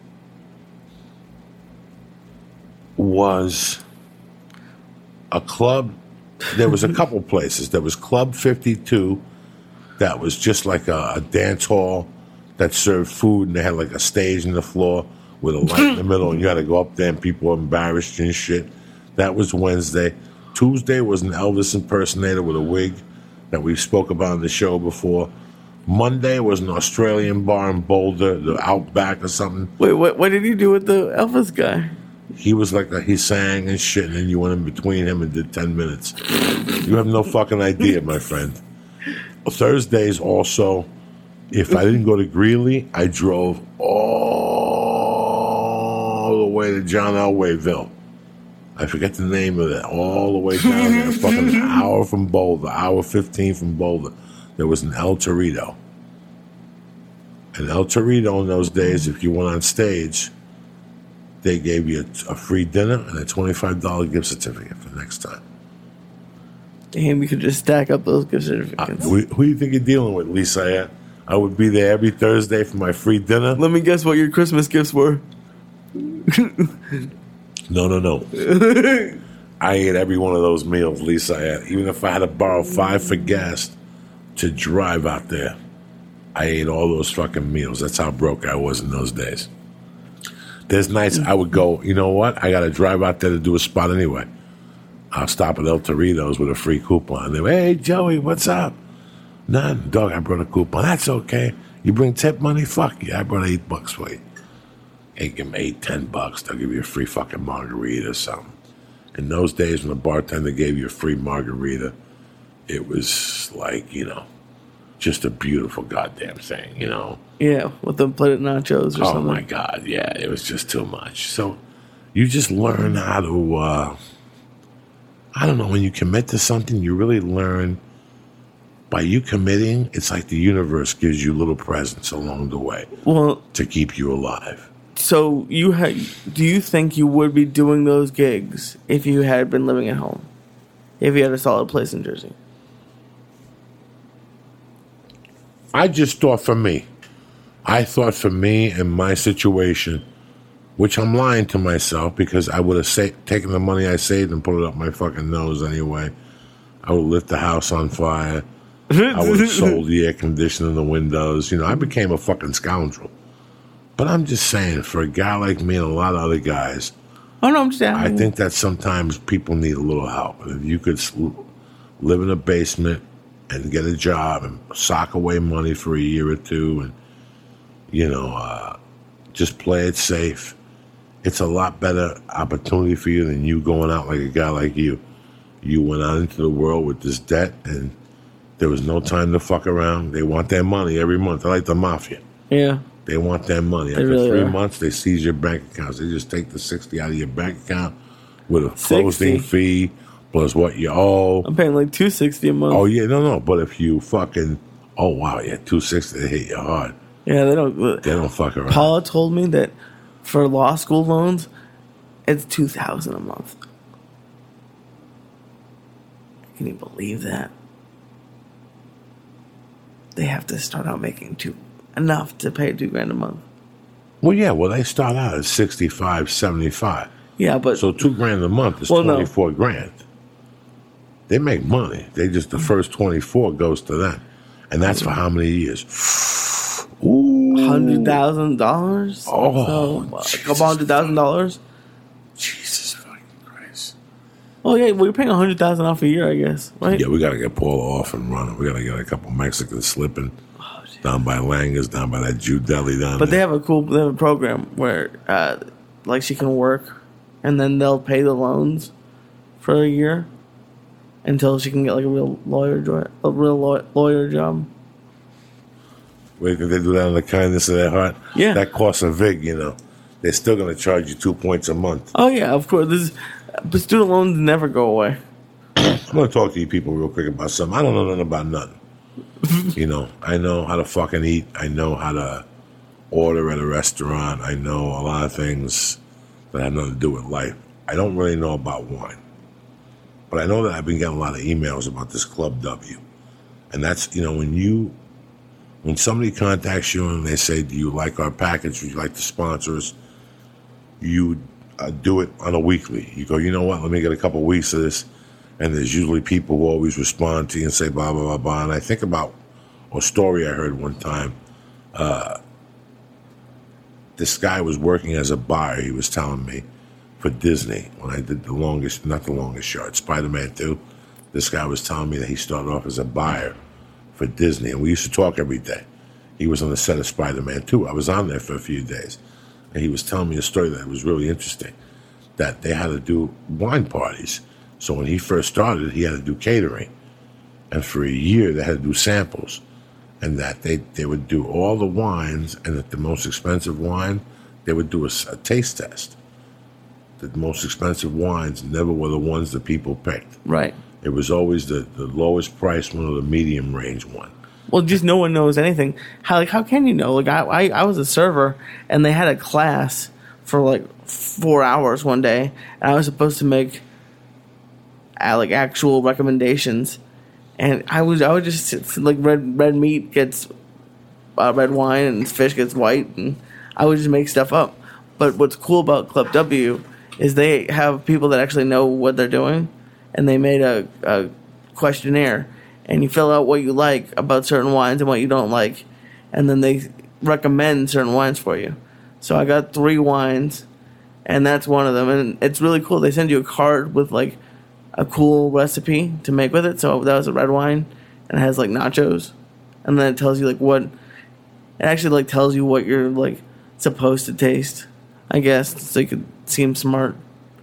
was a club. There was a couple places. There was Club fifty-two that was just like a, a dance hall that served food, and they had like a stage in the floor with a light in the middle, and you had to go up there and people were embarrassed and shit. That was Wednesday. Tuesday was an Elvis impersonator with a wig that we spoke about on the show before. Monday was an Australian bar in Boulder, the Outback or something. Wait, what? What did you do with the Elvis guy? He was like, a, he sang and shit, and then you went in between him and did ten minutes. You have no fucking idea, my friend. Thursdays also, if I didn't go to Greeley, I drove all the way to John Elwayville. I forget the name of it. All the way down there, fucking an hour from Boulder, hour fifteen from Boulder. There was an El Torito. And El Torito in those days, if you went on stage, they gave you a, a free dinner and a twenty-five dollars gift certificate for next time. Damn, you could just stack up those gift Uh, certificates. who, who do you think you're dealing with, Lisa? I would be there every Thursday for my free dinner. Let me guess what your Christmas gifts were. No, no, no. I ate every one of those meals, Lisa. I had. Even if I had to borrow five for gas to drive out there, I ate all those fucking meals. That's how broke I was in those days. There's nights I would go, you know what? I got to drive out there to do a spot anyway. I'll stop at El Torito's with a free coupon. They go, hey, Joey, what's up? None. Dog, I brought a coupon. That's okay. You bring tip money? Fuck yeah. I brought eight bucks for you. Hey, give them eight, ten bucks. They'll give you a free fucking margarita or something. In those days when the bartender gave you a free margarita, it was like, you know, just a beautiful goddamn thing, you know. Yeah, with the plate of nachos or oh, something. Oh, my God. Yeah, it was just too much. So you just learn how to, uh, I don't know, when you commit to something, you really learn. By you committing, it's like the universe gives you little presents along the way Well, to keep you alive. so you ha- do you think you would be doing those gigs if you had been living at home? If you had a solid place in Jersey? I just thought for me. I thought for me and my situation, which I'm lying to myself because I would have sa- taken the money I saved and put it up my fucking nose anyway. I would lit the house on fire. I would have sold the air conditioner in the windows. You know, I became a fucking scoundrel. But I'm just saying, for a guy like me and a lot of other guys, Oh, no, I'm just asking. I think that sometimes people need a little help. And if you could live in a basement and get a job and sock away money for a year or two and, you know, uh, just play it safe, it's a lot better opportunity for you than you going out like a guy like you. You went out into the world with this debt and there was no time to fuck around. They want their money every month. They're like the mafia. Yeah. They want their money. After really three are. months, they seize your bank accounts. They just take the sixty out of your bank account with a sixty closing fee plus what you owe. I'm paying like two sixty a month. Oh yeah, no, no. But if you fucking, oh wow, yeah, two sixty, they hit you hard. Yeah, they don't. They don't fuck around. Paula told me that for law school loans, it's two thousand a month. Can you believe that? They have to start out making two enough to pay two grand a month. Well, yeah, well they start out at sixty-five, seventy-five. Yeah, but So two grand a month is Well, no. twenty-four grand. They make money. They just the first twenty-four goes to them, and that's for how many years? Ooh, hundred thousand dollars. Oh, so, a Jesus. couple hundred thousand dollars. Jesus fucking Christ! Oh yeah, well, you're paying a hundred thousand off a year, I guess, right? Yeah, we got to get Paula off and running. We got to get a couple Mexicans slipping Oh, shit. down by Langer's, down by that Jew deli down But they there. have a cool they have a program where, uh, like, she can work, and then they'll pay the loans for a year until she can get like a real lawyer job, a real law- lawyer job. Wait, can they do that in the kindness of their heart? Yeah. That costs a vig, you know. They're still going to charge you two points a month. Oh yeah, of course. This is, but student loans never go away. I'm going to talk to you people real quick about something. I don't know nothing about nothing. You know, I know how to fucking eat. I know how to order at a restaurant. I know a lot of things that have nothing to do with life. I don't really know about wine. But I know that I've been getting a lot of emails about this Club W. And that's, you know, when you, when somebody contacts you and they say, do you like our package? Would you like to sponsor us? You uh, do it on a weekly. You go, you know what? Let me get a couple weeks of this. And there's usually people who always respond to you and say, blah, blah, blah, blah. And I think about a story I heard one time. Uh, this guy was working as a buyer, he was telling me, for Disney. When I did the longest, not the longest shot, Spider-Man two, this guy was telling me that he started off as a buyer for Disney. And we used to talk every day. He was on the set of Spider-Man two. I was on there for a few days. And he was telling me a story that was really interesting, that they had to do wine parties. So when he first started, he had to do catering. And for a year, they had to do samples. And that they, they would do all the wines, and at the most expensive wine, they would do a, a taste test. the most expensive wines never were the ones that people picked. Right. It was always the, the lowest price one or the medium range one. Well, just no one knows anything. How like how can you know? Like I, I, I was a server, and they had a class for like four hours one day, and I was supposed to make uh, like actual recommendations, and I was I would just sit, like red red meat gets uh, red wine and fish gets white, and I would just make stuff up. But what's cool about Club W is they have people that actually know what they're doing, and they made a, a questionnaire. And you fill out what you like about certain wines and what you don't like. And then they recommend certain wines for you. So I got three wines, and that's one of them. And it's really cool. They send you a card with, like, a cool recipe to make with it. So that was a red wine, and it has, like, nachos. And then it tells you, like, what... It actually, like, tells you what you're, like, supposed to taste, I guess. So you could seem smart.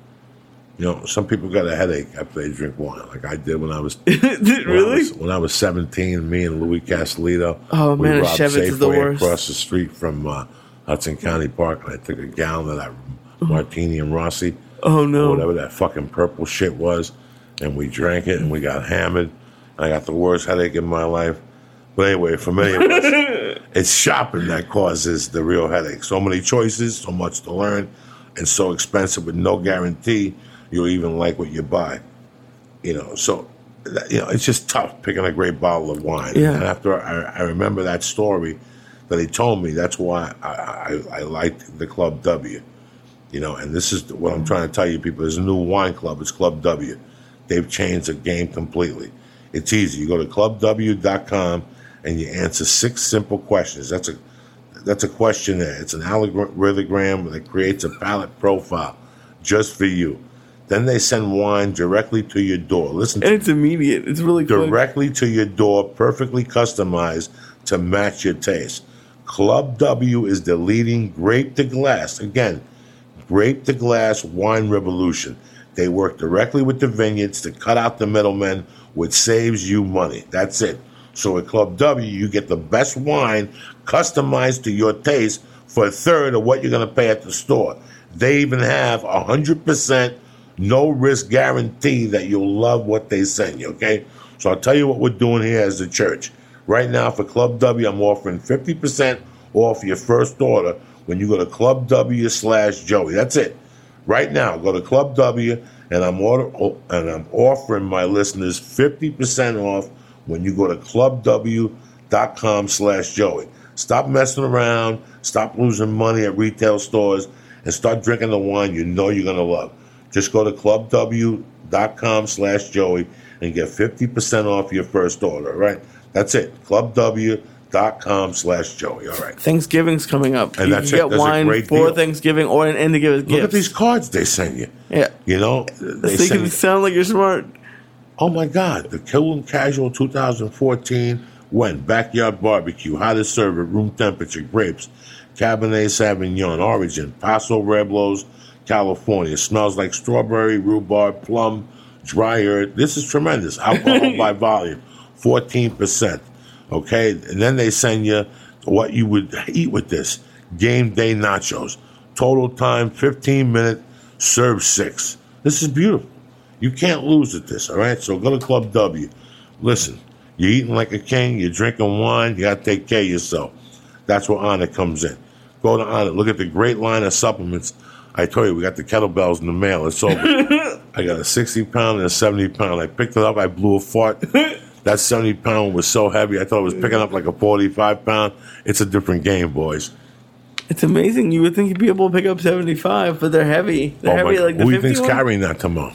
You know, some people got a headache after they drink wine, like I did when I was really when I was, when I was seventeen. Me and Louis Castellito, oh we man, robbed Chevitz is the Safeway worst. across the street from uh, Hudson County Park, and I took a gallon of that Martini and Rossi, oh no, whatever that fucking purple shit was, and we drank it and we got hammered. And I got the worst headache in my life. But anyway, for many of us, it's shopping that causes the real headache. So many choices, so much to learn, and so expensive with no guarantee you'll even like what you buy. You know, so, you know, it's just tough picking a great bottle of wine. Yeah. And after I, I remember that story that he told me, that's why I, I, I liked the Club W. You know, and this is what I'm trying to tell you, people. There's a new wine club. It's Club W. They've changed the game completely. It's easy. You go to club w dot com and you answer six simple questions. That's a that's a questionnaire. It's an algorithm that creates a palate profile just for you. Then they send wine directly to your door. Listen, and it's immediate. It's really quick. Directly to your door, perfectly customized to match your taste. Club W is the leading grape to glass. Again, grape to glass wine revolution. They work directly with the vineyards to cut out the middlemen, which saves you money. That's it. So at Club W, you get the best wine customized to your taste for a third of what you're going to pay at the store. They even have a one hundred percent no-risk guarantee that you'll love what they send you, okay? So I'll tell you what we're doing here as the church. Right now for Club W, I'm offering fifty percent off your first order when you go to Club W slash Joey. That's it. Right now, go to Club W, and I'm order, and I'm offering my listeners fifty percent off when you go to club w dot com slash Joey. Stop messing around, stop losing money at retail stores, and start drinking the wine you know you're going to love. Just go to club w dot com slash Joey and get fifty percent off your first order, all right? That's it, club w dot com slash Joey, all right? Thanksgiving's coming up. And you that's can it. get That's a wine great for deal. Thanksgiving or an end to give as gifts. Look at these cards they send you. Yeah. You know? They so you send can sound like you're smart. Oh, my God. The Killen Casual twenty fourteen when Backyard Barbecue, how to serve at room temperature, grapes, Cabernet Sauvignon, origin, Paso Robles, California. Smells like strawberry, rhubarb, plum, dry earth. This is tremendous. Alcohol by volume, fourteen percent. Okay? And then they send you what you would eat with this. Game day nachos. Total time, fifteen minutes, serve six. This is beautiful. You can't lose at this, all right? So go to Club W. Listen, you're eating like a king, you're drinking wine, you got to take care of yourself. That's where Honor comes in. Go to Honor. Look at the great line of supplements. I told you, we got the kettlebells in the mail. It's over. I got a sixty pound and a seventy pound. I picked it up. I blew a fart. That seventy pound was so heavy, I thought it was picking up like a forty-five pound. It's a different game, boys. It's amazing. You would think you'd be able to pick up seventy-five, but they're heavy. They're Oh, heavy my like God. the Who do you fifty think's one? carrying that tomorrow?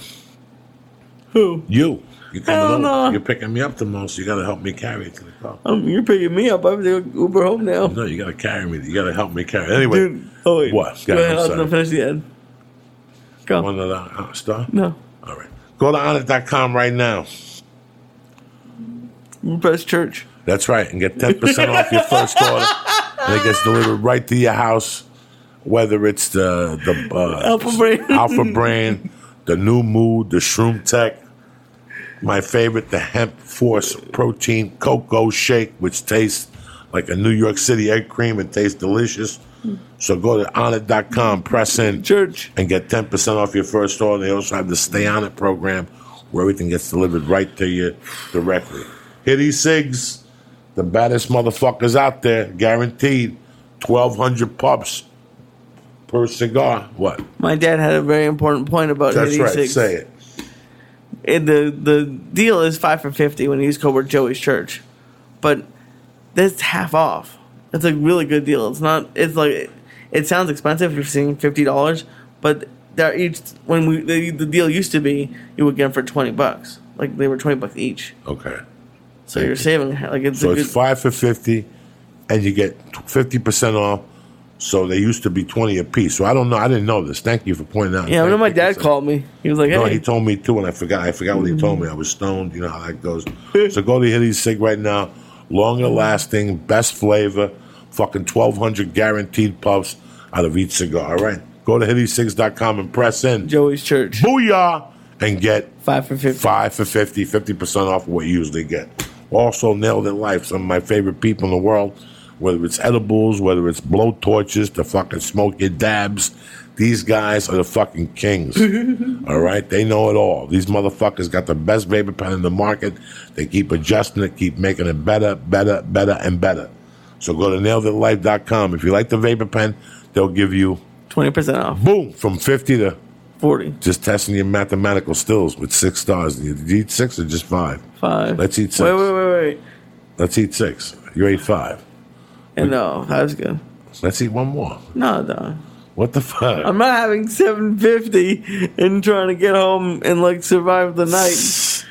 Who? You. You're coming Hell over. no. You're picking me up tomorrow, so you got to help me carry it to the car. Um, you're picking me up. I have to go Uber home now. No, you got to carry me. You got to help me carry. Anyway, Dude, oh wait. what? Go Yeah, ahead. I'm I'll sorry. finish the end. Go. One of the uh, star? No. All right. Go to honor dot com right now. Press church. That's right, and get ten percent off your first order, and it gets delivered right to your house. Whether it's the the uh, Alpha Brain. Alpha Brain, the New Mood, the Shroom Tech. My favorite, the Hemp Force Protein Cocoa Shake, which tastes like a New York City egg cream. It tastes delicious. So go to on it dot com, press in, Church. and get ten percent off your first order. They also have the Stay On It program where everything gets delivered right to you directly. Hitty Cigs, the baddest motherfuckers out there, guaranteed. twelve hundred pups per cigar. What? My dad had a very important point about That's Hitty right. Cigs. Say it. And the the deal is five for fifty when you use code word Joey's Church, but that's half off. That's a really good deal. It's not. It's like it sounds expensive if you're seeing fifty dollars, but they're each when we the, the deal used to be you would get them for twenty bucks. Like they were twenty bucks each. Okay. So you're saving like it's So a it's good, five for fifty, and you get fifty percent off. So they used to be twenty a piece. So I don't know. I didn't know this. Thank you for pointing out. yeah. I Thank know my you. dad called me. He was like, "Hey, No, he told me too, and I forgot. I forgot what he told me. I was stoned. You know how that goes. So go to Hitty Cig right now. Longer lasting, best flavor, fucking twelve hundred guaranteed puffs out of each cigar. All right. Go to hitty cigs dot com and press in. Joey's Church, Booyah! And get five for fifty. five for fifty, fifty percent off what you usually get. Also, Nailed It Life, some of my favorite people in the world, whether it's edibles, whether it's blow torches to fucking smoke your dabs. These guys are the fucking kings. All right? They know it all. These motherfuckers got the best vapor pen in the market. They keep adjusting it, keep making it better, better, better, and better. So go to nailed it life dot com. If you like the vapor pen, they'll give you, twenty percent off. boom, from fifty to forty. just testing your mathematical skills with six stars. Did you eat six or just five? Five. Let's eat six. Wait, wait, wait, wait. Let's eat six. You ate five. And no, that was good. Let's eat one more. No, no. What the fuck? I'm not having seven fifty and trying to get home and like survive the night.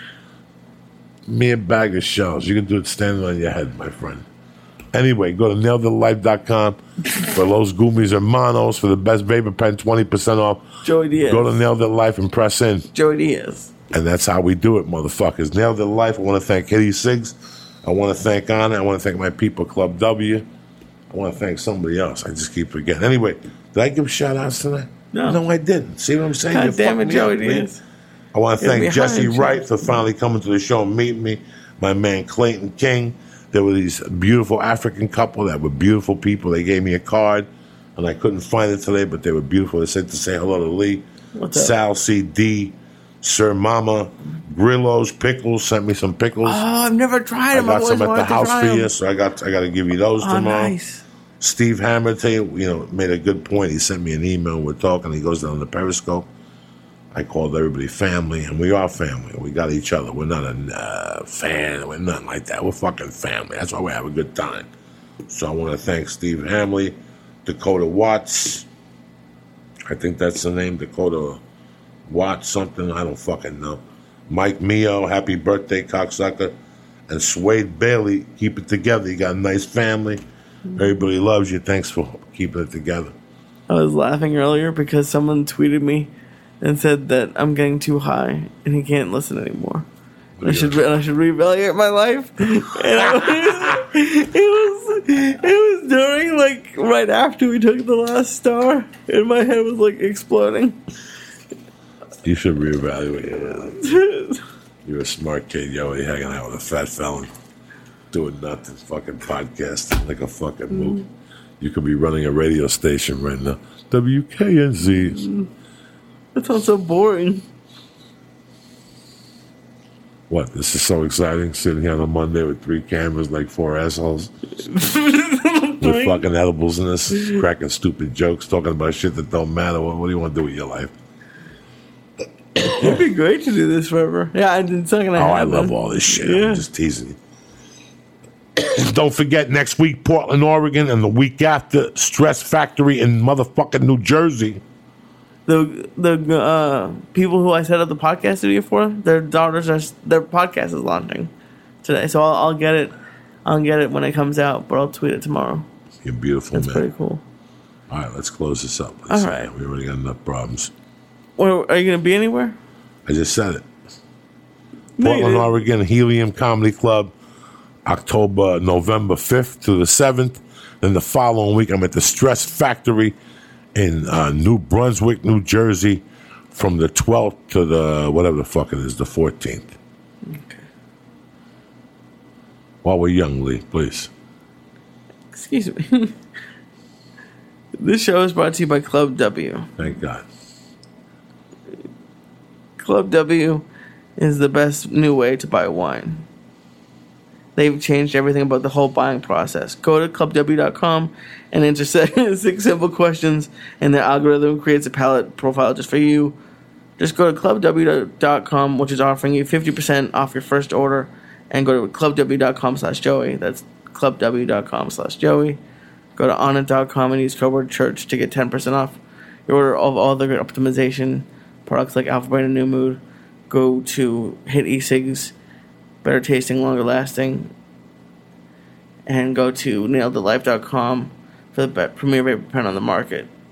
Me a bag of shells. You can do it standing on your head, my friend. Anyway, go to nailed it life dot com for Los Gummies Hermanos for the best vapor pen, twenty percent off. Joey Diaz. Go to Nailed It Life and press in. Joey Diaz. And that's how we do it, motherfuckers. Nailed It Life. I want to thank Hitty Cigs. I want to thank Anna. I want to thank my people, Club W. I want to thank somebody else. I just keep forgetting. Anyway, did I give shout outs tonight? No. No, I didn't. See what I'm saying? God You damn it, fucked me Joey up, man. Diaz. I want to Get thank behind Jesse you. Wright for finally coming to the show and meeting me. My man Clayton King. There were these beautiful African couple that were beautiful people. They gave me a card, and I couldn't find it today, but they were beautiful. They said to say hello to Lee. What's up? Sal C D, Sir Mama, Grillo's Pickles sent me some pickles. Oh, I've never tried I them. got I've always some at the wanted to house try for them. you, so I got I got to give you those Oh, tomorrow. nice. Steve Hammer, tell you, you know, made a good point. He sent me an email. We're talking. He goes down to Periscope. I called everybody family, and we are family. We got each other. We're not a uh, fan. We're nothing like that. We're fucking family. That's why we have a good time. So I want to thank Steve Hamley, Dakota Watts. I think that's the name, Dakota Watts something. I don't fucking know. Mike Mio, happy birthday, cocksucker. And Swade Bailey, keep it together. You got a nice family. Everybody loves you. Thanks for keeping it together. I was laughing earlier because someone tweeted me and said that I'm getting too high and he can't listen anymore. And I should re- I should reevaluate my life. And I was, it was it was during like right after we took the last star, and my head was like exploding. You should reevaluate it. You're a smart kid. You're already hanging out with a fat felon. Doing nothing. Fucking podcasting like a fucking mook. You could be running a radio station right now. W K N Z. That sounds so boring. What? This is so exciting. Sitting here on a Monday with three cameras like four assholes. With fucking edibles in this. Cracking stupid jokes. Talking about shit that don't matter. What, what do you want to do with your life? It'd be great to do this forever. Yeah, it's not gonna Oh, happen. I love all this shit. Yeah. I'm just teasing you. Don't forget, next week, Portland, Oregon, and the week after, Stress Factory in motherfucking New Jersey. The the uh, people who I set up the podcast studio for, their daughters are their podcast is launching today, so I'll, I'll get it. I'll get it when it comes out, but I'll tweet it tomorrow. You're beautiful, That's man. pretty cool. All right, let's close this up. All Let's- right. We already got enough problems. Where, are you going to be anywhere? I just said it. No, you Portland, didn't. Oregon, Helium Comedy Club, October, November fifth to the seventh. Then the following week, I'm at the Stress Factory in uh, New Brunswick, New Jersey, from the twelfth to the, whatever the fuck it is, the fourteenth. Okay. While we're young, Lee, please. Excuse me. This show is brought to you by Club W. Thank God. Club W is the best new way to buy wine. They've changed everything about the whole buying process. Go to club w dot com and enter six simple questions, and the algorithm creates a palette profile just for you. Just go to club w dot com, which is offering you fifty percent off your first order, and go to club w dot com slash joey. That's club w dot com slash joey. Go to onnit dot com and use code word church to get ten percent off your order of all the optimization products like Alpha Brain and New Mood. Go to Hit E-Cigs, better tasting, longer lasting, and go to nailed it life dot com for the premier vape pen on the market.